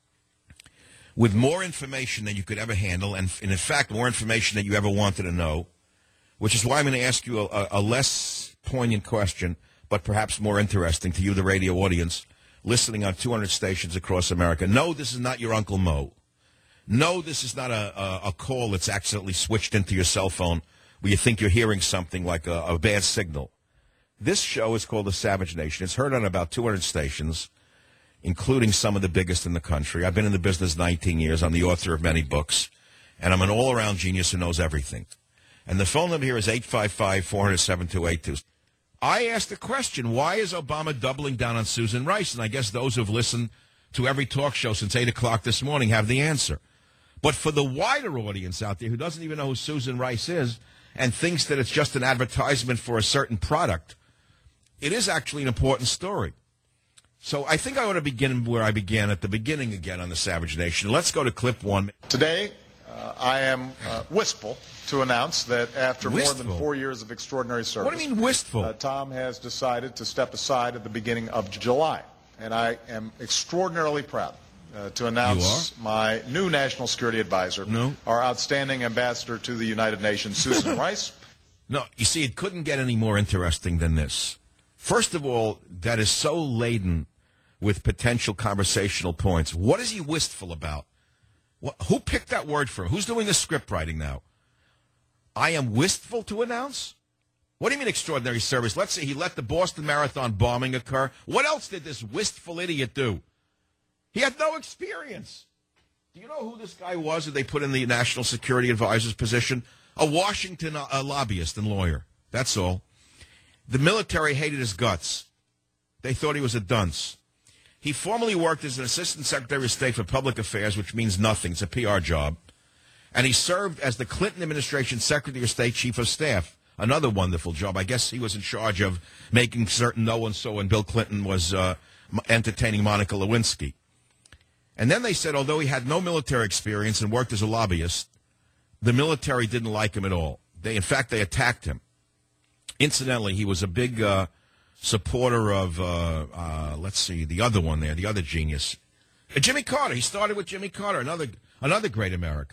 With more information than you could ever handle, and in fact, more information than you ever wanted to know, which is why I'm going to ask you a less poignant question, but perhaps more interesting to you, the radio audience, listening on 200 stations across America. No, this is not your Uncle Mo. No, this is not a call that's accidentally switched into your cell phone where you think you're hearing something like a bad signal. This show is called The Savage Nation. It's heard on about 200 stations, including some of the biggest in the country. I've been in the business 19 years. I'm the author of many books, and I'm an all-around genius who knows everything. And the phone number here is 855-400-7282. I asked the question, why is Obama doubling down on Susan Rice? And I guess those who have listened to every talk show since 8 o'clock this morning have the answer. But for the wider audience out there who doesn't even know who Susan Rice is and thinks that it's just an advertisement for a certain product, it is actually an important story. So I think I ought to begin where I began at the beginning again on the Savage Nation. Let's go to clip one. Today, I am wistful to announce that after more than 4 years of extraordinary service... What do you mean wistful? Tom has decided to step aside at the beginning of July. And I am extraordinarily proud to announce my new national security advisor, our outstanding ambassador to the United Nations, Susan Rice. No, you see, it couldn't get any more interesting than this. First of all, that is so laden with potential conversational points. What is he wistful about? Who picked that word for him? Who's doing the script writing now? I am wistful to announce? What do you mean extraordinary service? Let's say he let the Boston Marathon bombing occur. What else did this wistful idiot do? He had no experience. Do you know who this guy was that they put in the national security advisor's position? A Washington lobbyist and lawyer. That's all. The military hated his guts. They thought he was a dunce. He formerly worked as an assistant secretary of state for public affairs, which means nothing. It's a PR job. And he served as the Clinton administration secretary of state chief of staff. Another wonderful job. I guess he was in charge of making certain no one saw when Bill Clinton was entertaining Monica Lewinsky. And then they said, although he had no military experience and worked as a lobbyist, the military didn't like him at all. In fact, they attacked him. Incidentally, he was a big supporter of, let's see, the other one there, the other genius. Jimmy Carter. He started with Jimmy Carter, another great American.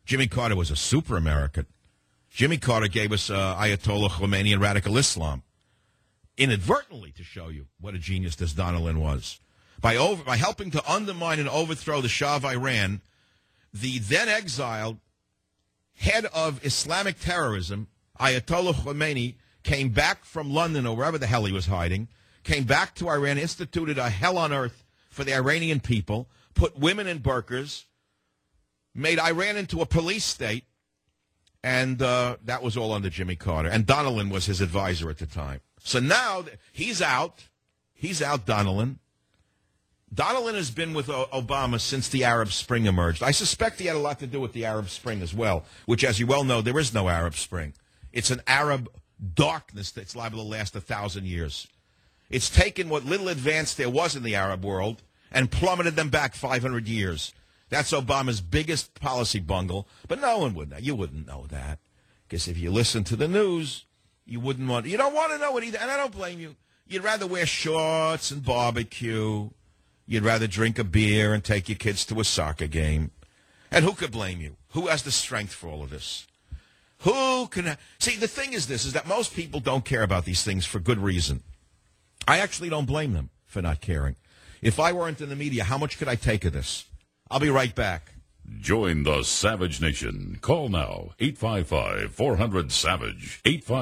Jimmy Carter was a super American. Jimmy Carter gave us Ayatollah Khomeini and radical Islam, inadvertently, to show you what a genius this Donilon was. By helping to undermine and overthrow the Shah of Iran, the then exiled head of Islamic terrorism, Ayatollah Khomeini, came back from London or wherever the hell he was hiding, came back to Iran, instituted a hell on earth for the Iranian people, put women in burqas, made Iran into a police state, and that was all under Jimmy Carter. And Donilon was his advisor at the time. So now he's out. He's out, Donilon. Donilon has been with Obama since the Arab Spring emerged. I suspect he had a lot to do with the Arab Spring as well, which, as you well know, there is no Arab Spring. It's an Arab darkness that's liable to last 1,000 years. It's taken what little advance there was in the Arab world and plummeted them back 500 years. That's Obama's biggest policy bungle, but no one would know. You wouldn't know that, because if you listen to the news, you don't want to know it either, and I don't blame you. You'd rather wear shorts and barbecue. You'd rather drink a beer and take your kids to a soccer game. And who could blame you? Who has the strength for all of this? Who can... See, the thing is this, is that most people don't care about these things for good reason. I actually don't blame them for not caring. If I weren't in the media, how much could I take of this? I'll be right back. Join the Savage Nation. Call now, 855-400-SAVAGE,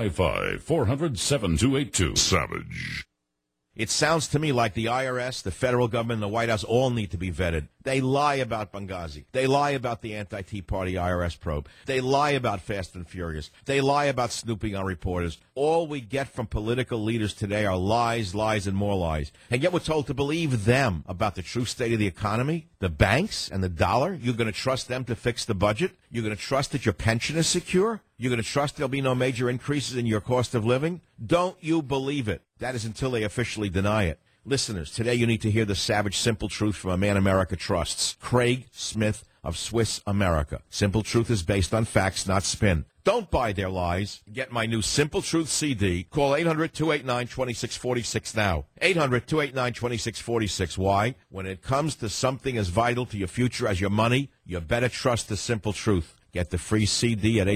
855-400-7282. Savage. It sounds to me like the IRS, the federal government, and the White House all need to be vetted. They lie about Benghazi. They lie about the anti-Tea Party IRS probe. They lie about Fast and Furious. They lie about snooping on reporters. All we get from political leaders today are lies, lies, and more lies. And yet we're told to believe them about the true state of the economy, the banks, and the dollar. You're going to trust them to fix the budget? You're going to trust that your pension is secure? You're going to trust there'll be no major increases in your cost of living? Don't you believe it? That is until they officially deny it. Listeners, today you need to hear the savage, simple truth from a man America trusts, Craig Smith of Swiss America. Simple truth is based on facts, not spin. Don't buy their lies. Get my new Simple Truth CD. Call 800-289-2646 now. 800-289-2646. Why? When it comes to something as vital to your future as your money, you better trust the simple truth. Get the free CD at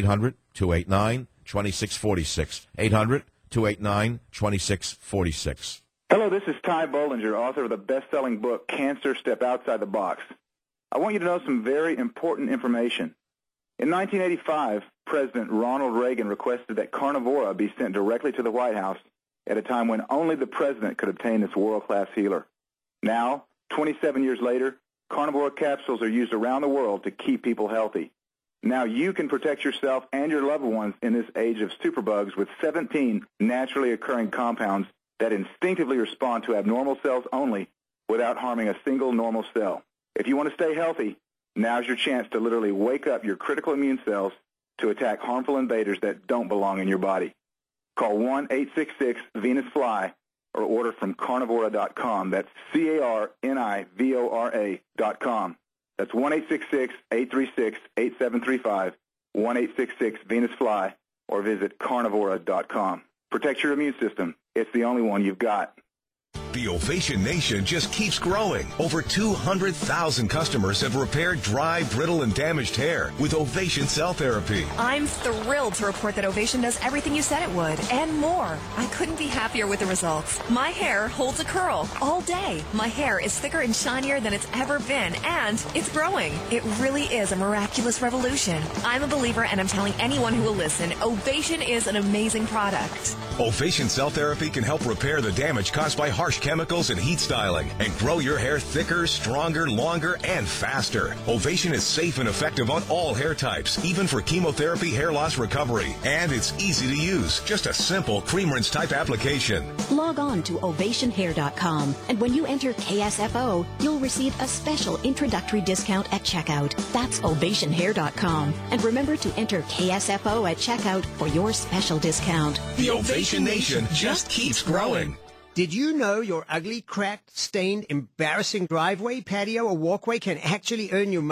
800-289-2646. 800-289-2646. Hello, this is Ty Bollinger, author of the best-selling book, Cancer, Step Outside the Box. I want you to know some very important information. In 1985, President Ronald Reagan requested that Carnivora be sent directly to the White House at a time when only the president could obtain this world-class healer. Now, 27 years later, Carnivora capsules are used around the world to keep people healthy. Now you can protect yourself and your loved ones in this age of superbugs with 17 naturally occurring compounds that instinctively respond to abnormal cells only without harming a single normal cell. If you want to stay healthy, now's your chance to literally wake up your critical immune cells to attack harmful invaders that don't belong in your body. Call 1-866-VENUS-FLY or order from Carnivora.com. That's Carnivora.com. That's 1-866-836-8735, 1-866-VENUS-FLY, or visit Carnivora.com. Protect your immune system. It's the only one you've got. The Ovation Nation just keeps growing. Over 200,000 customers have repaired dry, brittle, and damaged hair with Ovation Cell Therapy. I'm thrilled to report that Ovation does everything you said it would, and more. I couldn't be happier with the results. My hair holds a curl all day. My hair is thicker and shinier than it's ever been, and it's growing. It really is a miraculous revolution. I'm a believer, and I'm telling anyone who will listen, Ovation is an amazing product. Ovation Cell Therapy can help repair the damage caused by harsh chemicals and heat styling and grow your hair thicker, stronger, longer, and faster. Ovation is safe and effective on all hair types, even for chemotherapy hair loss recovery. And it's easy to use. Just a simple cream rinse type application. Log on to ovationhair.com, and when you enter KSFO, you'll receive a special introductory discount at checkout. That's ovationhair.com. And remember to enter KSFO at checkout for your special discount. The Ovation Nation just keeps growing. Did you know your ugly, cracked, stained, embarrassing driveway, patio, or walkway can actually earn you money?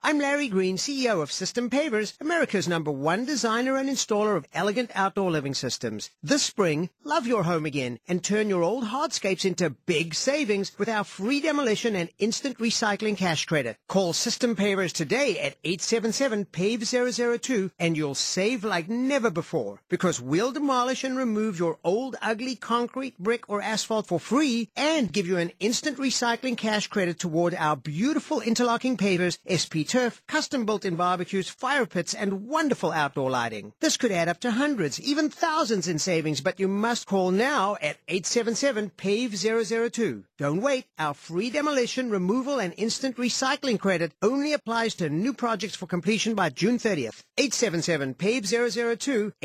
I'm Larry Green, CEO of System Pavers, America's #1 designer and installer of elegant outdoor living systems. This spring, love your home again and turn your old hardscapes into big savings with our free demolition and instant recycling cash credit. Call System Pavers today at 877-PAVE-002 and you'll save like never before, because we'll demolish and remove your old ugly concrete, brick, or asphalt for free and give you an instant recycling cash credit toward our beautiful interlocking pavers, SP Turf, custom built-in barbecues, fire pits, and wonderful outdoor lighting. This could add up to hundreds, even thousands in savings, but you must call now at 877-PAVE-002. Don't wait. Our free demolition, removal, and instant recycling credit only applies to new projects for completion by June 30th. 877-PAVE-002,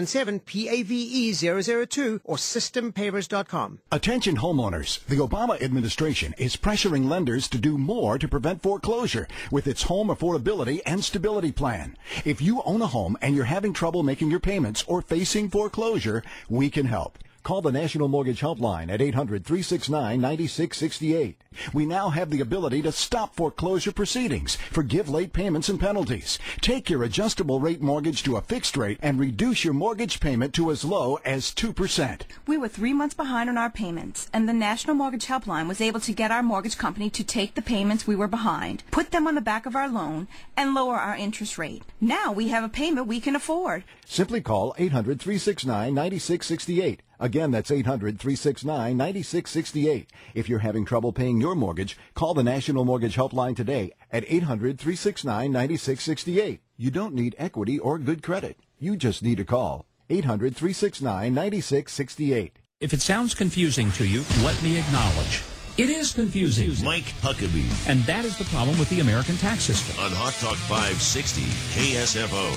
877-PAVE-002, or systempavers.com. Attention homeowners. The Obama administration is pressuring lenders to do more to prevent foreclosure with its Home Affordability and Stability Plan. If you own a home and you're having trouble making your payments or facing foreclosure, we can help. Call the National Mortgage Helpline at 800-369-9668. We now have the ability to stop foreclosure proceedings, forgive late payments and penalties, take your adjustable rate mortgage to a fixed rate, and reduce your mortgage payment to as low as 2%. We were 3 months behind on our payments, and the National Mortgage Helpline was able to get our mortgage company to take the payments we were behind, put them on the back of our loan, and lower our interest rate. Now we have a payment we can afford. Simply call 800-369-9668. Again, that's 800-369-9668. If you're having trouble paying your mortgage, call the National Mortgage Helpline today at 800-369-9668. You don't need equity or good credit. You just need to call 800-369-9668. If it sounds confusing to you, let me acknowledge. It is confusing. Mike Huckabee. And that is the problem with the American tax system. On Hot Talk 560 KSFO.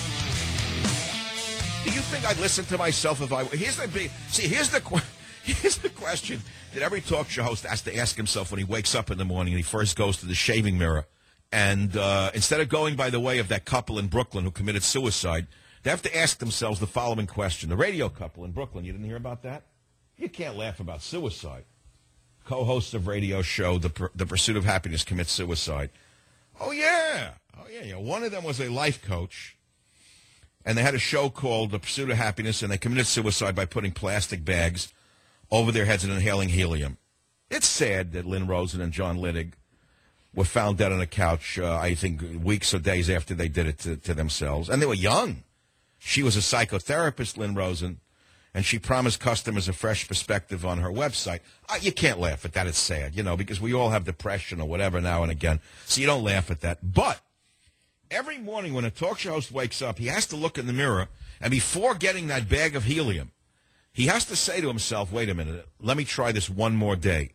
Do you think I'd listen to myself if I... Here's the question that every talk show host has to ask himself when he wakes up in the morning and he first goes to the shaving mirror. And instead of going by the way of that couple in Brooklyn who committed suicide, they have to ask themselves the following question. The radio couple in Brooklyn, you didn't hear about that? You can't laugh about suicide. Co-hosts of radio show The Pursuit of Happiness commits suicide. Oh, yeah. One of them was a life coach. And they had a show called The Pursuit of Happiness, and they committed suicide by putting plastic bags over their heads and inhaling helium. It's sad that Lynn Rosen and John Littig were found dead on a couch, I think, weeks or days after they did it to themselves. And they were young. She was a psychotherapist, Lynn Rosen, and she promised customers a fresh perspective on her website. You can't laugh at that. It's sad, because we all have depression or whatever now and again, so you don't laugh at that. But every morning when a talk show host wakes up, he has to look in the mirror, and before getting that bag of helium, he has to say to himself, wait a minute, let me try this one more day.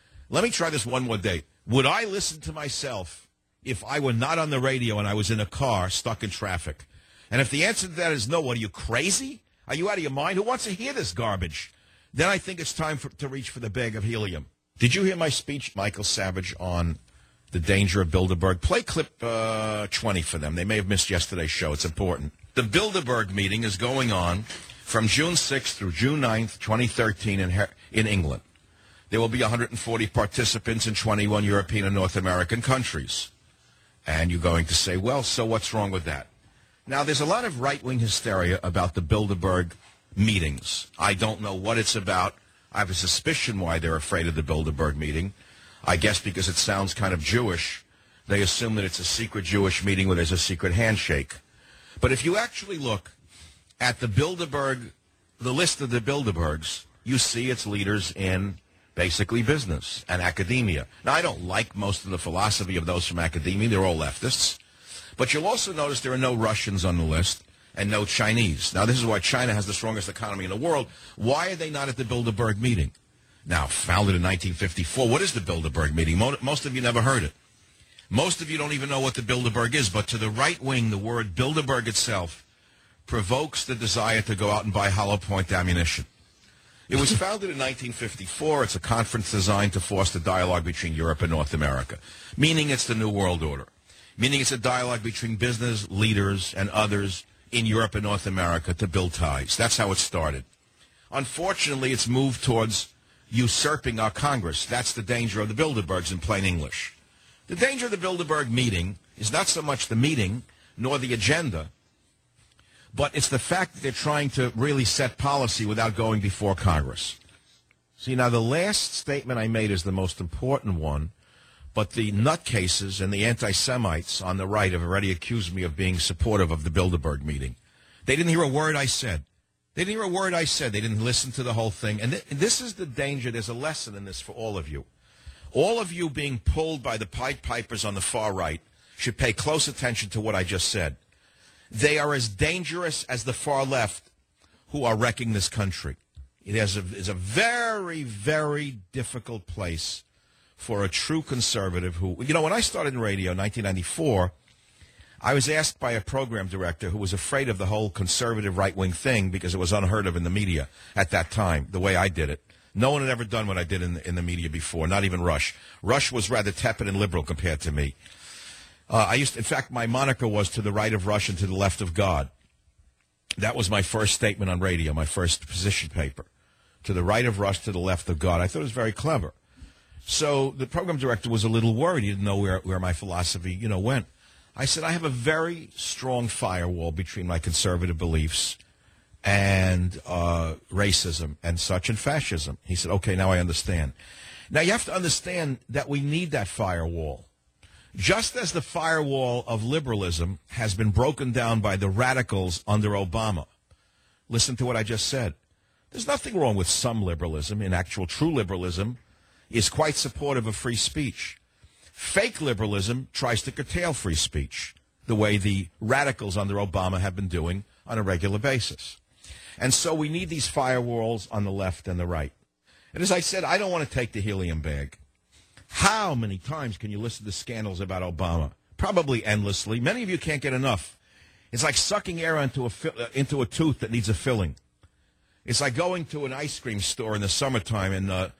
Would I listen to myself if I were not on the radio and I was in a car stuck in traffic? And if the answer to that is no, what are you, crazy? Are you out of your mind? Who wants to hear this garbage? Then I think it's time to reach for the bag of helium. Did you hear my speech, Michael Savage, on the danger of Bilderberg? Play clip 20 for them. They may have missed yesterday's show. It's important. The Bilderberg meeting is going on from June 6th through June 9th, 2013 in England. There will be 140 participants in 21 European and North American countries. And you're going to say, well, so what's wrong with that? Now, there's a lot of right-wing hysteria about the Bilderberg meetings. I don't know what it's about. I have a suspicion why they're afraid of the Bilderberg meeting. I guess because it sounds kind of Jewish. They assume that it's a secret Jewish meeting where there's a secret handshake. But if you actually look at the list of the Bilderbergs, you see its leaders in basically business and academia. Now, I don't like most of the philosophy of those from academia. They're all leftists. But you'll also notice there are no Russians on the list and no Chinese. Now, this is why China has the strongest economy in the world. Why are they not at the Bilderberg meeting? Now, founded in 1954, what is the Bilderberg meeting? Most of you never heard it. Most of you don't even know what the Bilderberg is, but to the right wing, the word Bilderberg itself provokes the desire to go out and buy hollow point ammunition. It was founded in 1954. It's a conference designed to foster dialogue between Europe and North America, meaning it's the New World Order, meaning it's a dialogue between business leaders and others in Europe and North America to build ties. That's how it started. Unfortunately, it's moved towards usurping our Congress. That's the danger of the Bilderbergs in plain English. The danger of the Bilderberg meeting is not so much the meeting nor the agenda, but it's the fact that they're trying to really set policy without going before Congress. See, now the last statement I made is the most important one, but the nutcases and the anti-Semites on the right have already accused me of being supportive of the Bilderberg meeting. They didn't hear a word I said. They didn't hear a word I said. They didn't listen to the whole thing. And this is the danger. There's a lesson in this for all of you. All of you being pulled by the Pied Pipers on the far right should pay close attention to what I just said. They are as dangerous as the far left who are wrecking this country. It is a very, very difficult place for a true conservative who, you know, when I started in radio in 1994, I was asked by a program director who was afraid of the whole conservative right-wing thing because it was unheard of in the media at that time, the way I did it. No one had ever done what I did in the media before, not even Rush. Rush was rather tepid and liberal compared to me. In fact, my moniker was to the right of Rush and to the left of God. That was my first statement on radio, my first position paper. To the right of Rush, to the left of God. I thought it was very clever. So the program director was a little worried. He didn't know where my philosophy, went. I said, I have a very strong firewall between my conservative beliefs and racism and such and fascism. He said, okay, now I understand. Now you have to understand that we need that firewall. Just as the firewall of liberalism has been broken down by the radicals under Obama. Listen to what I just said. There's nothing wrong with some liberalism. In actual, true liberalism is quite supportive of free speech. Fake liberalism tries to curtail free speech, the way the radicals under Obama have been doing on a regular basis. And so we need these firewalls on the left and the right. And as I said, I don't want to take the helium bag. How many times can you listen to scandals about Obama? Probably endlessly. Many of you can't get enough. It's like sucking air into a tooth that needs a filling. It's like going to an ice cream store in the summertime and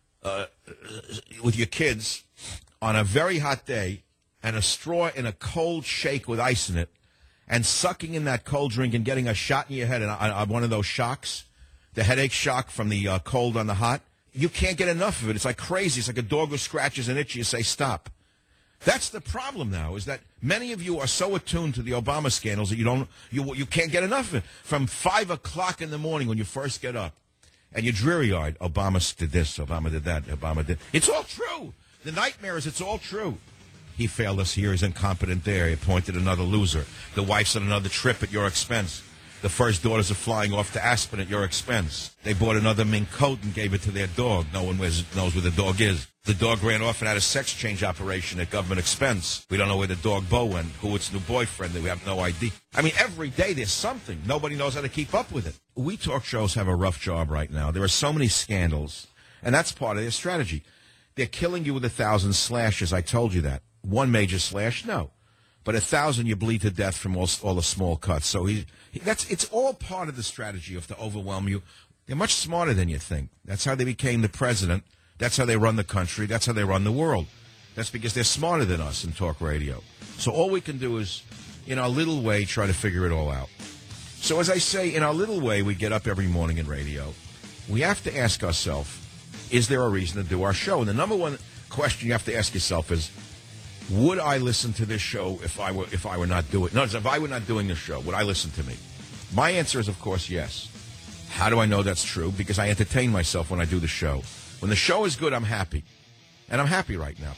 with your kids on a very hot day and a straw in a cold shake with ice in it and sucking in that cold drink and getting a shot in your head on one of those shocks, the headache shock from the cold on the hot. You can't get enough of it. It's like crazy. It's like a dog who scratches an itch. You say, stop. That's the problem now, is that many of you are so attuned to the Obama scandals that you can't get enough of it. From 5 o'clock in the morning when you first get up and you're dreary-eyed, Obama did this, Obama did that, Obama did. It's all true. The nightmare is it's all true. He failed us here. He's incompetent there. He appointed another loser. The wife's on another trip at your expense. The first daughters are flying off to Aspen at your expense. They bought another mink coat and gave it to their dog. No one knows where the dog is. The dog ran off and had a sex change operation at government expense. We don't know where the dog Bo went, who its new boyfriend. We have no idea. I mean, every day there's something. Nobody knows how to keep up with it. We talk shows have a rough job right now. There are so many scandals, and that's part of their strategy. They're killing you with 1,000 slashes. I told you that. One major slash, no. But 1,000 you bleed to death from all the small cuts. So it's all part of the strategy of to overwhelm you. They're much smarter than you think. That's how they became the president. That's how they run the country. That's how they run the world. That's because they're smarter than us in talk radio. So all we can do is, in our little way, try to figure it all out. So as I say, in our little way, we get up every morning in radio. We have to ask ourselves, is there a reason to do our show? And the number one question you have to ask yourself is, would I listen to this show if I were not doing? No, if I were not doing this show, would I listen to me? My answer is, of course, yes. How do I know that's true? Because I entertain myself when I do the show. When the show is good, I'm happy, and I'm happy right now.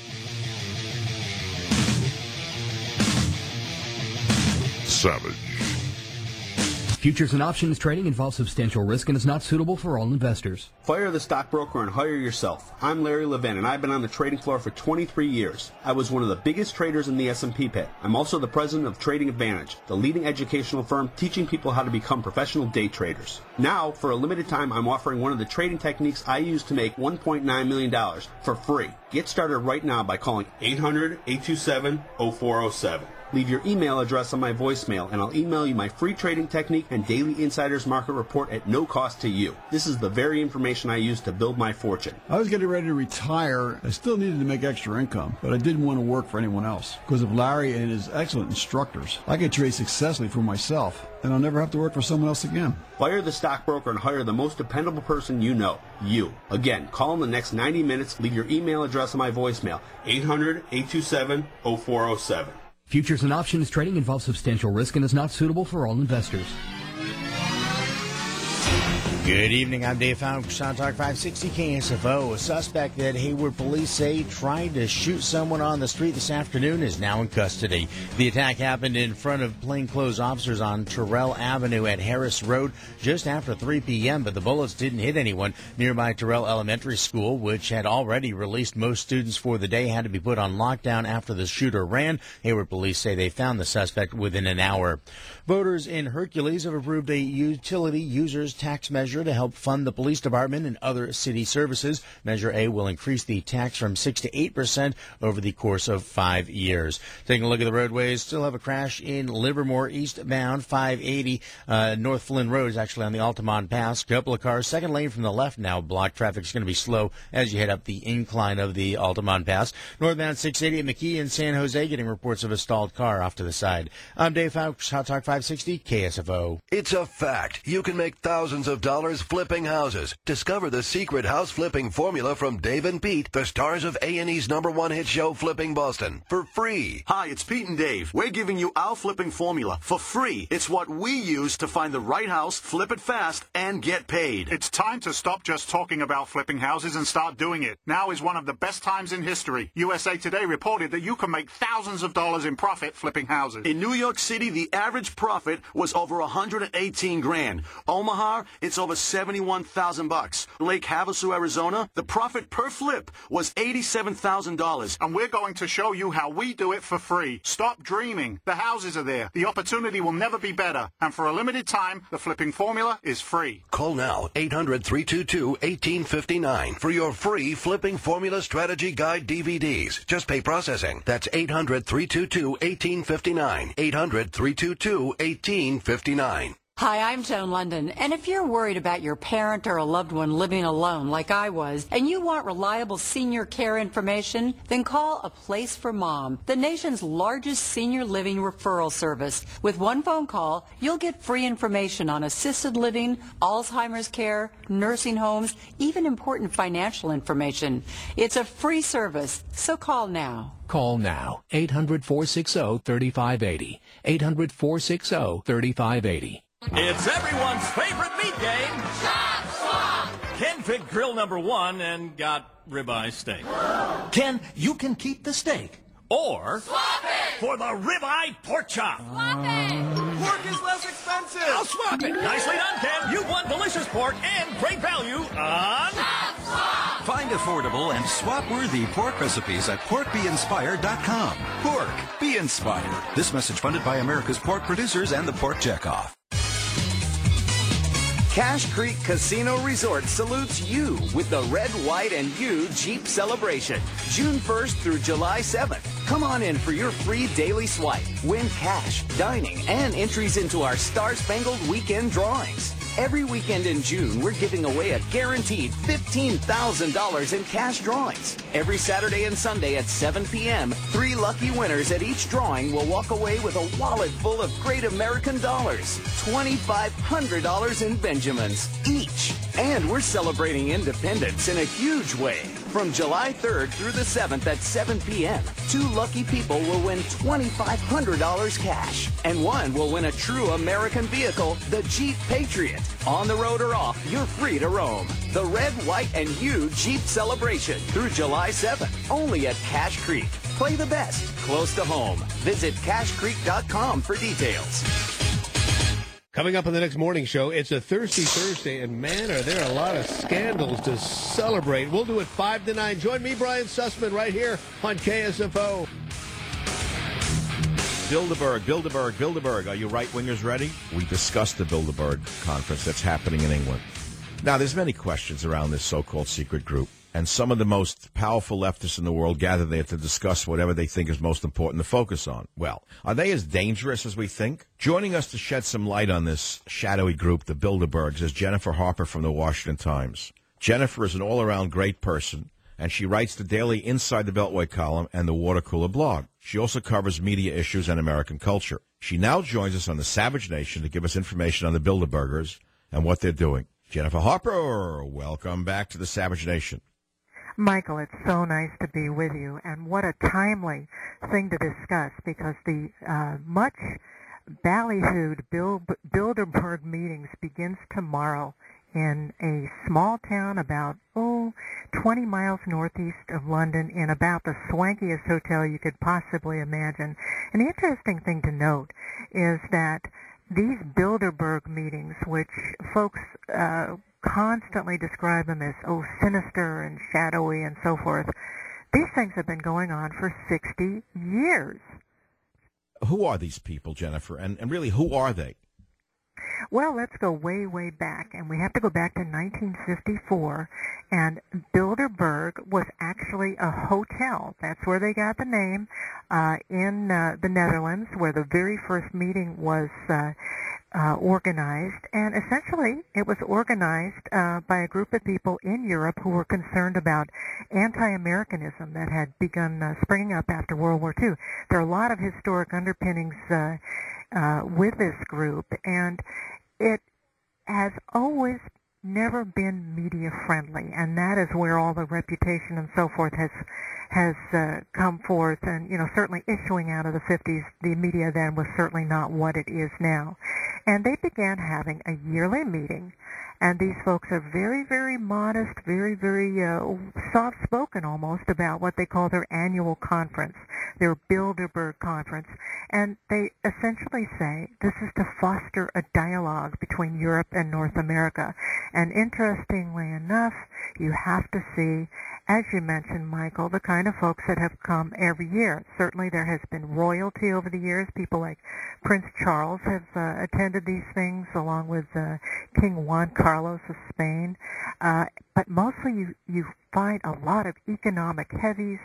Savage. Futures and options trading involves substantial risk and is not suitable for all investors. Fire the stockbroker and hire yourself. I'm Larry Levin, and I've been on the trading floor for 23 years. I was one of the biggest traders in the S&P pit. I'm also the president of Trading Advantage, the leading educational firm teaching people how to become professional day traders. Now, for a limited time, I'm offering one of the trading techniques I use to make $1.9 million for free. Get started right now by calling 800-827-0407. Leave your email address on my voicemail, and I'll email you my free trading technique and daily insider's market report at no cost to you. This is the very information I use to build my fortune. I was getting ready to retire. I still needed to make extra income, but I didn't want to work for anyone else. Because of Larry and his excellent instructors, I could trade successfully for myself, and I'll never have to work for someone else again. Fire the stockbroker and hire the most dependable person you know. You. Again, call in the next 90 minutes. Leave your email address on my voicemail. 800-827-0407. Futures and options trading involves substantial risk and is not suitable for all investors. Good evening. I'm Dave Fountain, on Talk 560 KSFO. A suspect that Hayward police say tried to shoot someone on the street this afternoon is now in custody. The attack happened in front of plainclothes officers on Terrell Avenue at Harris Road just after 3 p.m., but the bullets didn't hit anyone. Nearby Terrell Elementary School, which had already released most students for the day, had to be put on lockdown after the shooter ran. Hayward police say they found the suspect within an hour. Voters in Hercules have approved a utility users tax measure to help fund the police department and other city services. Measure A will increase the tax from 6 to 8% over the course of 5 years. Taking a look at the roadways, still have a crash in Livermore eastbound 580. North Flynn Road is actually on the Altamont Pass. Couple of cars, second lane from the left now blocked. Traffic is going to be slow as you head up the incline of the Altamont Pass. Northbound 680 at McKee and San Jose getting reports of a stalled car off to the side. I'm Dave Fowles, Hot Talk 560 KSFO. It's a fact. You can make thousands of dollars flipping houses. Discover the secret house flipping formula from Dave and Pete, the stars of A&E's #1 hit show Flipping Boston, for free. Hi, it's Pete and Dave. We're giving you our flipping formula for free. It's what we use to find the right house, flip it fast, and get paid. It's time to stop just talking about flipping houses and start doing it. Now is one of the best times in history. USA Today reported that you can make thousands of dollars in profit flipping houses. In New York City, the average profit was over $118 grand. Omaha, it's over $71,000. Lake Havasu, Arizona, the profit per flip was $87,000. And we're going to show you how we do it for free. Stop dreaming. The houses are there. The opportunity will never be better. And for a limited time, the flipping formula is free. Call now, 800-322-1859 for your free Flipping Formula Strategy Guide DVDs. Just pay processing. That's 800-322-1859. 800-322-1859. Hi, I'm Joan London, and if you're worried about your parent or a loved one living alone like I was, and you want reliable senior care information, then call A Place for Mom, the nation's largest senior living referral service. With one phone call, you'll get free information on assisted living, Alzheimer's care, nursing homes, even important financial information. It's a free service, so call now. Call now, 800-460-3580, 800-460-3580. It's everyone's favorite meat game. Chop Swap! Ken picked grill #1 and got ribeye steak. Ken, you can keep the steak. Or swap it for the ribeye pork chop. Swap it! Pork is less expensive. I'll swap it. Nicely done, Ken. You won delicious pork and great value on Chop Swap! Find affordable and swap-worthy pork recipes at porkbeinspired.com. Pork, be inspired. This message funded by America's pork producers and the Pork Checkoff. Cache Creek Casino Resort salutes you with the Red, White, and You Jeep Celebration, June 1st through July 7th. Come on in for your free daily swipe. Win cash, dining, and entries into our Star-Spangled Weekend drawings. Every weekend in June, we're giving away a guaranteed $15,000 in cash drawings. Every Saturday and Sunday at 7 p.m., 3 lucky winners at each drawing will walk away with a wallet full of great American dollars, $2,500 in Benjamins each. And we're celebrating independence in a huge way. From July 3rd through the 7th at 7 p.m., 2 lucky people will win $2,500 cash. And one will win a true American vehicle, the Jeep Patriot. On the road or off, you're free to roam. The Red, White, and You Jeep Celebration through July 7th, only at Cache Creek. Play the best, close to home. Visit CacheCreek.com for details. Coming up on the next morning show, it's a Thirsty Thursday, and man, are there a lot of scandals to celebrate. We'll do it 5 to 9. Join me, Brian Sussman, right here on KSFO. Bilderberg. Are you right-wingers ready? We discussed the Bilderberg conference that's happening in England. Now, there's many questions around this so-called secret group. and some of the most powerful leftists in the world gather there to discuss whatever they think is most important to focus on. Well, are they as dangerous as we think? Joining us to shed some light on this shadowy group, the Bilderbergs, is Jennifer Harper from the Washington Times. Jennifer is an all-around great person, and she writes the daily Inside the Beltway column and the Water Cooler blog. She also covers media issues and American culture. She now joins us on the Savage Nation to give us information on the Bilderbergers and what they're doing. Jennifer Harper, welcome back to the Savage Nation. Michael, it's so nice to be with you, and what a timely thing to discuss, because the much ballyhooed Bilderberg meetings begins tomorrow in a small town about 20 miles northeast of London, in about the swankiest hotel you could possibly imagine. And the interesting thing to note is that these Bilderberg meetings, which folks constantly describe them as, sinister and shadowy and so forth, these things have been going on for 60 years. Who are these people, Jennifer? And really, who are they? Well, let's go way, way back, and we have to go back to 1954, and Bilderberg was actually a hotel. That's where they got the name, in the Netherlands, where the very first meeting was organized, and essentially it was organized by a group of people in Europe who were concerned about anti-Americanism that had begun springing up after World War II. There are a lot of historic underpinnings with this group, and it has always never been media friendly, and that is where all the reputation and so forth has come forth. And certainly issuing out of the 50s, the media then was certainly not what it is now. And they began having a yearly meeting, and these folks are very, very modest, very, very soft-spoken almost about what they call their annual conference, their Bilderberg conference. And they essentially say this is to foster a dialogue between Europe and North America. And interestingly enough, you have to see, as you mentioned, Michael, the kind of folks that have come every year. Certainly there has been royalty over the years. People like Prince Charles have attended these things, along with King Juan Carlos of Spain. But mostly you find a lot of economic heavies,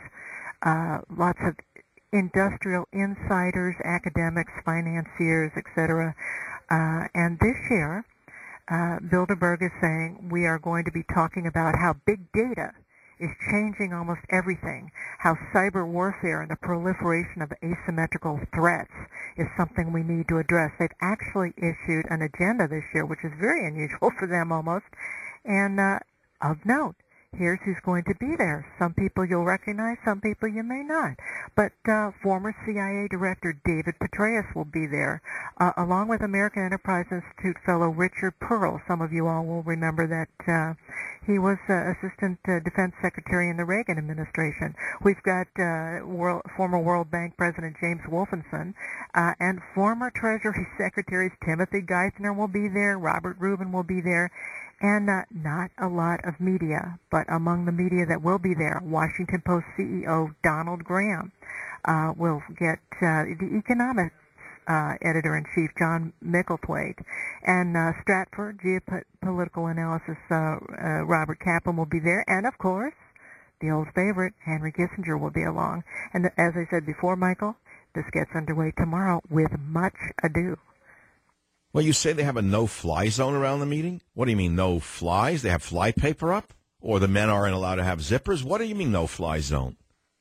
lots of industrial insiders, academics, financiers, etc. And this year, Bilderberg is saying we are going to be talking about how big data is changing almost everything, how cyber warfare and the proliferation of asymmetrical threats is something we need to address. They've actually issued an agenda this year, which is very unusual for them almost. And of note, here's who's going to be there. Some people you'll recognize, some people you may not. But former CIA Director David Petraeus will be there, along with American Enterprise Institute fellow Richard Pearl. Some of you all will remember that he was Assistant Defense Secretary in the Reagan administration. We've got former World Bank President James Wolfensohn, and former Treasury Secretaries Timothy Geithner will be there, Robert Rubin will be there, and not a lot of media. But among the media that will be there, Washington Post CEO Donald Graham will get the economics editor-in-chief John Micklethwaite, and Stratford geopolitical analysis Robert Kaplan will be there, and of course the old favorite Henry Kissinger will be along. And as I said before, Michael, this gets underway tomorrow with much ado. Well, you say they have a no-fly zone around the meeting? What do you mean, no flies? They have fly paper up? Or the men aren't allowed to have zippers? What do you mean, no-fly zone?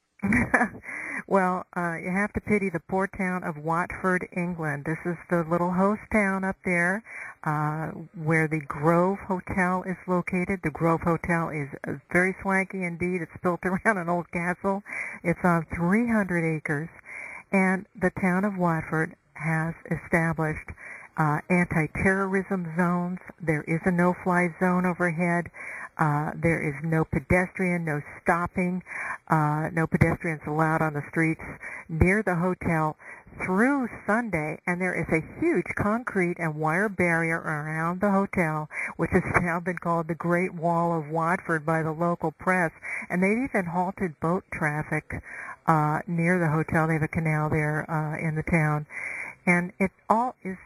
Well, you have to pity the poor town of Watford, England. This is the little host town up there where the Grove Hotel is located. The Grove Hotel is very swanky indeed. It's built around an old castle. It's on 300 acres. And the town of Watford has established anti-terrorism zones. There is a no-fly zone overhead. There is no pedestrian, no stopping, no pedestrians allowed on the streets near the hotel through Sunday, and there is a huge concrete and wire barrier around the hotel, which has now been called the Great Wall of Watford by the local press, and they've even halted boat traffic near the hotel. They have a canal there in the town, and it all is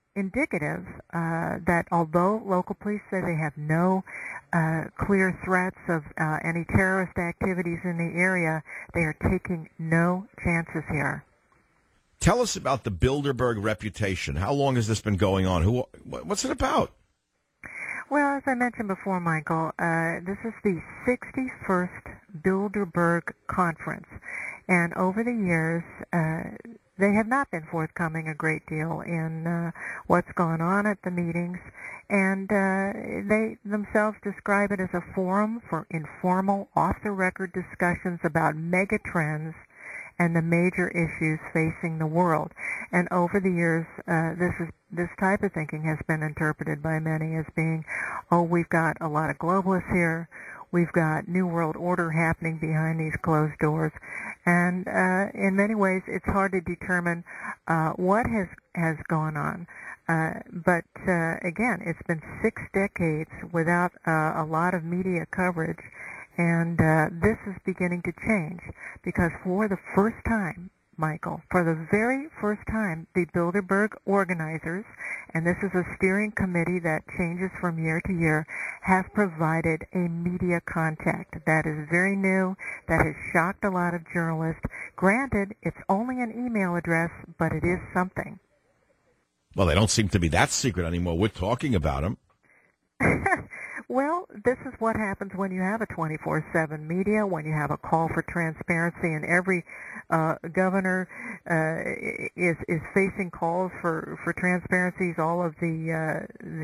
indicative that although local police say they have no clear threats of any terrorist activities in the area, they are taking no chances here. Tell us about the Bilderberg reputation. How long has this been going on? What's it about? Well, as I mentioned before, Michael, this is the 61st Bilderberg Conference. And over the years, they have not been forthcoming a great deal in what's gone on at the meetings. And they themselves describe it as a forum for informal, off-the-record discussions about mega trends and the major issues facing the world. And over the years, this type of thinking has been interpreted by many as being, oh, we've got a lot of globalists here, we've got New World Order happening behind these closed doors, and in many ways, it's hard to determine what has gone on. But again, it's been 6 decades without a lot of media coverage. And this is beginning to change because for the first time, Michael, for the very first time, the Bilderberg organizers, and this is a steering committee that changes from year to year, have provided a media contact. That is very new. That has shocked a lot of journalists. Granted, it's only an email address, but it is something. Well, they don't seem to be that secret anymore. We're talking about them. Well, this is what happens when you have a 24/7 media, when you have a call for transparency, and every governor is facing calls for transparencies. All of the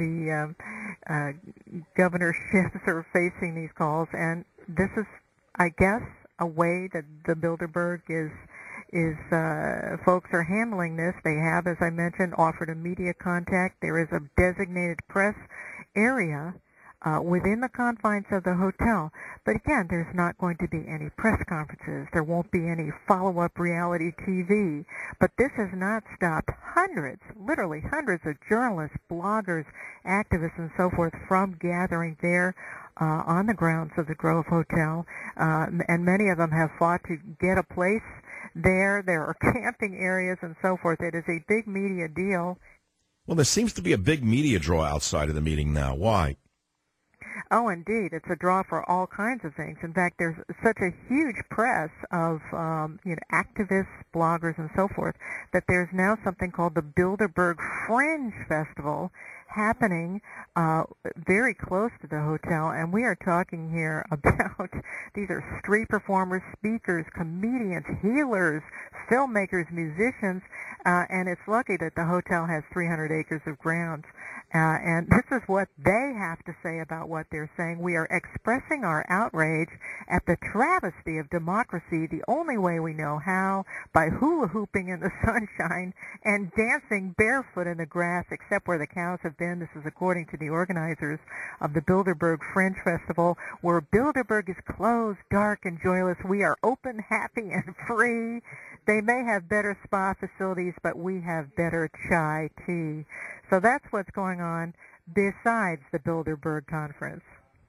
governorships are facing these calls, and this is, I guess, a way that the Bilderberg is folks are handling this. They have, as I mentioned, offered a media contact. There is a designated press area within the confines of the hotel. But again, there's not going to be any press conferences. There won't be any follow-up reality TV. But this has not stopped hundreds, literally hundreds of journalists, bloggers, activists, and so forth from gathering there on the grounds of the Grove Hotel. And many of them have fought to get a place there. There are camping areas and so forth. It is a big media deal. Well, there seems to be a big media draw outside of the meeting now. Why? Oh, indeed. It's a draw for all kinds of things. In fact, there's such a huge press of activists, bloggers, and so forth that there's now something called the Bilderberg Fringe Festival happening very close to the hotel, and we are talking here about these are street performers, speakers, comedians, healers, filmmakers, musicians, and it's lucky that the hotel has 300 acres of grounds. And this is what they have to say about what they're saying. We are expressing our outrage at the travesty of democracy the only way we know how, by hula hooping in the sunshine and dancing barefoot in the grass except where the cows have been. This is according to the organizers of the Bilderberg Fringe Festival, where Bilderberg is closed, dark, and joyless. We are open, happy, and free. They may have better spa facilities, but we have better chai tea. So that's what's going on besides the Bilderberg Conference.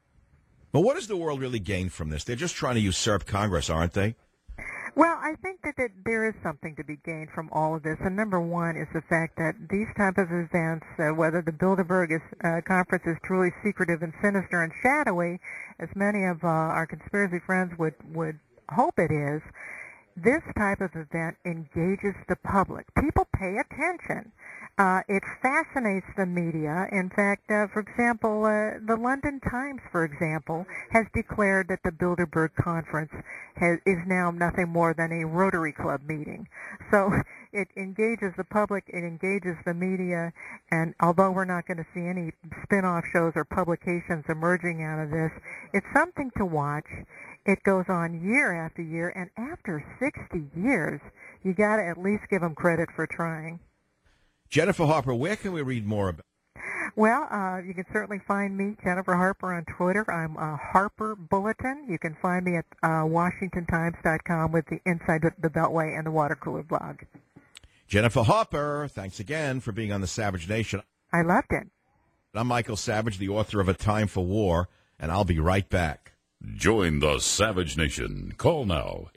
But what does the world really gain from this? They're just trying to usurp Congress, aren't they? Well, I think that there is something to be gained from all of this. And number one is the fact that these type of events, whether the Bilderberg Conference is truly secretive and sinister and shadowy, as many of our conspiracy friends would hope it is, this type of event engages the public. People pay attention. It fascinates the media. In fact, for example, the London Times, for example, has declared that the Bilderberg Conference is now nothing more than a Rotary Club meeting. So it engages the public, it engages the media, and although we're not going to see any spin-off shows or publications emerging out of this, it's something to watch. It goes on year after year, and after 60 years, you got to at least give them credit for trying. Jennifer Harper, where can we read more about? Well, you can certainly find me, Jennifer Harper, on Twitter. I'm Harper Bulletin. You can find me at WashingtonTimes.com with the Inside the Beltway and the Water Cooler blog. Jennifer Harper, thanks again for being on the Savage Nation. I loved it. I'm Michael Savage, the author of A Time for War, and I'll be right back. Join the Savage Nation. Call now,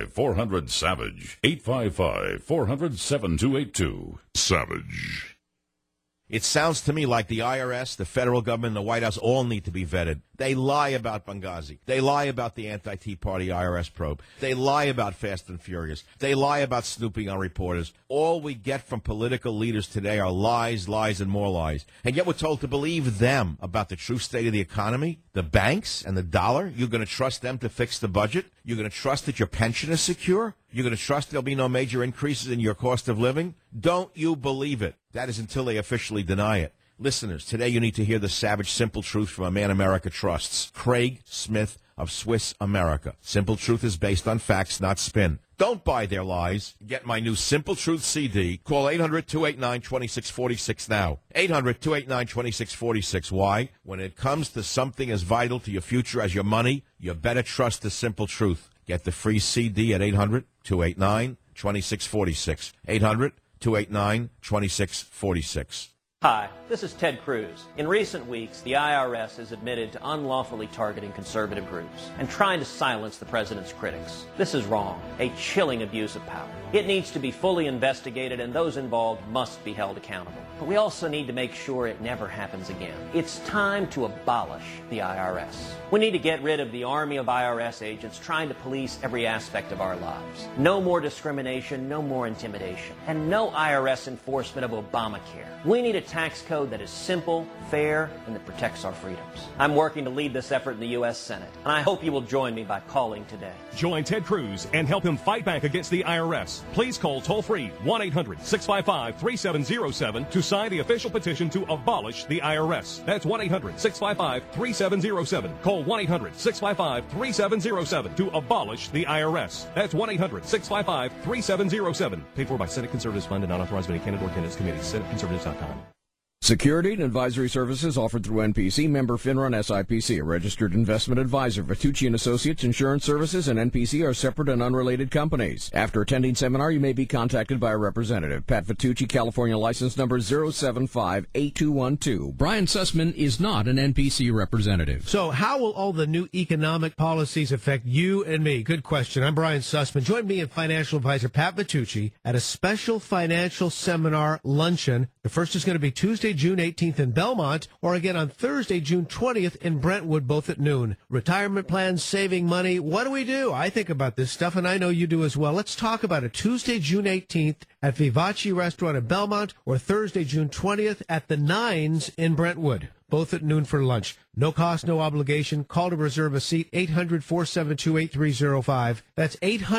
855-400-SAVAGE, 855-400-7282. Savage. It sounds to me like the IRS, the federal government, and the White House all need to be vetted. They lie about Benghazi. They lie about the anti-Tea Party IRS probe. They lie about Fast and Furious. They lie about snooping on reporters. All we get from political leaders today are lies, lies, and more lies. And yet we're told to believe them about the true state of the economy, the banks, and the dollar. You're going to trust them to fix the budget? You're going to trust that your pension is secure? You're going to trust there'll be no major increases in your cost of living? Don't you believe it? That is until they officially deny it. Listeners, today you need to hear the savage, simple truth from a man America trusts, Craig Smith of Swiss America. Simple truth is based on facts, not spin. Don't buy their lies. Get my new Simple Truth CD. Call 800-289-2646 now. 800-289-2646. Why? When it comes to something as vital to your future as your money, you better trust the simple truth. Get the free CD at 800-289-2646. 800-289-2646. Hi, this is Ted Cruz. In recent weeks, the IRS has admitted to unlawfully targeting conservative groups and trying to silence the president's critics. This is wrong, a chilling abuse of power. It needs to be fully investigated, and those involved must be held accountable. But we also need to make sure it never happens again. It's time to abolish the IRS. We need to get rid of the army of IRS agents trying to police every aspect of our lives. No more discrimination, no more intimidation, and no IRS enforcement of Obamacare. We need a tax code that is simple, fair, and that protects our freedoms. I'm working to lead this effort in the U.S. Senate, and I hope you will join me by calling today. Join Ted Cruz and help him fight back against the IRS. Please call toll-free 1-800-655-3707 to sign the official petition to abolish the IRS. That's 1-800-655-3707. Call 1-800-655-3707 to abolish the IRS. That's 1-800-655-3707. Paid for by Senate Conservatives Fund and not authorized by any candidate or candidates committee. SenateConservatives.com. Security and advisory services offered through NPC, member FINRA and SIPC, a registered investment advisor. Vitucci & Associates Insurance Services and NPC are separate and unrelated companies. After attending seminar, you may be contacted by a representative. Pat Vitucci, California license number 0758212. Brian Sussman is not an NPC representative. So how will all the new economic policies affect you and me? Good question. I'm Brian Sussman. Join me and financial advisor Pat Vitucci at a special financial seminar luncheon. The first is going to be Tuesday, June 18th in Belmont, or again on Thursday, June 20th in Brentwood, both at noon. Retirement plans, saving money. What do we do? I think about this stuff, and I know you do as well. Let's talk about it. Tuesday, June 18th at Vivace Restaurant in Belmont, or Thursday, June 20th at the Nines in Brentwood, both at noon for lunch. No cost, no obligation. Call to reserve a seat, 800-472-8305. That's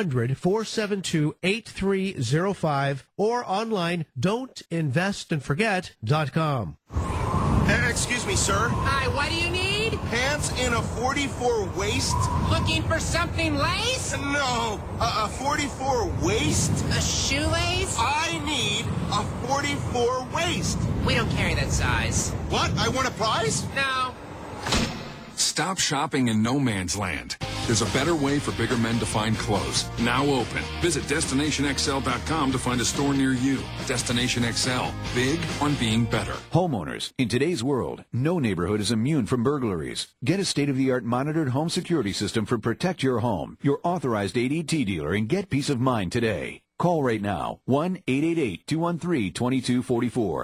800-472-8305. Or online, don'tinvestandforget.com. Excuse me, sir. Hi, what do you need? Pants in a 44 waist? Looking for something lace? No, a 44 waist? A shoelace? I need a 44 waist. We don't carry that size. What? I want a prize? No. Stop shopping in no man's land. There's a better way for bigger men to find clothes. Now open. Visit DestinationXL.com to find a store near you. Destination XL. Big on being better. Homeowners, in today's world, no neighborhood is immune from burglaries. Get a state-of-the-art monitored home security system for Protect Your Home, your authorized ADT dealer, and get peace of mind today. Call right now, 1-888-213-2244,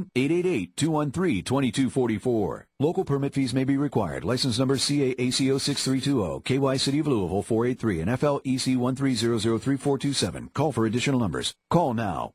1-888-213-2244. Local permit fees may be required. License number CAACO 6320, KY City of Louisville 483, and FLEC 130034427. Call for additional numbers. Call now,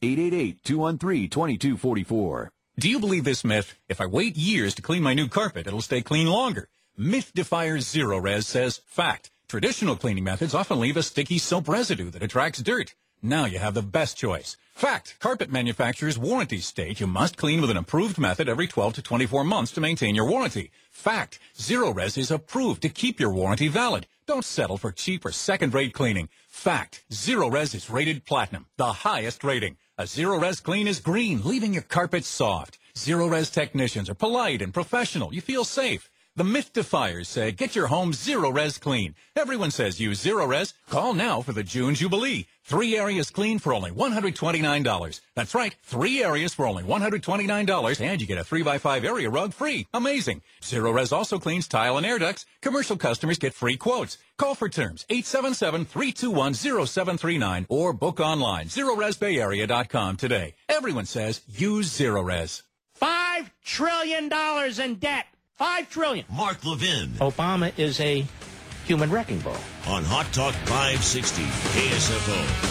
1-888-213-2244. Do you believe this myth? If I wait years to clean my new carpet, it'll stay clean longer. Myth Defier Zero Res says, fact. Traditional cleaning methods often leave a sticky soap residue that attracts dirt. Now you have the best choice. Fact, carpet manufacturers' warranties state you must clean with an approved method every 12 to 24 months to maintain your warranty. Fact, Zero Res is approved to keep your warranty valid. Don't settle for cheap or second-rate cleaning. Fact, Zero Res is rated platinum, the highest rating. A Zero Res clean is green, leaving your carpet soft. Zero Res technicians are polite and professional. You feel safe. The Myth Defiers say, get your home Zero Res clean. Everyone says use Zero Res. Call now for the June Jubilee. 3 areas clean for only $129. That's right, 3 areas for only $129, and you get a 3x5 area rug free. Amazing. Zero Res also cleans tile and air ducts. Commercial customers get free quotes. Call for terms, 877-321-0739, or book online, ZeroResBayArea.com today. Everyone says use Zero Res. $5 trillion in debt. $5 trillion. Mark Levin. Obama is a human wrecking ball. On Hot Talk 560 KSFO.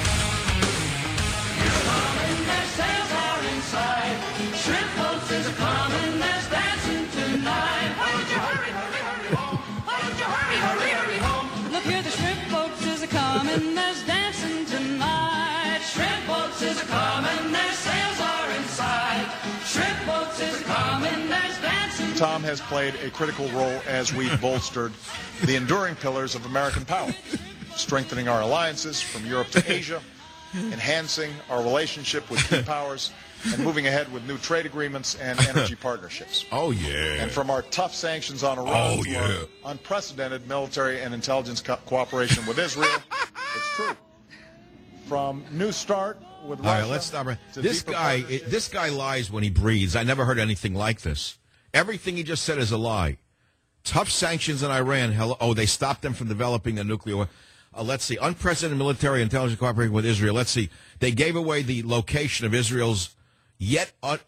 Shrimp boats is coming, there's dancing tonight. Why don't you hurry, hurry home? Why don't you hurry, hurry home? Look here, the shrimp boats is coming, there's dancing tonight. Shrimp boats is coming, their sails are inside. Shrimp boats is coming, there's dancing. Tom has played a critical role as we've bolstered the enduring pillars of American power, strengthening our alliances from Europe to Asia, enhancing our relationship with key powers, and moving ahead with new trade agreements and energy partnerships. Oh, yeah. And from our tough sanctions on Iran to our unprecedented military and intelligence cooperation with Israel, it's true. From New START with Russia. All right, let's stop right. This guy lies when he breathes. I never heard anything like this. Everything he just said is a lie. Tough sanctions on Iran. They stopped them from developing a nuclear. Let's see. Unprecedented military intelligence cooperation with Israel. Let's see. They gave away the location of Israel's yet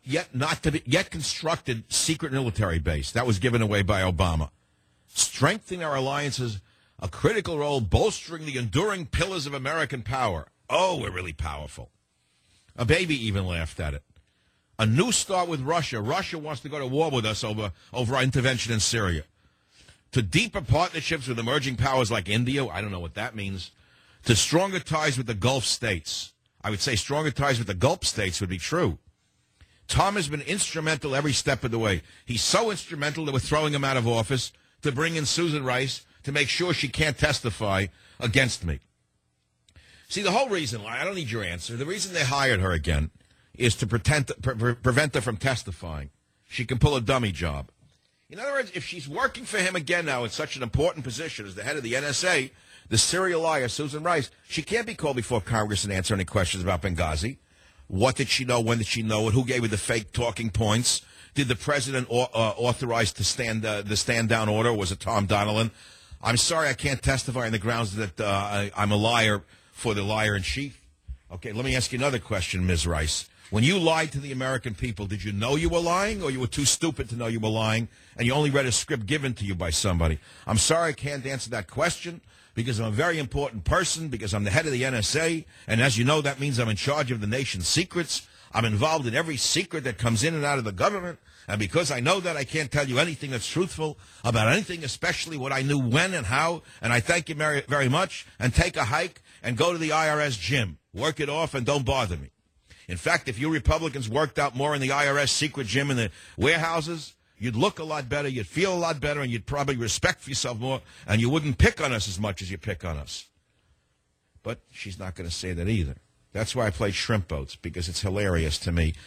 constructed secret military base. That was given away by Obama. Strengthening our alliances, a critical role bolstering the enduring pillars of American power. Oh, we're really powerful. A baby even laughed at it. A new start with Russia. Russia wants to go to war with us over our intervention in Syria. To deeper partnerships with emerging powers like India. I don't know what that means. To stronger ties with the Gulf states. I would say stronger ties with the Gulf states would be true. Tom has been instrumental every step of the way. He's so instrumental that we're throwing him out of office to bring in Susan Rice to make sure she can't testify against me. See, the whole reason, I don't need your answer, the reason they hired her again is to prevent her from testifying. She can pull a dummy job. In other words, if she's working for him again now in such an important position as the head of the NSA, the serial liar, Susan Rice, she can't be called before Congress and answer any questions about Benghazi. What did she know? When did she know it? Who gave her the fake talking points? Did the president authorize the stand-down order? Was it Tom Donilon? I'm sorry I can't testify on the grounds that I'm a liar for the liar-in-chief. Okay, let me ask you another question, Ms. Rice. When you lied to the American people, did you know you were lying, or you were too stupid to know you were lying, and you only read a script given to you by somebody? I'm sorry I can't answer that question, because I'm a very important person, because I'm the head of the NSA, and as you know, that means I'm in charge of the nation's secrets. I'm involved in every secret that comes in and out of the government, and because I know that, I can't tell you anything that's truthful about anything, especially what I knew when and how, and I thank you very, very much, and take a hike and go to the IRS gym. Work it off and don't bother me. In fact, if you Republicans worked out more in the IRS secret gym in the warehouses, you'd look a lot better, you'd feel a lot better, and you'd probably respect yourself more, and you wouldn't pick on us as much as you pick on us. But she's not going to say that either. That's why I played Shrimp Boats, because it's hilarious to me.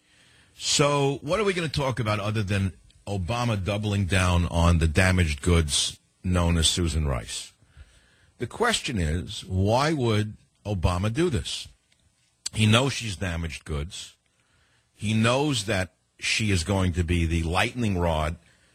So what are we going to talk about other than Obama doubling down on the damaged goods known as Susan Rice? The question is, why would Obama do this? He knows she's damaged goods. He knows that she is going to be the lightning rod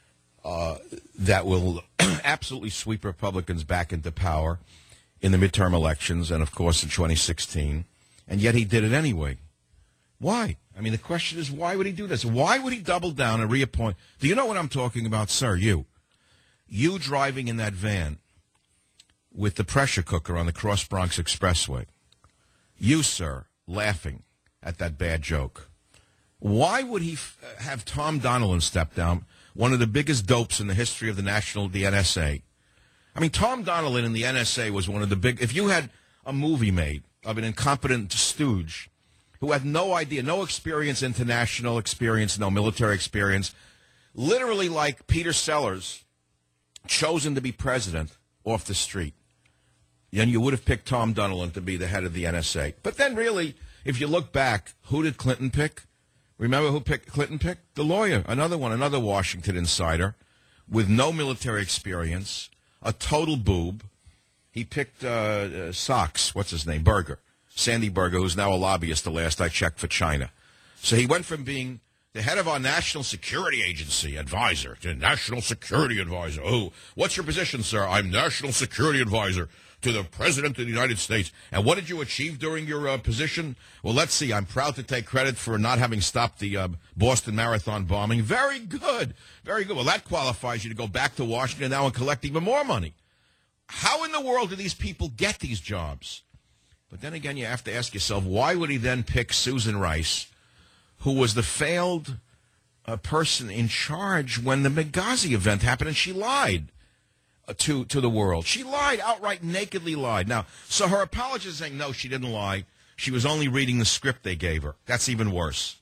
that will absolutely sweep Republicans back into power in the midterm elections and, of course, in 2016. And yet he did it anyway. Why? I mean, the question is, why would he do this? Why would he double down and reappoint? Do you know what I'm talking about, sir? You driving in that van with the pressure cooker on the Cross Bronx Expressway. You, sir, laughing at that bad joke. Why would he have Tom Donilon step down, one of the biggest dopes in the history of the NSA? I mean, Tom Donilon in the NSA was one of the big... If you had a movie made of an incompetent stooge who had no idea, no experience, international experience, no military experience, literally like Peter Sellers, chosen to be president off the street, then you would have picked Tom Donilon to be the head of the NSA. But then really, if you look back, who did Clinton pick? Remember who Clinton picked? The lawyer, another Washington insider with no military experience, a total boob. He picked Socks, what's his name, Berger, Sandy Berger, who's now a lobbyist, the last I checked, for China. So he went from being the head of our National Security Agency advisor to National Security Advisor. Oh, what's your position, sir? I'm National Security Advisor to the President of the United States. And what did you achieve during your position? Well, let's see. I'm proud to take credit for not having stopped the Boston Marathon bombing. Very good. Very good. Well, that qualifies you to go back to Washington now and collect even more money. How in the world do these people get these jobs? But then again, you have to ask yourself, why would he then pick Susan Rice, who was the failed person in charge when the Benghazi event happened, and she lied to the world. She lied, outright nakedly lied. Now, so her apology is saying, no, she didn't lie. She was only reading the script they gave her. That's even worse.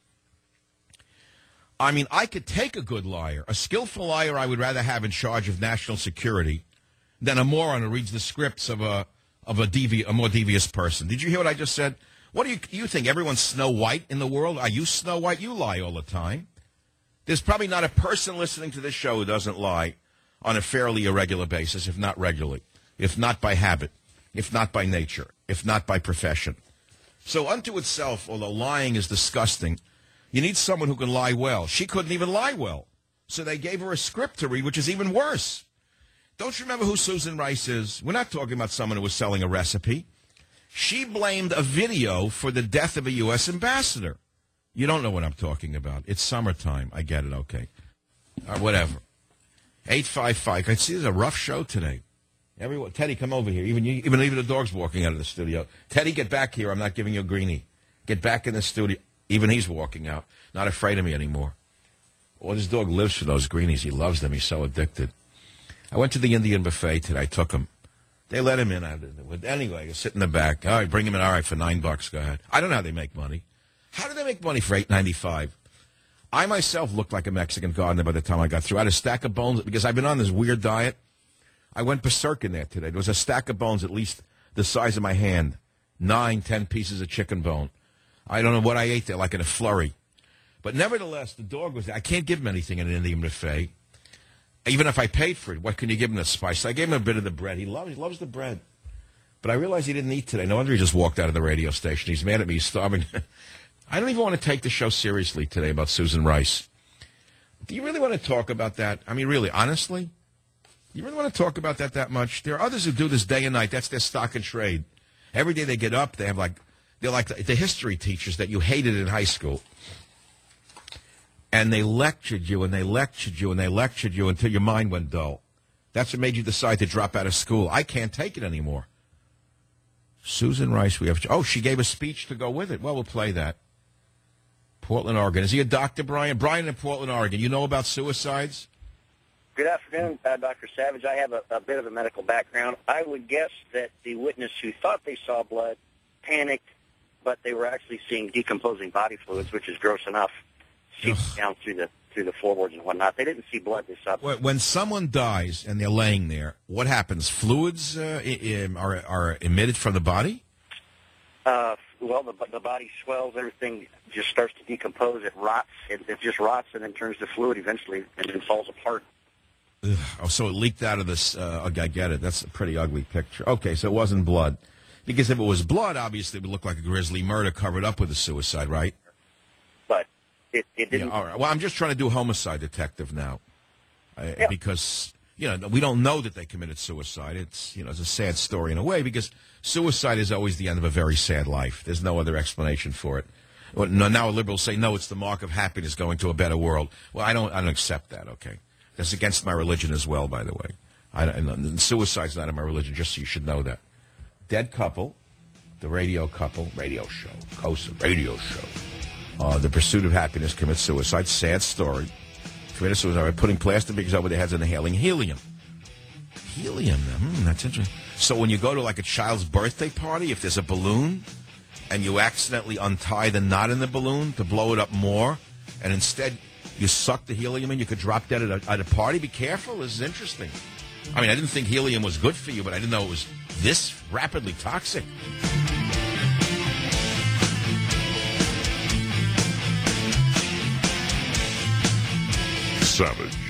I mean, I could take a good liar. A skillful liar I would rather have in charge of national security than a moron who reads the scripts of a more devious person. Did you hear what I just said? What do you think? Everyone's Snow White in the world? Are you Snow White? You lie all the time. There's probably not a person listening to this show who doesn't lie on a fairly irregular basis, if not regularly, if not by habit, if not by nature, if not by profession. So unto itself, although lying is disgusting, you need someone who can lie well. She couldn't even lie well. So they gave her a script to read, which is even worse. Don't you remember who Susan Rice is? We're not talking about someone who was selling a recipe. She blamed a video for the death of a U.S. ambassador. You don't know what I'm talking about. It's summertime. I get it. Okay. Whatever. 855. I see there's a rough show today. Everyone, Teddy, come over here. Even the dog's walking out of the studio. Teddy, get back here. I'm not giving you a greenie. Get back in the studio. Even he's walking out. Not afraid of me anymore. Well, this dog lives for those greenies. He loves them. He's so addicted. I went to the Indian buffet today. I took him. They let him in. Anyway, I sit in the back. All right, bring him in. All right, for $9. Go ahead. I don't know how they make money. How do they make money for $8.95? I myself looked like a Mexican gardener by the time I got through. I had a stack of bones because I've been on this weird diet. I went berserk in there today. There was a stack of bones at least the size of my hand. 9, 10 pieces of chicken bone. I don't know what I ate there, like in a flurry. But nevertheless, the dog was there. I can't give him anything in an Indian buffet. Even if I paid for it, what can you give him the spice? I gave him a bit of the bread. He loves the bread. But I realized he didn't eat today. No wonder he just walked out of the radio station. He's mad at me. He's starving. I don't even want to take the show seriously today about Susan Rice. Do you really want to talk about that? I mean, really, honestly? You really want to talk about that much? There are others who do this day and night. That's their stock and trade. Every day they get up, they're like the history teachers that you hated in high school. And they lectured you, and they lectured you, and they lectured you until your mind went dull. That's what made you decide to drop out of school. I can't take it anymore. Susan Rice, she gave a speech to go with it. Well, we'll play that. Portland, Oregon. Is he a doctor, Brian? Brian in Portland, Oregon. You know about suicides? Good afternoon, Dr. Savage. I have a bit of a medical background. I would guess that the witness who thought they saw blood panicked, but they were actually seeing decomposing body fluids, which is gross enough. Down through the floorboards and whatnot. They didn't see blood. They saw blood. When someone dies and they're laying there, what happens? Fluids are emitted from the body? Well, the body swells. Everything just starts to decompose. It rots. It just rots and then turns to fluid eventually and then falls apart. Ugh. Oh, so it leaked out of this. I get it. That's a pretty ugly picture. Okay, so it wasn't blood. Because if it was blood, obviously it would look like a grisly murder covered up with a suicide, right? But it didn't. Yeah, all right. Well, I'm just trying to do homicide detective now, because we don't know that they committed suicide. It's it's a sad story in a way because suicide is always the end of a very sad life. There's no other explanation for it. Well, now liberals say no, it's the mark of happiness going to a better world. Well, I don't accept that. Okay, that's against my religion as well, by the way. Suicide's not in my religion. Just so you should know that. Dead couple, the radio show, KOSA radio show. The Pursuit of Happiness commits suicide. Sad story. Committed suicide by putting plastic bags over their heads and inhaling helium. Helium, that's interesting. So when you go to like a child's birthday party, if there's a balloon and you accidentally untie the knot in the balloon to blow it up more, and instead you suck the helium in, you could drop dead at a party. Be careful. This is interesting. I didn't think helium was good for you, but I didn't know it was this rapidly toxic. Savage.